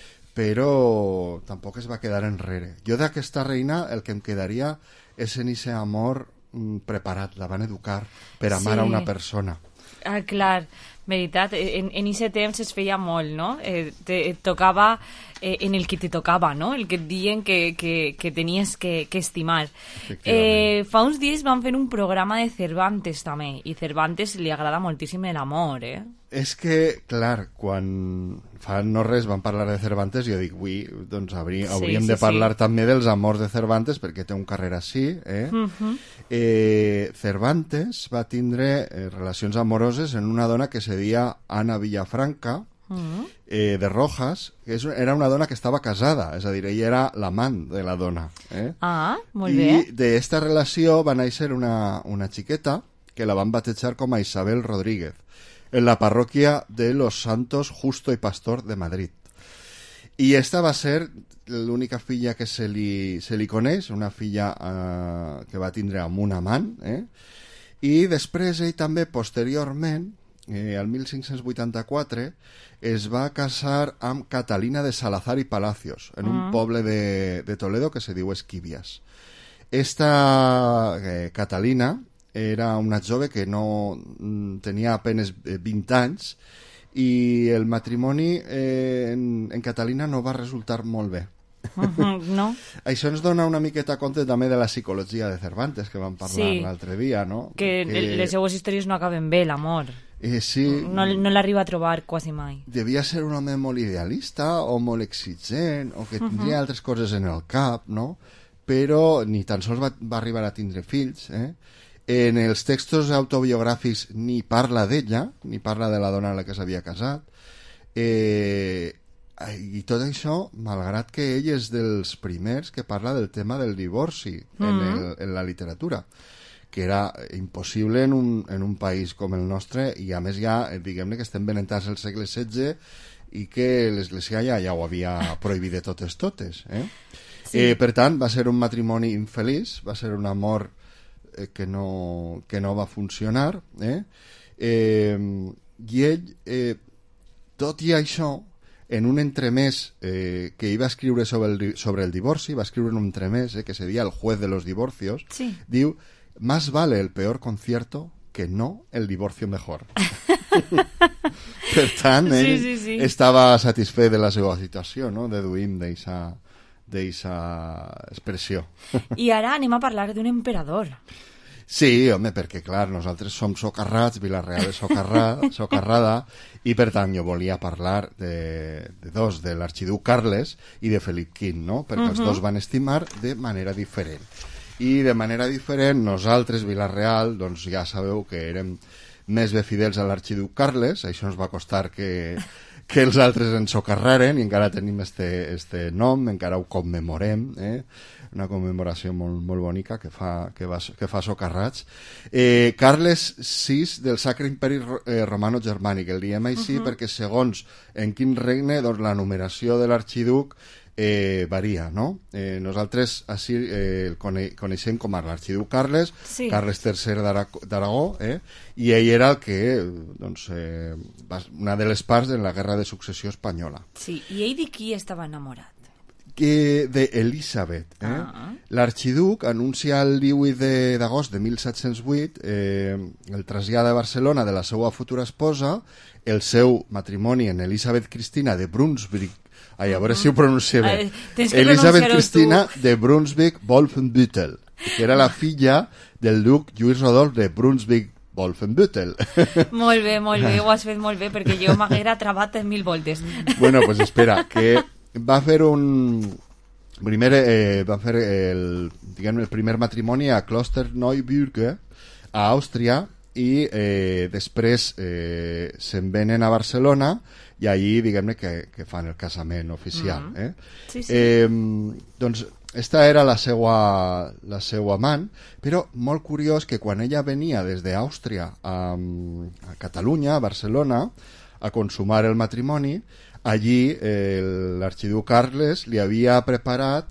però tampoc es va quedar enrere. Jo d'aquesta reina el que em quedaria és en ese amor mm, preparat, la van educar per amar Sí. a una persona. Ah, clar, veritat, en, en ese temps es feia molt, no? Eh, te, et tocava eh, en el que te tocava, no? El que et diuen que, que, que tenies que, que estimar. Eh, fa uns dies van fer un programa de Cervantes també, i Cervantes li agrada moltíssim l'amor, eh? És que, clar, quan fa no res van parlar de Cervantes, jo dic, ui, doncs haurí, Sí, hauríem sí, de parlar sí. també dels amors de Cervantes, perquè té un carrer així, eh? Mhm. eh Cervantes va tindre eh, relacions amoroses en una dona que se deia Ana Villafranca, Mhm. eh, de Rojas, que és, era una dona que estava casada, és a dir, ella era l'amant de la dona. Eh? Ah, molt I bé. d'esta relació va néixer una, una xiqueta que la van batejar com a Isabel Rodríguez, en la parroquia de los Santos Justo y Pastor de Madrid. I esta va ser l'única filla que se li, se li coneix, una filla eh, que va tindre amb un amant, eh? I després ell també, posteriorment, eh, al mil cinc-cents vuitanta-quatre, es va casar amb Catalina de Salazar i Palacios, en un Mm. poble de, de Toledo que se diu Esquivias. Esta eh, Catalina era una jove que no mm, tenia apenes eh, vint anys, i el matrimoni eh, en, en Catalina no va resultar molt bé. Mhm, no? Això ens dona una miqueta compte també de la psicologia de Cervantes, que vam parlar Sí. l'altre dia, no? Que les seues històries no acaben bé, l'amor. Eh, sí, No, no l'arriba a trobar quasi mai. devia ser un home molt idealista o molt exigent o que tindria Mhm. altres coses en el cap, no? Però ni tan sols va, va arribar a tindre fills, eh? En els textos autobiogràfics ni parla d'ella, ni parla de la dona a la que s'havia casat, eh, i tot això, malgrat que ell és dels primers que parla del tema del divorci en, Mhm. el, en la literatura, que era impossible en un, en un país com el nostre, i a més ja, eh, diguem-ne que estem benetats al segle setze i que l'Església ja, ja ho havia prohibit de totes totes, eh? Sí. Eh, per tant, va ser un matrimoni infeliç, va ser un amor eh, que, no, que no va funcionar, eh? Eh, i ell, eh, tot i això, en un entremés eh, que iba a escriure sobre el, di- sobre el divorci, va escriure un entremés eh, que se deia El juez de los divorcios, Sí. diu, más vale el peor concierto que no el divorcio mejor. Per tant, Sí, ell sí, sí. estava satisfet de la seva situació, no? Deduïm d'eixa d'eixa expressió. I ara anem a parlar d'un emperador. Sí, home, perquè, clar, nosaltres som socarrats, Vila-real és socarrà, socarrada, i per tant jo volia parlar de, de dos, de l'arxiduc Carles i de Felip quinze, no? Perquè els Mhm. dos van estimar de manera diferent. I de manera diferent, nosaltres, Vila-real, doncs ja sabeu que érem més bé fidels a l'arxiduc Carles, això ens va costar que, que els altres ens socarraren, i encara tenim este, este nom, encara ho commemorem, eh? Una commemoració molt, molt bonica que fa, que va, que fa socarrats. Eh, Carles sis del Sacre Imperi eh, Romano-Germànic, el diem així Mhm. perquè segons en quin regne, doncs la numeració de l'arxiduc eh, varia, no? Eh, nosaltres així eh, el cone coneixem com a l'arxiduc Carles, Sí. Carles tercer d'Ara- d'Aragó, eh? I ell era el que, doncs, eh, va, una de les parts de la Guerra de Successió Espanyola. Sí, i ell de qui estava enamorat? Que de Elisabet. Eh? Ah. L'arxiduc anuncia el divuit d'agost de mil set-cents vuit eh, el trasllat a Barcelona de la seva futura esposa, el seu matrimoni en Elisabet Cristina de Brunswick, ai, a veure si ho pronuncio bé, Eh, tens que Elisabet pronunciar-ho Cristina tu. de Brunswick-Wolfenbüttel, que era la filla del duc Lluís Rodolf de Brunswick-Wolfenbüttel. Molt bé, molt bé, ho has fet molt bé, perquè jo m'haguera trabat en mil voltes. Bueno, pues espera, que va fer un... Primer eh, va fer el, diguem, el primer matrimoni a Klosterneuburg, a Àustria, i eh, després eh, se'n venen a Barcelona i allí, diguem-ne, que, que fan el casament oficial. Mhm. Eh? Sí, sí. Eh, doncs esta era la seva, la seva amant, però molt curiós que quan ella venia des d'Àustria a, a Catalunya, a Barcelona, a consumar el matrimoni, allí eh, l'arxiduc Carles li havia preparat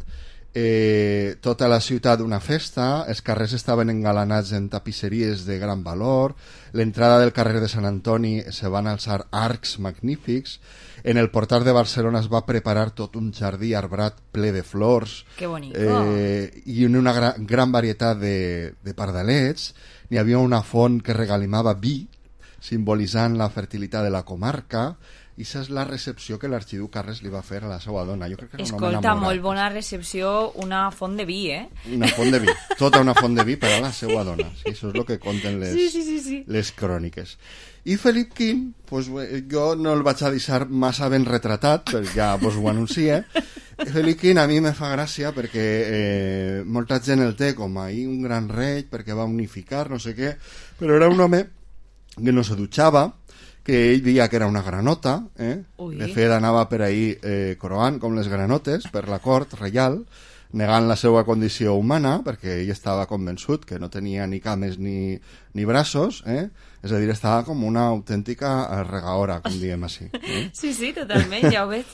eh, tota la ciutat una festa, els carrers estaven engalanats en tapisseries de gran valor, l'entrada del carrer de Sant Antoni se van alçar arcs magnífics, en el portal de Barcelona es va preparar tot un jardí arbrat ple de flors. Que bonico. Eh, i una gran, gran varietat de, de pardalets. N'hi havia una font que regalimava vi, simbolitzant la fertilitat de la comarca, i aquesta és la recepció que l'arxiduc Carles li va fer a la seva dona. Jo crec que era un home Escolta, enamorat. molt bona recepció, una font de vi, eh? Una font de vi, tota una font de vi per a la seva dona. Sí, això és el que conten les, sí, sí, sí, sí. les cròniques. I Felip quinze, pues, jo no el vaig a deixar massa ben retratat, perquè ja vos ho anuncia. Felip quinze a mi me fa gràcia perquè eh, molta gent el té com ahir un gran rei, perquè va unificar, no sé què, però era un home que no se dutxava, que ell deia que era una granota, eh? De fet anava per ahir eh, croant com les granotes per la cort reial, negant la seva condició humana, perquè ell estava convençut que no tenia ni cames ni, ni braços, eh? És a dir, estava com una autèntica regaora, com diem així. Eh? Sí, sí, totalment, ja ho veig.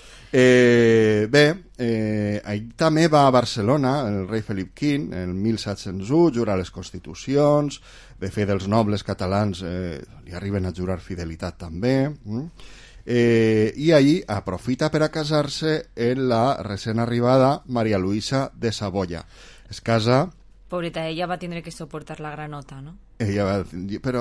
Eh, bé, eh, ell també va a Barcelona, el rei Felip quinze, el mil set-cents u, jura les constitucions, de fet els nobles catalans eh, li arriben a jurar fidelitat també, mm? eh, i allí aprofita per a casar-se en la recent arribada Maria Luisa de Saboya. Es casa... Pobreta, ella va tindre que soportar la granota, no? Ella va... Però...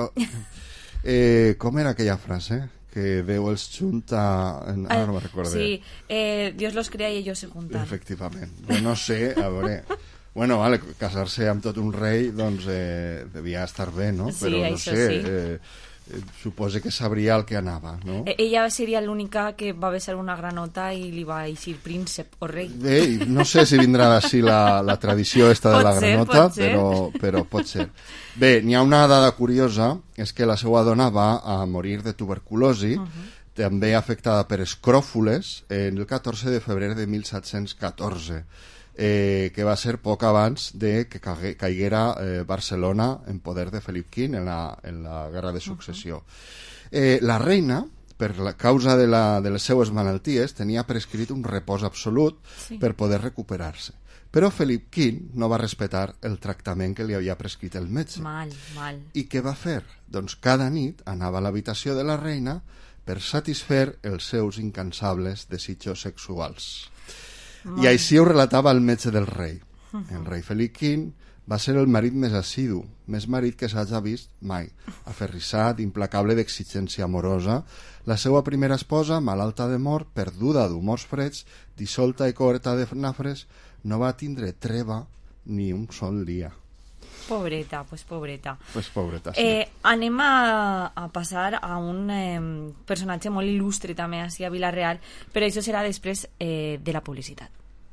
Eh, com era aquella frase? Que Déu els junta... Ara no me'n recordo. Sí, eh, Dios los crea y ellos se juntan. Efectivament. Jo no sé, a veure... Bueno, vale, casar-se amb tot un rei, doncs eh, devia estar bé, no? Sí, però no això sé, sí. eh, eh, suposo que sabria el que anava, no? Eh, ella seria l'única que va besar una granota i li va eixir príncep o rei. Bé, no sé si vindrà d'ací la, la tradició esta de pot la ser, granota, pot ser. però, però pot ser. Bé, n'hi ha una dada curiosa, és que la seva dona va a morir de tuberculosi, uh -huh. també afectada per escròfoles, en el catorze de febrer de mil set-cents catorze. Eh, que va ser poc abans de que caiguera eh, Barcelona en poder de Felip quinze en la, en la guerra de successió. Uh-huh. eh, la reina, per la causa de, la, de les seues malalties, tenia prescrit un repòs absolut sí. per poder recuperar-se. Però Felip quinze no va respectar el tractament que li havia prescrit el metge. Mal, mal. I què va fer? Doncs cada nit anava a l'habitació de la reina per satisfer els seus incansables desitjos sexuals. I així ho relatava el metge del rei. El rei Felip quinze va ser el marit més assidu, més marit que s'hagi vist mai, aferrissat, implacable d'exigència amorosa. La seva primera esposa, malalta de mort, perduda d'humors freds, dissolta i coberta de nafres, no va tindre treva ni un sol dia. Pobreta, pues pobreta. Pues pobreta, sí. Eh, anem a, a passar a un eh, personatge molt il·lustre també així a Vila-real, però això serà després eh, de la publicitat.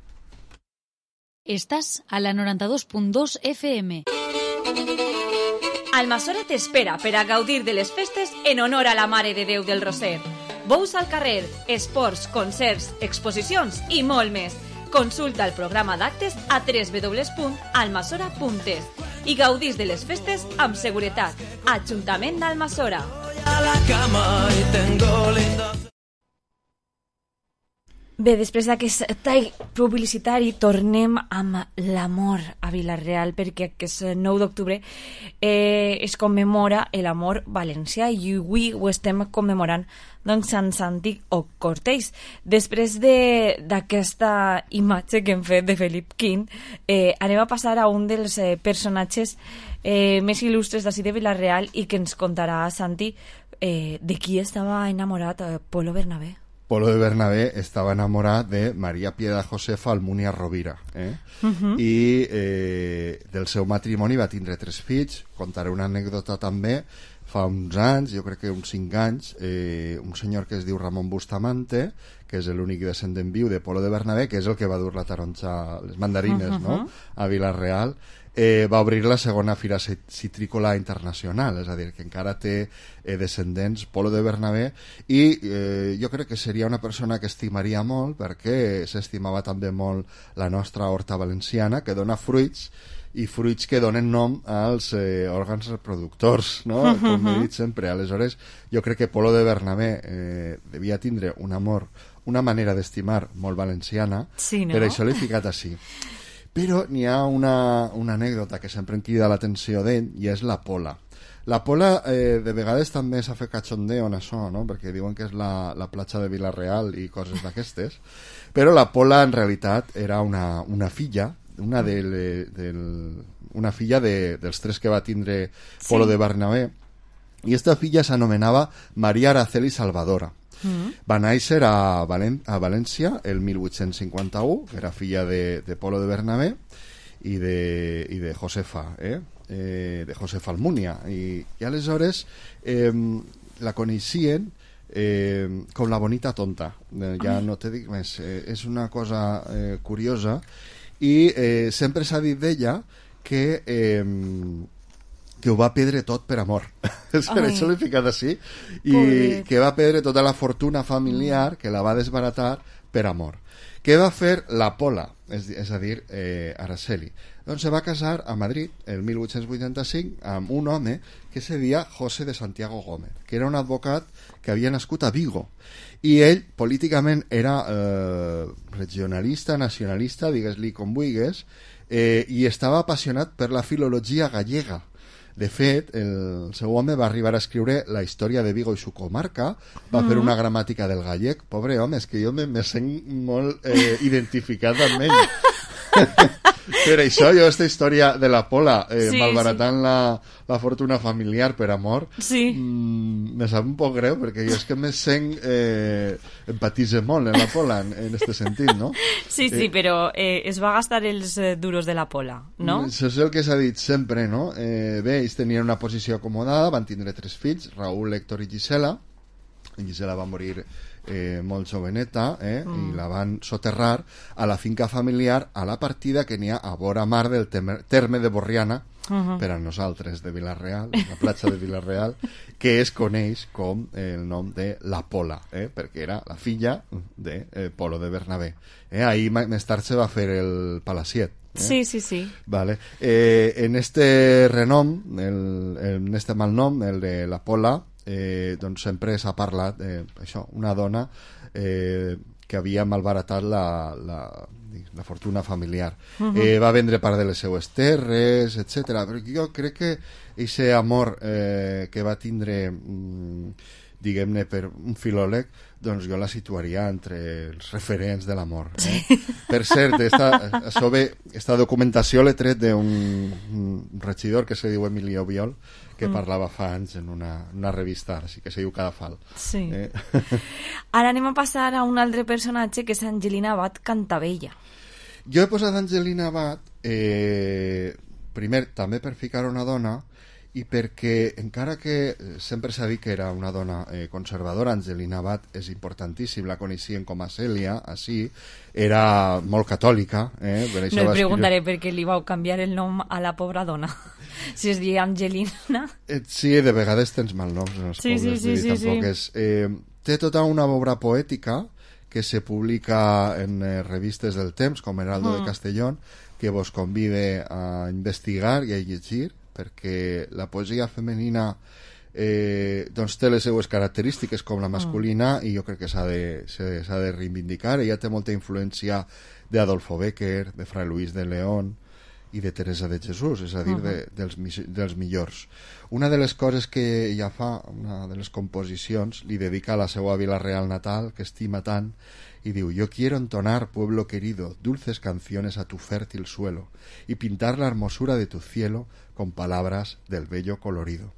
Estàs a la noranta-dos punt dos F M. Almassora t'espera per a gaudir de les festes en honor a la Mare de Déu del Roser. Bous al carrer, esports, concerts, exposicions i molt més. Consulta el programa d'actes a w w w punt almassora punt es i gaudís de les festes amb seguretat. Ajuntament d'Almassora. Bé, després d'aquest tall publicitari tornem amb l'amor a Vila-real, perquè aquest nou d'octubre eh, es commemora l'amor valencià i avui ho estem commemorant doncs Sant Santi o Cortells. Després d'aquesta imatge que hem fet de Felip quinze, eh, anem a passar a un dels eh, personatges eh, més il·lustres d'ací de Vila-real i que ens contarà Santi eh, de qui estava enamorat eh, Polo Bernabé. Polo de Bernabé estava enamorat de Maria Piedad Josefa Almunia Rovira, eh? Uh-huh. I eh, del seu matrimoni va tindre tres fills. Contaré una anècdota també. Fa uns anys, jo crec que uns cinc anys, eh, un senyor que es diu Ramon Bustamante, que és l'únic descendent viu de Polo de Bernabé, que és el que va dur la taronja, les mandarines, uh-huh. no?, a Vila-real, eh, va obrir la segona fira citrícola internacional, és a dir, que encara té eh, descendents Polo de Bernabé, i eh, jo crec que seria una persona que estimaria molt, perquè s'estimava també molt la nostra horta valenciana, que dona fruits, i fruits que donen nom als eh, òrgans reproductors, no? Com he dit sempre. Aleshores, jo crec que Polo de Bernabé eh, devia tindre un amor, una manera d'estimar molt valenciana, sí, no? Per això l'he ficat així. Però n'hi ha una, una anècdota que sempre em crida l'atenció d'ell, i és la pola. La pola, eh, de vegades també s'ha fet cachondeo en això, no? Perquè diuen que és la, la platja de Vila-real i coses d'aquestes, però la pola en realitat era una, una filla, una, de, del, una filla de, dels tres que va tindre Polo sí. de Bernabé, i esta filla s'anomenava Maria Araceli Salvadora. Mm. Va néixer a, Valen a València el mil vuit-cents cinquanta-u, era filla de, de Polo de Bernabé i de, i de Josefa, eh? Eh, de Josefa Almunia, i, i aleshores eh, la coneixien eh, com la bonita tonta, eh, ja no te dic més, eh, és una cosa eh, curiosa, i eh, sempre s'ha dit d'ella que eh, que ho va perdre tot per amor. Per això l'he ficat així, i Poder. que va perdre tota la fortuna familiar, que la va desbaratar per amor. Què va fer la Pola, és, és a dir, eh, Araceli? Doncs se va casar a Madrid el mil vuit-cents vuitanta-cinc amb un home que se deia José de Santiago Gómez, que era un advocat que havia nascut a Vigo, i ell políticament era eh, regionalista, nacionalista, digues-li com vulguis, eh, i estava apassionat per la filologia gallega. De fet, el seu home va arribar a escriure la història de Vigo i su comarca, va mm. fer una gramàtica del gallec. Pobre home, és que jo me, me sent molt eh, identificat amb ell. Per això jo, aquesta història de la Pola, eh, sí, malbaratant sí. La, la fortuna familiar per amor, sí. mmm, me sap un poc greu, perquè jo és que me sent eh, empatitze molt en la Pola, en, en este sentit, no? Sí, sí, eh, però eh, es va gastar els eh, duros de la Pola, no? Això és el que s'ha dit sempre, no? Eh, bé, ells tenien una posició acomodada, van tindre tres fills, Raúl, Héctor i Gisela. Gisela va morir eh, molt joveneta, eh, mm. i la van soterrar a la finca familiar a la partida que n'hi ha a vora mar del terme, terme de Borriana, uh-huh. per a nosaltres de Vila-real, la platja de Vila-real, que es coneix com el nom de la Pola, eh, perquè era la filla de eh, Polo de Bernabé. Eh, ahí més tard se va fer el Palaciet. Eh? Sí, sí, sí. Vale. Eh, en este renom, el, en este malnom, el de la Pola, eh, doncs sempre s'ha parlat eh, això, una dona eh, que havia malbaratat la, la, la fortuna familiar. Uh-huh. eh, va vendre part de les seues terres, etcètera. Però jo crec que aquest amor eh, que va tindre mm, diguem-ne per un filòleg, doncs jo la situaria entre els referents de l'amor. Eh? Sí. Per cert, esta, això bé, esta documentació l'he tret d'un un regidor que se diu Emilio Biol, que mm. parlava fa anys en una, una revista, així que se diu Cadafal. Sí. Eh? Ara anem a passar a un altre personatge, que és Angelina Abad Cantabella. Jo he posat Angelina Abad, eh, primer, també per ficar una dona, i perquè, encara que sempre s'ha dit que era una dona eh, conservadora, Angelina Abad és importantíssim, la coneixien com a Cèlia, així, era molt catòlica. Eh? Per això no et va preguntaré escriure... per què li vau canviar el nom a la pobra dona, si es diu Angelina. Eh, sí, de vegades tens malnoms en els sí, pobles, sí, sí, sí, tampoc sí. és... Eh, té tota una obra poètica que se publica en eh, revistes del temps, com Heraldo mm. de Castellón, que vos convide a investigar i a llegir, perquè la poesia femenina eh, doncs té les seues característiques com la masculina, mm. i jo crec que s'ha de, s'ha de reivindicar. Ella té molta influència d'Adolfo Bécquer, de Fray Luis de León i de Teresa de Jesús, és a dir, uh-huh. de, dels, dels millors. Una de les coses que ella fa, una de les composicions, li dedica a la seva Vila-real natal, que estima tant, y digo, yo quiero entonar, pueblo querido, dulces canciones a tu fértil suelo y pintar la hermosura de tu cielo con palabras del bello colorido.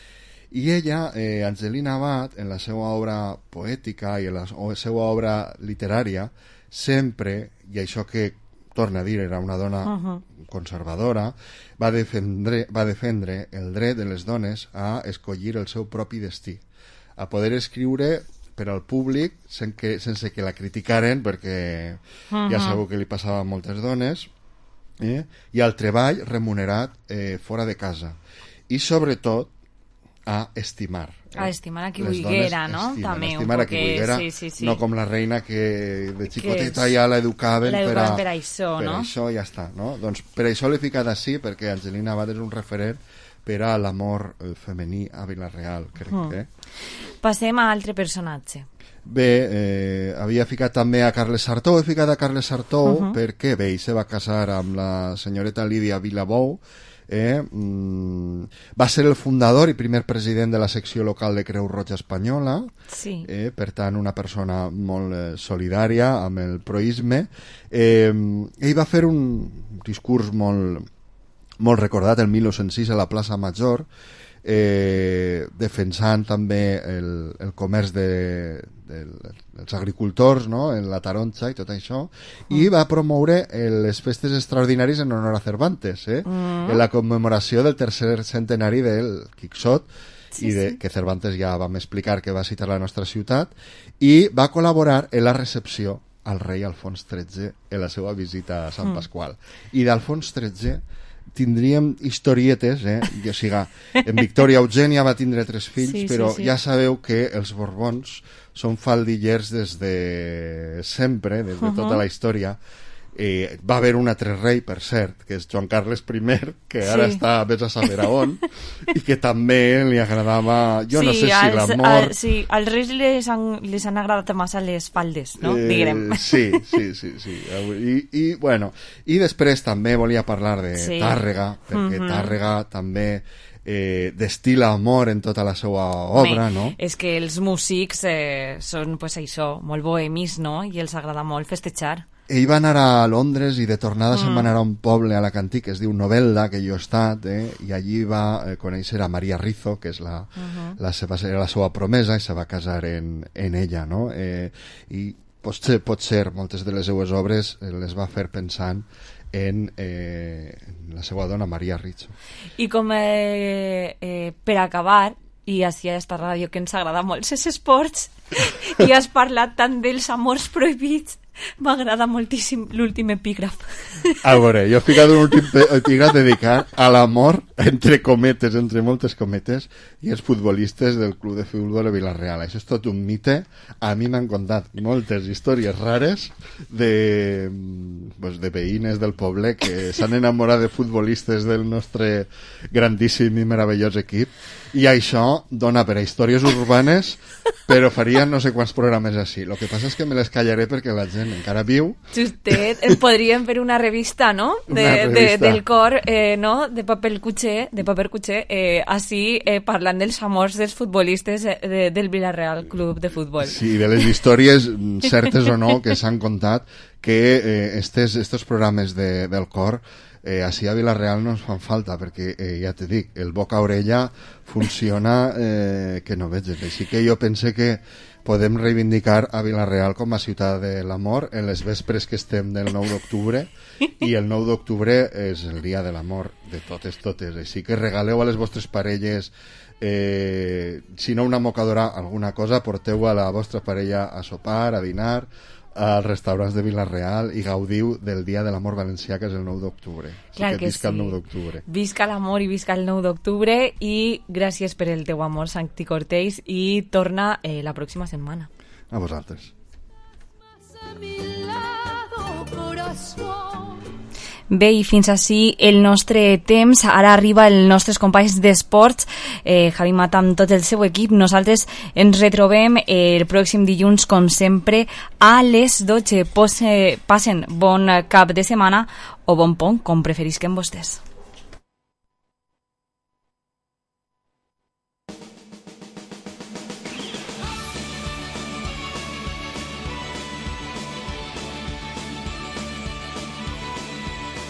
Y ella, eh, Angelina Abad, en la seva obra poètica i en la seva obra literària, sempre, i això que torna a dir, era una dona uh-huh. conservadora, va defendre, va defendre el dret de les dones a escollir el seu propi destí, a poder escriure per al públic sense que, sense que la criticaren, perquè uh-huh. ja sabeu que li passava a moltes dones, eh? I al treball remunerat eh, fora de casa. I sobretot a estimar. Eh? A estimar a qui Les vulguera, dones no? estimen, També estimar un a qui poquet, vulguera, sí, sí, sí. no com la reina que de xicoteta Que ja l'educaven per, l'educaven a, per això, per no? això ja està, no? Doncs per això l'he ficat així, perquè Angelina Abad és un referent per a l'amor femení a Vila-real, crec Mm. que. Passem a altre personatge. Bé, eh, havia ficat també a Carles Sartou, he ficat a Carles Sartou Uh-huh. perquè bé, ell se va casar amb la senyoreta Lídia Vilabou, eh, mm, va ser el fundador i primer president de la secció local de Creu Roja Espanyola, Sí. eh, per tant una persona molt eh, solidària amb el proisme. Eh, ell va fer un discurs molt, molt recordat el mil nou-cents sis a la plaça Major, eh, defensant també el, el comerç de, de, dels agricultors, no? En la taronja i tot això, i va promoure eh, les festes extraordinàries en honor a Cervantes, eh? Mm. En la commemoració del tercer centenari del Quixot, Sí, i de, sí. que Cervantes ja vam explicar que va citar la nostra ciutat, i va col·laborar en la recepció al rei Alfons tretze en la seva visita a Sant Mm. Pasqual. I d'Alfons tretze tindríem historietes, eh? I, o sigui, en Victòria Eugènia va tindre tres fills, Sí, sí, però sí. ja sabeu que els Borbons són faldillers des de sempre, des de tota Uh-huh. la història. Eh, va haver un altre rei, per cert, que és Joan Carles I, que ara Sí. està vés a saber a on, i que també li agradava, jo no sé si als, l'amor... al, sí, als reis les han, les han agradat massa les faldes, no? Eh, Diguem. Sí, sí, sí, sí. I, i, bueno, i després també volia parlar de Sí. Tàrrega, perquè Mhm. Tàrrega també eh, destila amor en tota la seva obra, Home, no? És que els músics eh, són, pues, això, molt bohemis, no? I els agrada molt festejar. Ell va anar a Londres i de tornada Mm. se'n va anar a un poble a Alacantí que es diu Novelda, que jo he estat, eh? I allí va eh, conèixer a Maria Rizzo, que és la, Mhm. la, seva, era la seva promesa, i se va casar en, en ella, no? Eh, I potser, potser moltes de les seues obres eh, les va fer pensant en, eh, en la seva dona Maria Rizzo. I com eh, eh, per acabar, i així a esta ràdio que ens agrada molt els esports, i has parlat tant dels amors prohibits, m'agrada moltíssim l'últim epígraf. A veure, jo he ficat un últim epígraf dedicat a l'amor, entre cometes, entre moltes cometes, i els futbolistes del club de futbol de Vila-real. Això és tot un mite. A mi m'han contat moltes històries rares de, pues, de veïnes del poble que s'han enamorat de futbolistes del nostre grandíssim i meravellós equip, i això dona per a històries urbanes, però faria no sé quants programes així. El que passa és que me les callaré perquè la gent encara viu. Justet, eh, podríem fer una revista, no? De, Una de, revista. del cor, eh, no? De paper cuché, de paper cuché, eh, així eh, parlant dels amors dels futbolistes eh, de, del Villarreal Club de Futbol. Sí, de les històries, mm, certes o no, que s'han contat, que eh, estes, estos programes de, del cor eh, així a Vila-real no ens fan falta, perquè eh, ja te dic, el boca-orella funciona eh, que no veig. Així que jo pense que podem reivindicar a Vila-real com a ciutat de l'amor en les vespres que estem del nou d'octubre, i el nou d'octubre és el dia de l'amor de totes, totes. Així que regaleu a les vostres parelles, eh, si no una mocadora, alguna cosa, porteu a la vostra parella a sopar, a dinar, als restaurants de Vila-real, i gaudiu del dia de l'amor valencià, que és el nou d'octubre. Així Clar que que visca sí. el nou d'octubre. Visca l'amor i visca el nou d'octubre, i gràcies per el teu amor, Santi Cortés, i torna eh, la pròxima setmana. A vosaltres. Bé, i fins ací el nostre temps. Ara arriba els nostres companys d'esports, eh, Javi Mata amb tot el seu equip. Nosaltres ens retrobem el pròxim dilluns, com sempre, a les dotze. Pose, passen bon cap de setmana o bon pont, com preferisquen vostès.